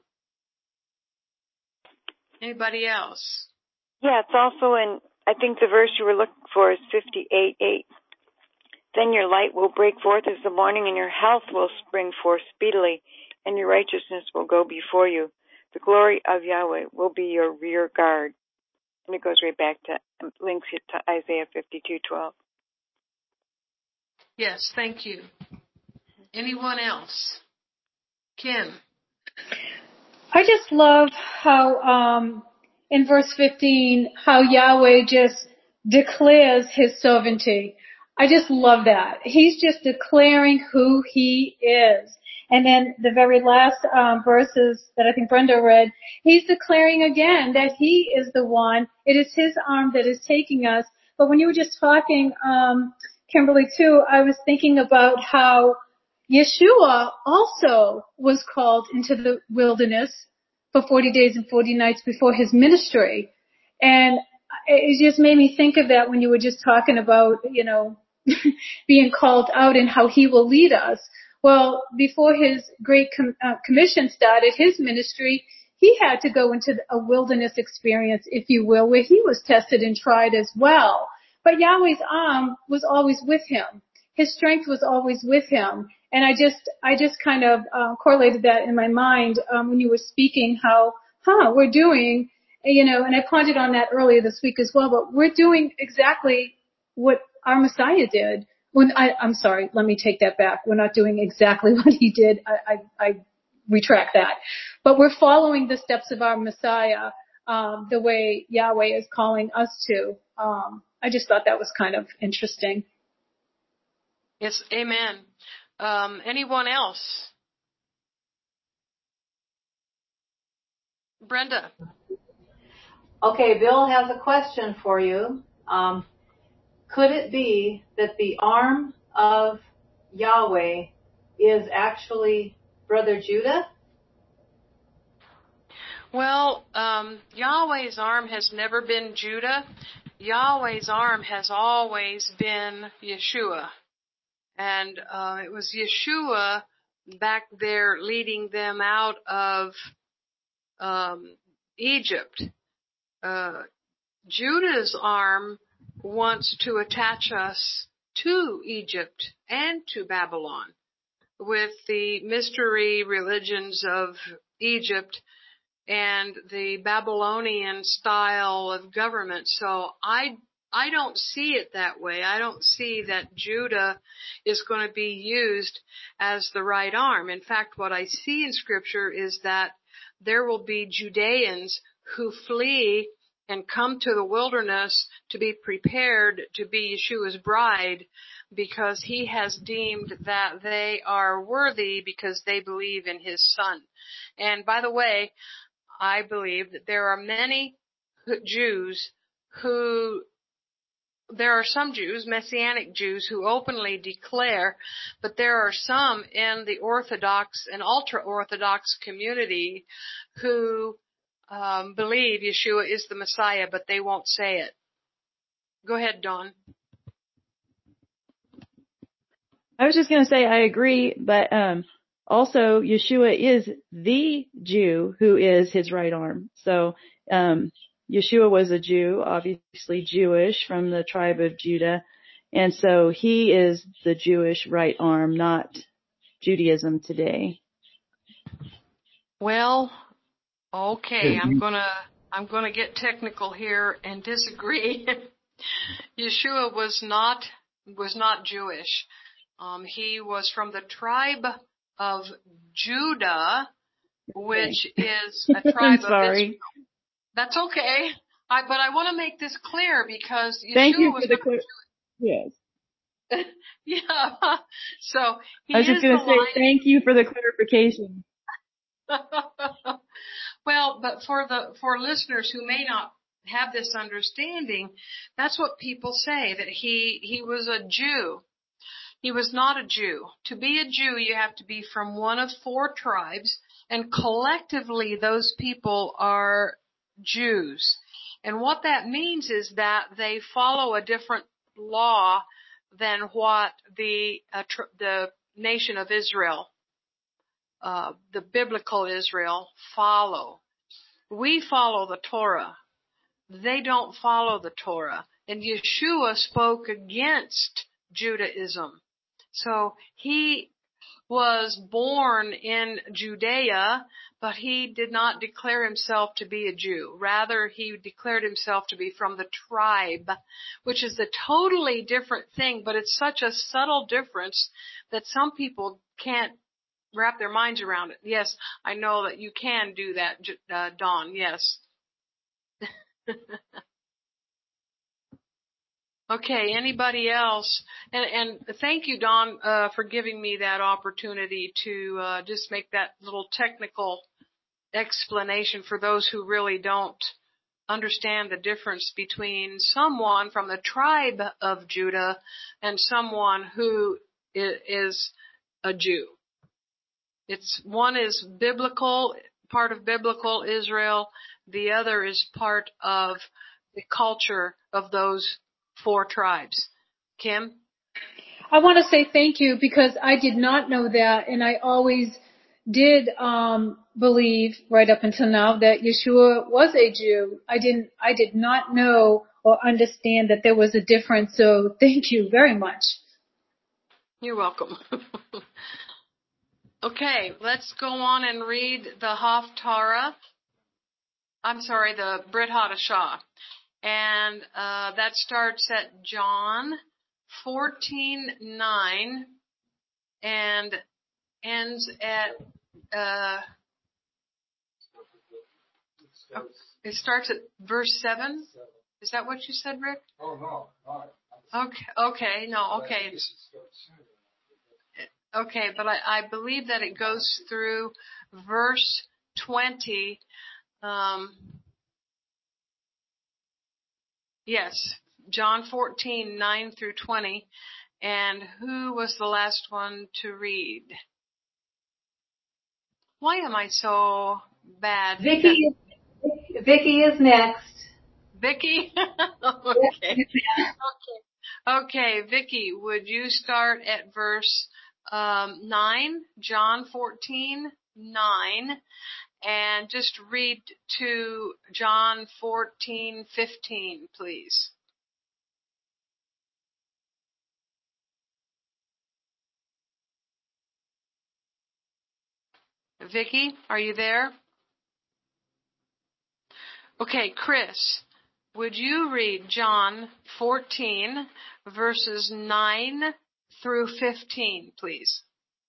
Anybody else? Yeah, it's also in, I think the verse you were looking for is 58:8. Then your light will break forth as the morning, and your health will spring forth speedily, and your righteousness will go before you. The glory of Yahweh will be your rear guard. And it goes right back to, links it to Isaiah 52:12. Yes, thank you. Anyone else? Kim. I just love how, in verse 15, how Yahweh just declares his sovereignty. I just love that. He's just declaring who he is. And then the very last verses that I think Brenda read, he's declaring again that he is the one. It is his arm that is taking us. But when you were just talking, Kimberly, too, I was thinking about how Yeshua also was called into the wilderness for 40 days and 40 nights before his ministry. And it just made me think of that when you were just talking about, being called out and how he will lead us. Well, before his great commission started, his ministry, he had to go into a wilderness experience, if you will, where he was tested and tried as well. But Yahweh's arm was always with him. His strength was always with him. And I just kind of correlated that in my mind when you were speaking how, we're doing, and I pondered on that earlier this week as well, but we're doing exactly what our Messiah did. I'm sorry, let me take that back. We're not doing exactly what he did. I retract that. but we're following the steps of our Messiah, the way Yahweh is calling us to. I just thought that was kind of interesting. Yes, amen. Anyone else? Brenda. Okay, Bill has a question for you. Could it be that the arm of Yahweh is actually Brother Judah? Well, Yahweh's arm has never been Judah. Yahweh's arm has always been Yeshua. And it was Yeshua back there leading them out of Egypt. Judah's arm wants to attach us to Egypt and to Babylon with the mystery religions of Egypt and the Babylonian style of government. So I don't see it that way. I don't see that Judah is going to be used as the right arm. In fact, what I see in Scripture is that there will be Judeans who flee and come to the wilderness to be prepared to be Yeshua's bride because he has deemed that they are worthy because they believe in his son. And by the way, I believe that there are many Jews there are some Jews, Messianic Jews, who openly declare, but there are some in the Orthodox and ultra-Orthodox community who believe Yeshua is the Messiah, but they won't say it. Go ahead, Dawn. I was just going to say I agree, but also Yeshua is the Jew who is his right arm. So Yeshua was a Jew, obviously Jewish from the tribe of Judah, and so he is the Jewish right arm, not Judaism today. Well, okay, I'm gonna get technical here and disagree. Yeshua was not Jewish. He was from the tribe of Judah, which is a tribe of Israel. That's okay. But I want to make this clear because Yeshua Thank you was for the yes. Yeah. So he I was just going to say thank you for the clarification. Well, but for listeners who may not have this understanding, that's what people say, that he was a Jew. He was not a Jew. To be a Jew, you have to be from one of 4 tribes, and collectively those people are Jews. And what that means is that they follow a different law than what the nation of Israel, the biblical Israel, follow. We follow the Torah. They don't follow the Torah. And Yeshua spoke against Judaism. So he was born in Judea, but he did not declare himself to be a Jew. Rather, he declared himself to be from the tribe, which is a totally different thing, but it's such a subtle difference that some people can't wrap their minds around it. Yes, I know that you can do that, Dawn, yes. Okay, anybody else? And thank you, Dawn, for giving me that opportunity to just make that little technical explanation for those who really don't understand the difference between someone from the tribe of Judah and someone who is a Jew. One is biblical, part of biblical Israel. The other is part of the culture of those 4 tribes. Kim? I want to say thank you because I did not know that, and I always did believe right up until now that Yeshua was a Jew. I did not know or understand that there was a difference. So thank you very much. You're welcome. Okay, let's go on and read the Haftarah. I'm sorry, the Brit Hadashah. And that starts at John 14:9 and ends at It starts at verse 7. Is that what you said, Rick? Oh, no. Okay, no, okay. Okay, but I believe that it goes through verse 20. Yes, John 14, 9 through 20. And who was the last one to read? Why am I so bad? Vicky is next. Vicky? Okay. Okay, Vicky, would you start at verse 9, John 14, 9, and just read to John 14, 15, please. Vicky, are you there? Okay, Chris, would you read John 14, verses 9 through 15, please?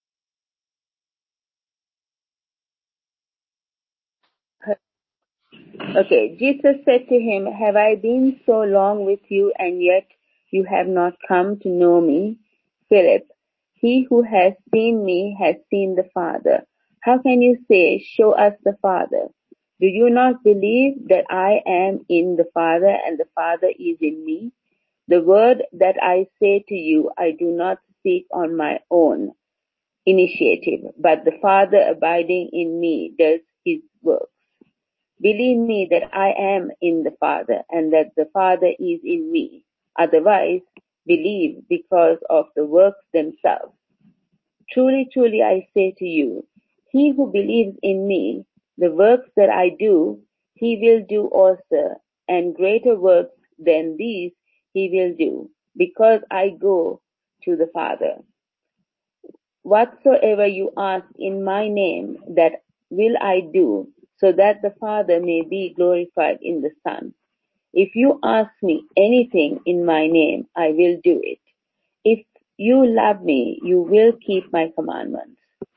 Okay, Jesus said to him, "Have I been so long with you, and yet you have not come to know me? Philip, he who has seen me has seen the Father. How can you say, 'Show us the Father'? Do you not believe that I am in the Father and the Father is in me? The word that I say to you, I do not speak on my own initiative, but the Father abiding in me does his work. Believe me that I am in the Father and that the Father is in me. Otherwise, believe because of the works themselves. Truly, truly, I say to you, he who believes in me, the works that I do, he will do also, and greater works than these he will do, because I go to the Father. Whatsoever you ask in my name, that will I do, so that the Father may be glorified in the Son. If you ask me anything in my name, I will do it. If you love me, you will keep my commandments.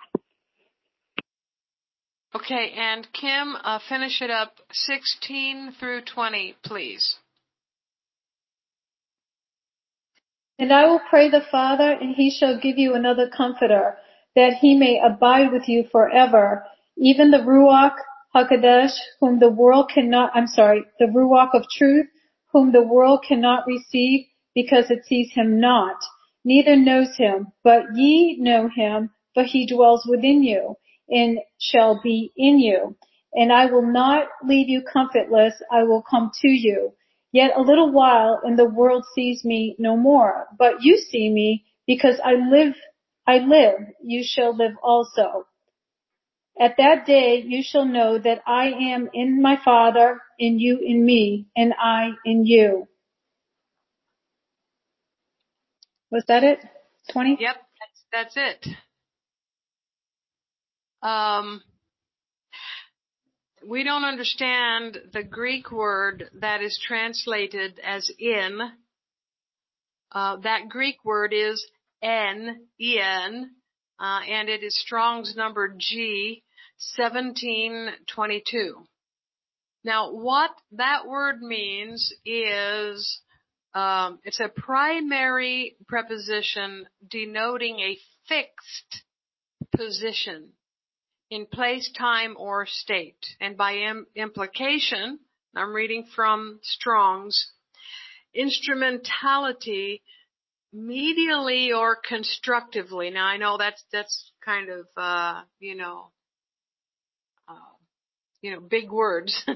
Okay, and Kim, finish it up 16 through 20, please. And I will pray the Father, and he shall give you another comforter, that he may abide with you forever, even the Ruach HaKodesh, the Ruach of truth, whom the world cannot receive, because it sees him not, neither knows him, but ye know him, for he dwells within you, and shall be in you. And I will not leave you comfortless, I will come to you. Yet a little while, and the world sees me no more. But you see me, because I live, you shall live also. At that day you shall know that I am in my Father, and you in me, and I in you. Was that it? 20? Yep, that's it. We don't understand the Greek word that is translated as in. That Greek word is en, and it is Strong's number G, 1722. Now, what that word means is, it's a primary preposition denoting a fixed position in place, time, or state. And by implication, I'm reading from Strong's, instrumentality medially or constructively. Now I know that's kind of, big words.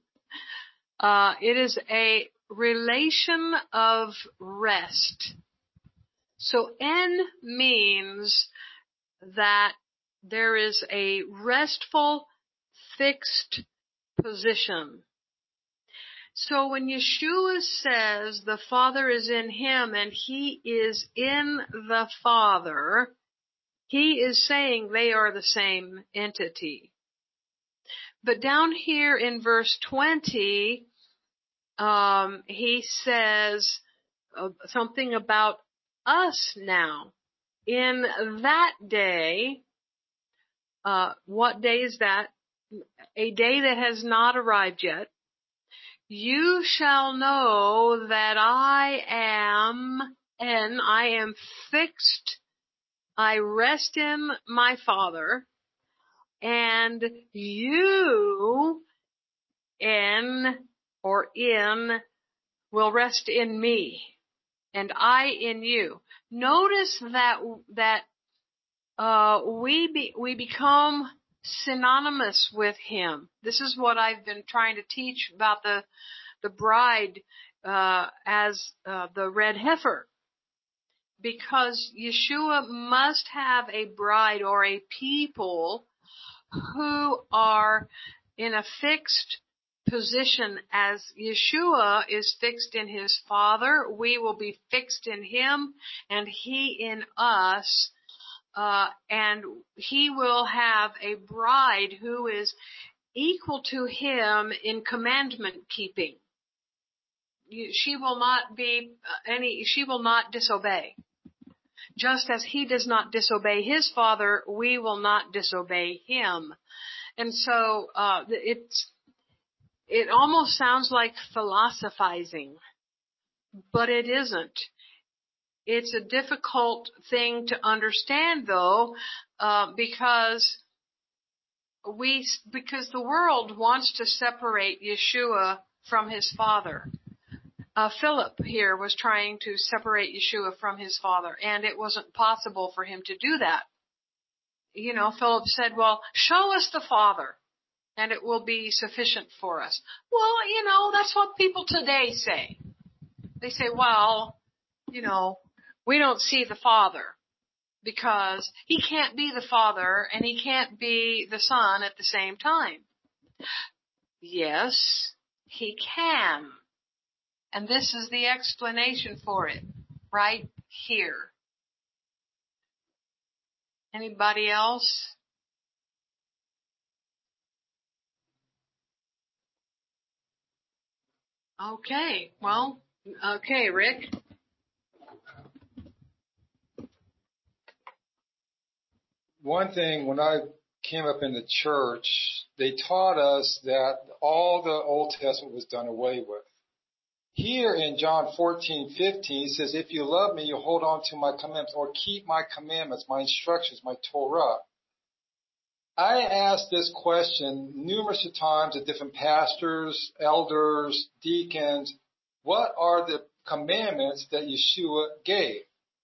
It is a relation of rest. So en means that there is a restful, fixed position. So when Yeshua says the Father is in him and he is in the Father, he is saying they are the same entity. But down here in verse 20, he says something about us now. In that day, what day is that? a day that has not arrived yet, you shall know that I am fixed, I rest in my Father, and you will rest in me, and I in you. Notice that we become synonymous with him. This is what I've been trying to teach about the bride as the red heifer. Because Yeshua must have a bride or a people who are in a fixed position. As Yeshua is fixed in his Father, we will be fixed in him and he in us. And he will have a bride who is equal to him in commandment keeping. She will not disobey. Just as he does not disobey his Father, we will not disobey him. And so, it almost sounds like philosophizing, but it isn't. It's a difficult thing to understand though, because the world wants to separate Yeshua from his Father. Philip here was trying to separate Yeshua from his Father, and it wasn't possible for him to do that. Philip said, well, show us the Father, and it will be sufficient for us. Well, that's what people today say. They say, well, we don't see the Father, because he can't be the Father and he can't be the Son at the same time. Yes, he can. And this is the explanation for it, right here. Anybody else? Okay, Rick. One thing, when I came up in the church, they taught us that all the Old Testament was done away with. Here in John 14:15, he says, if you love me, you hold on to my commandments, or keep my commandments, my instructions, my Torah. I asked this question numerous times to different pastors, elders, deacons. What are the commandments that Yeshua gave?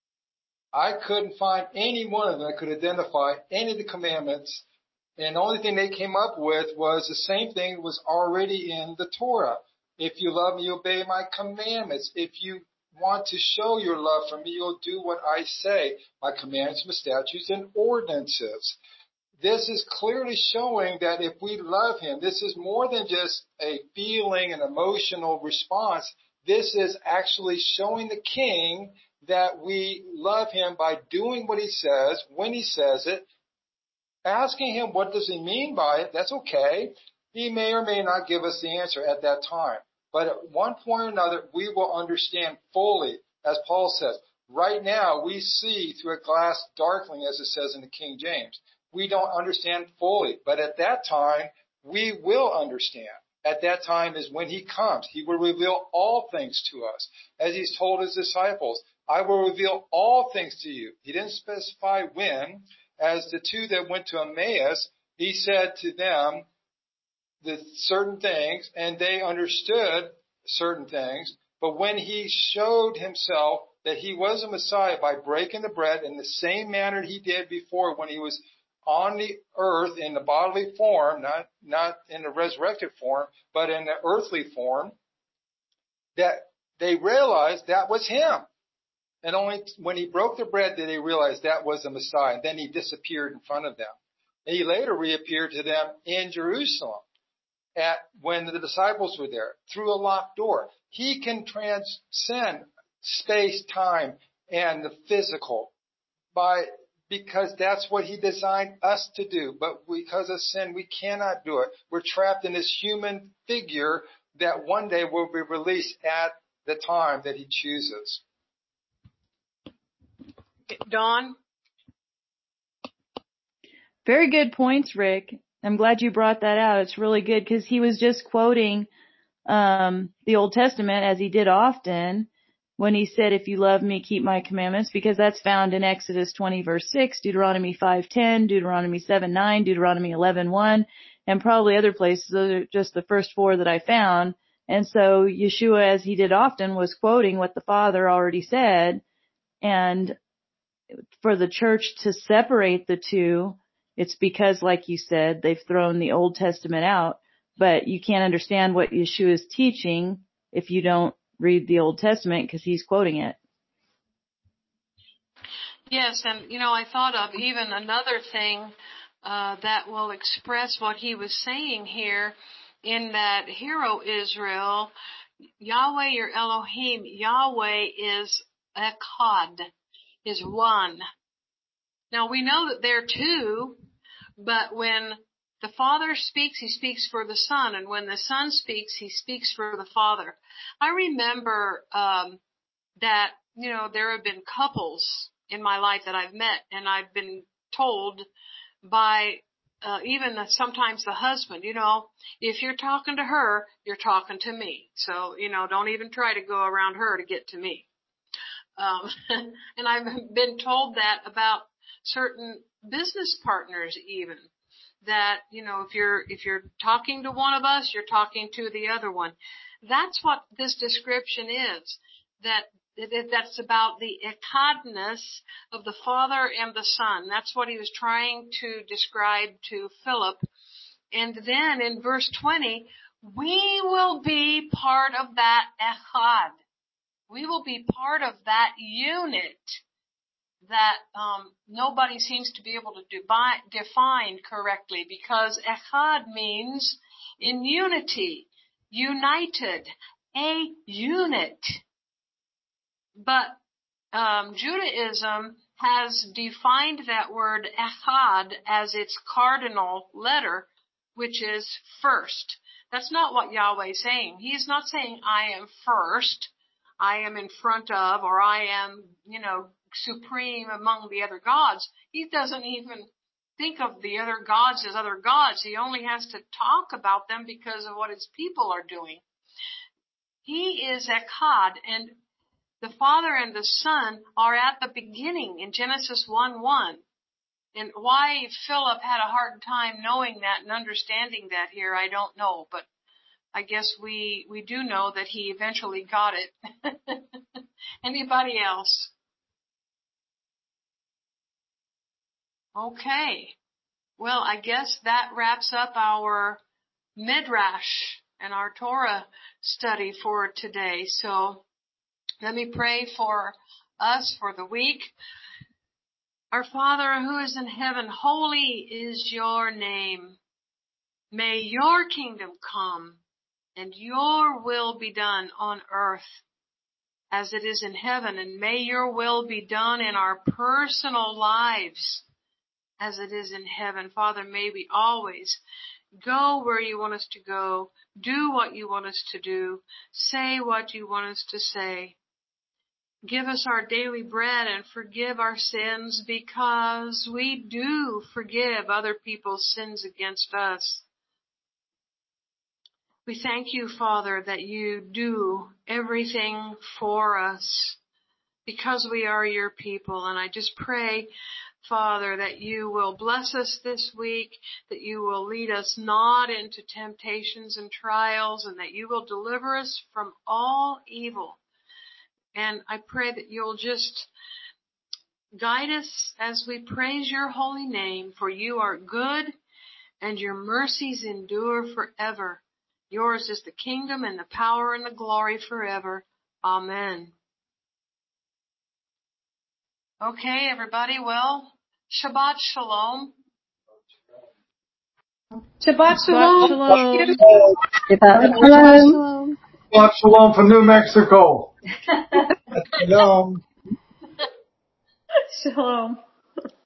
I couldn't find any one of them that could identify any of the commandments. And the only thing they came up with was the same thing that was already in the Torah. If you love me, obey my commandments. If you want to show your love for me, you'll do what I say, my commandments, my statutes, and ordinances. This is clearly showing that if we love him, this is more than just a feeling, an emotional response. This is actually showing the king that we love him by doing what he says, when he says it, asking him what does he mean by it. That's okay. He may or may not give us the answer at that time. But at one point or another, we will understand fully, as Paul says. Right now, we see through a glass darkling, as it says in the King James. We don't understand fully. But at that time, we will understand. At that time is when he comes. He will reveal all things to us. As he's told his disciples, I will reveal all things to you. He didn't specify when. As the two that went to Emmaus, he said to them the certain things, and they understood certain things. But when he showed himself that he was a Messiah by breaking the bread in the same manner he did before when he was on the earth in the bodily form, not in the resurrected form, but in the earthly form, that they realized that was him. And only when he broke the bread did they realize that was the Messiah. And then he disappeared in front of them. And he later reappeared to them in Jerusalem when the disciples were there through a locked door. He can transcend space, time, and the physical because that's what he designed us to do. But because of sin, we cannot do it. We're trapped in this human figure that one day will be released at the time that he chooses. Dawn? Very good points, Rick. I'm glad you brought that out. It's really good because he was just quoting the Old Testament, as he did often, when he said, if you love me, keep my commandments, because that's found in Exodus 20 verse 6, Deuteronomy 5:10, Deuteronomy 7:9, Deuteronomy 11:1, and probably other places. Those are just the first four that I found. And so Yeshua, as he did often, was quoting what the Father already said. And for the church to separate the two, it's because, like you said, they've thrown the Old Testament out. But you can't understand what Yeshua is teaching if you don't read the Old Testament, because he's quoting it. Yes, and I thought of even another thing that will express what he was saying here in that, Hear, O Israel, Yahweh your Elohim, Yahweh is Echad, is one. Now we know that there are two, but when the Father speaks, he speaks for the Son, and when the Son speaks, he speaks for the Father. I remember that, there have been couples in my life that I've met, and I've been told by even sometimes the husband, if you're talking to her, you're talking to me. So, don't even try to go around her to get to me. And I've been told that about certain business partners even. That, if you're talking to one of us, you're talking to the other one. That's what this description is. That's about the echadness of the Father and the Son. That's what he was trying to describe to Philip. And then in verse 20, we will be part of that echad. We will be part of that unit that nobody seems to be able to define correctly, because echad means in unity, united, a unit. But Judaism has defined that word echad as its cardinal letter, which is first. That's not what Yahweh is saying. He is not saying, I am first, I am in front of, or I am, supreme among the other gods. He doesn't even think of the other gods as other gods. He only has to talk about them because of what his people are doing. He is Echad, and the Father and the Son are at the beginning in Genesis 1:1. And why Philip had a hard time knowing that and understanding that here, I don't know. But I guess we do know that he eventually got it. Anybody else? Okay. Well, I guess that wraps up our Midrash and our Torah study for today. So let me pray for us for the week. Our Father who is in heaven, holy is your name. May your kingdom come and your will be done on earth as it is in heaven. And may your will be done in our personal lives as it is in heaven. Father, may we always go where you want us to go, do what you want us to do, say what you want us to say. Give us our daily bread and forgive our sins, because we do forgive other people's sins against us. We thank you, Father, that you do everything for us because we are your people. And I just pray, Father, that you will bless us this week, that you will lead us not into temptations and trials, and that you will deliver us from all evil. And I pray that you'll just guide us as we praise your holy name, for you are good and your mercies endure forever. Yours is the kingdom and the power and the glory forever. Amen. Okay, everybody. Well, Shabbat Shalom. Shabbat Shalom. Shalom. Shabbat Shalom. Shabbat Shalom from New Mexico. Shalom. Shalom.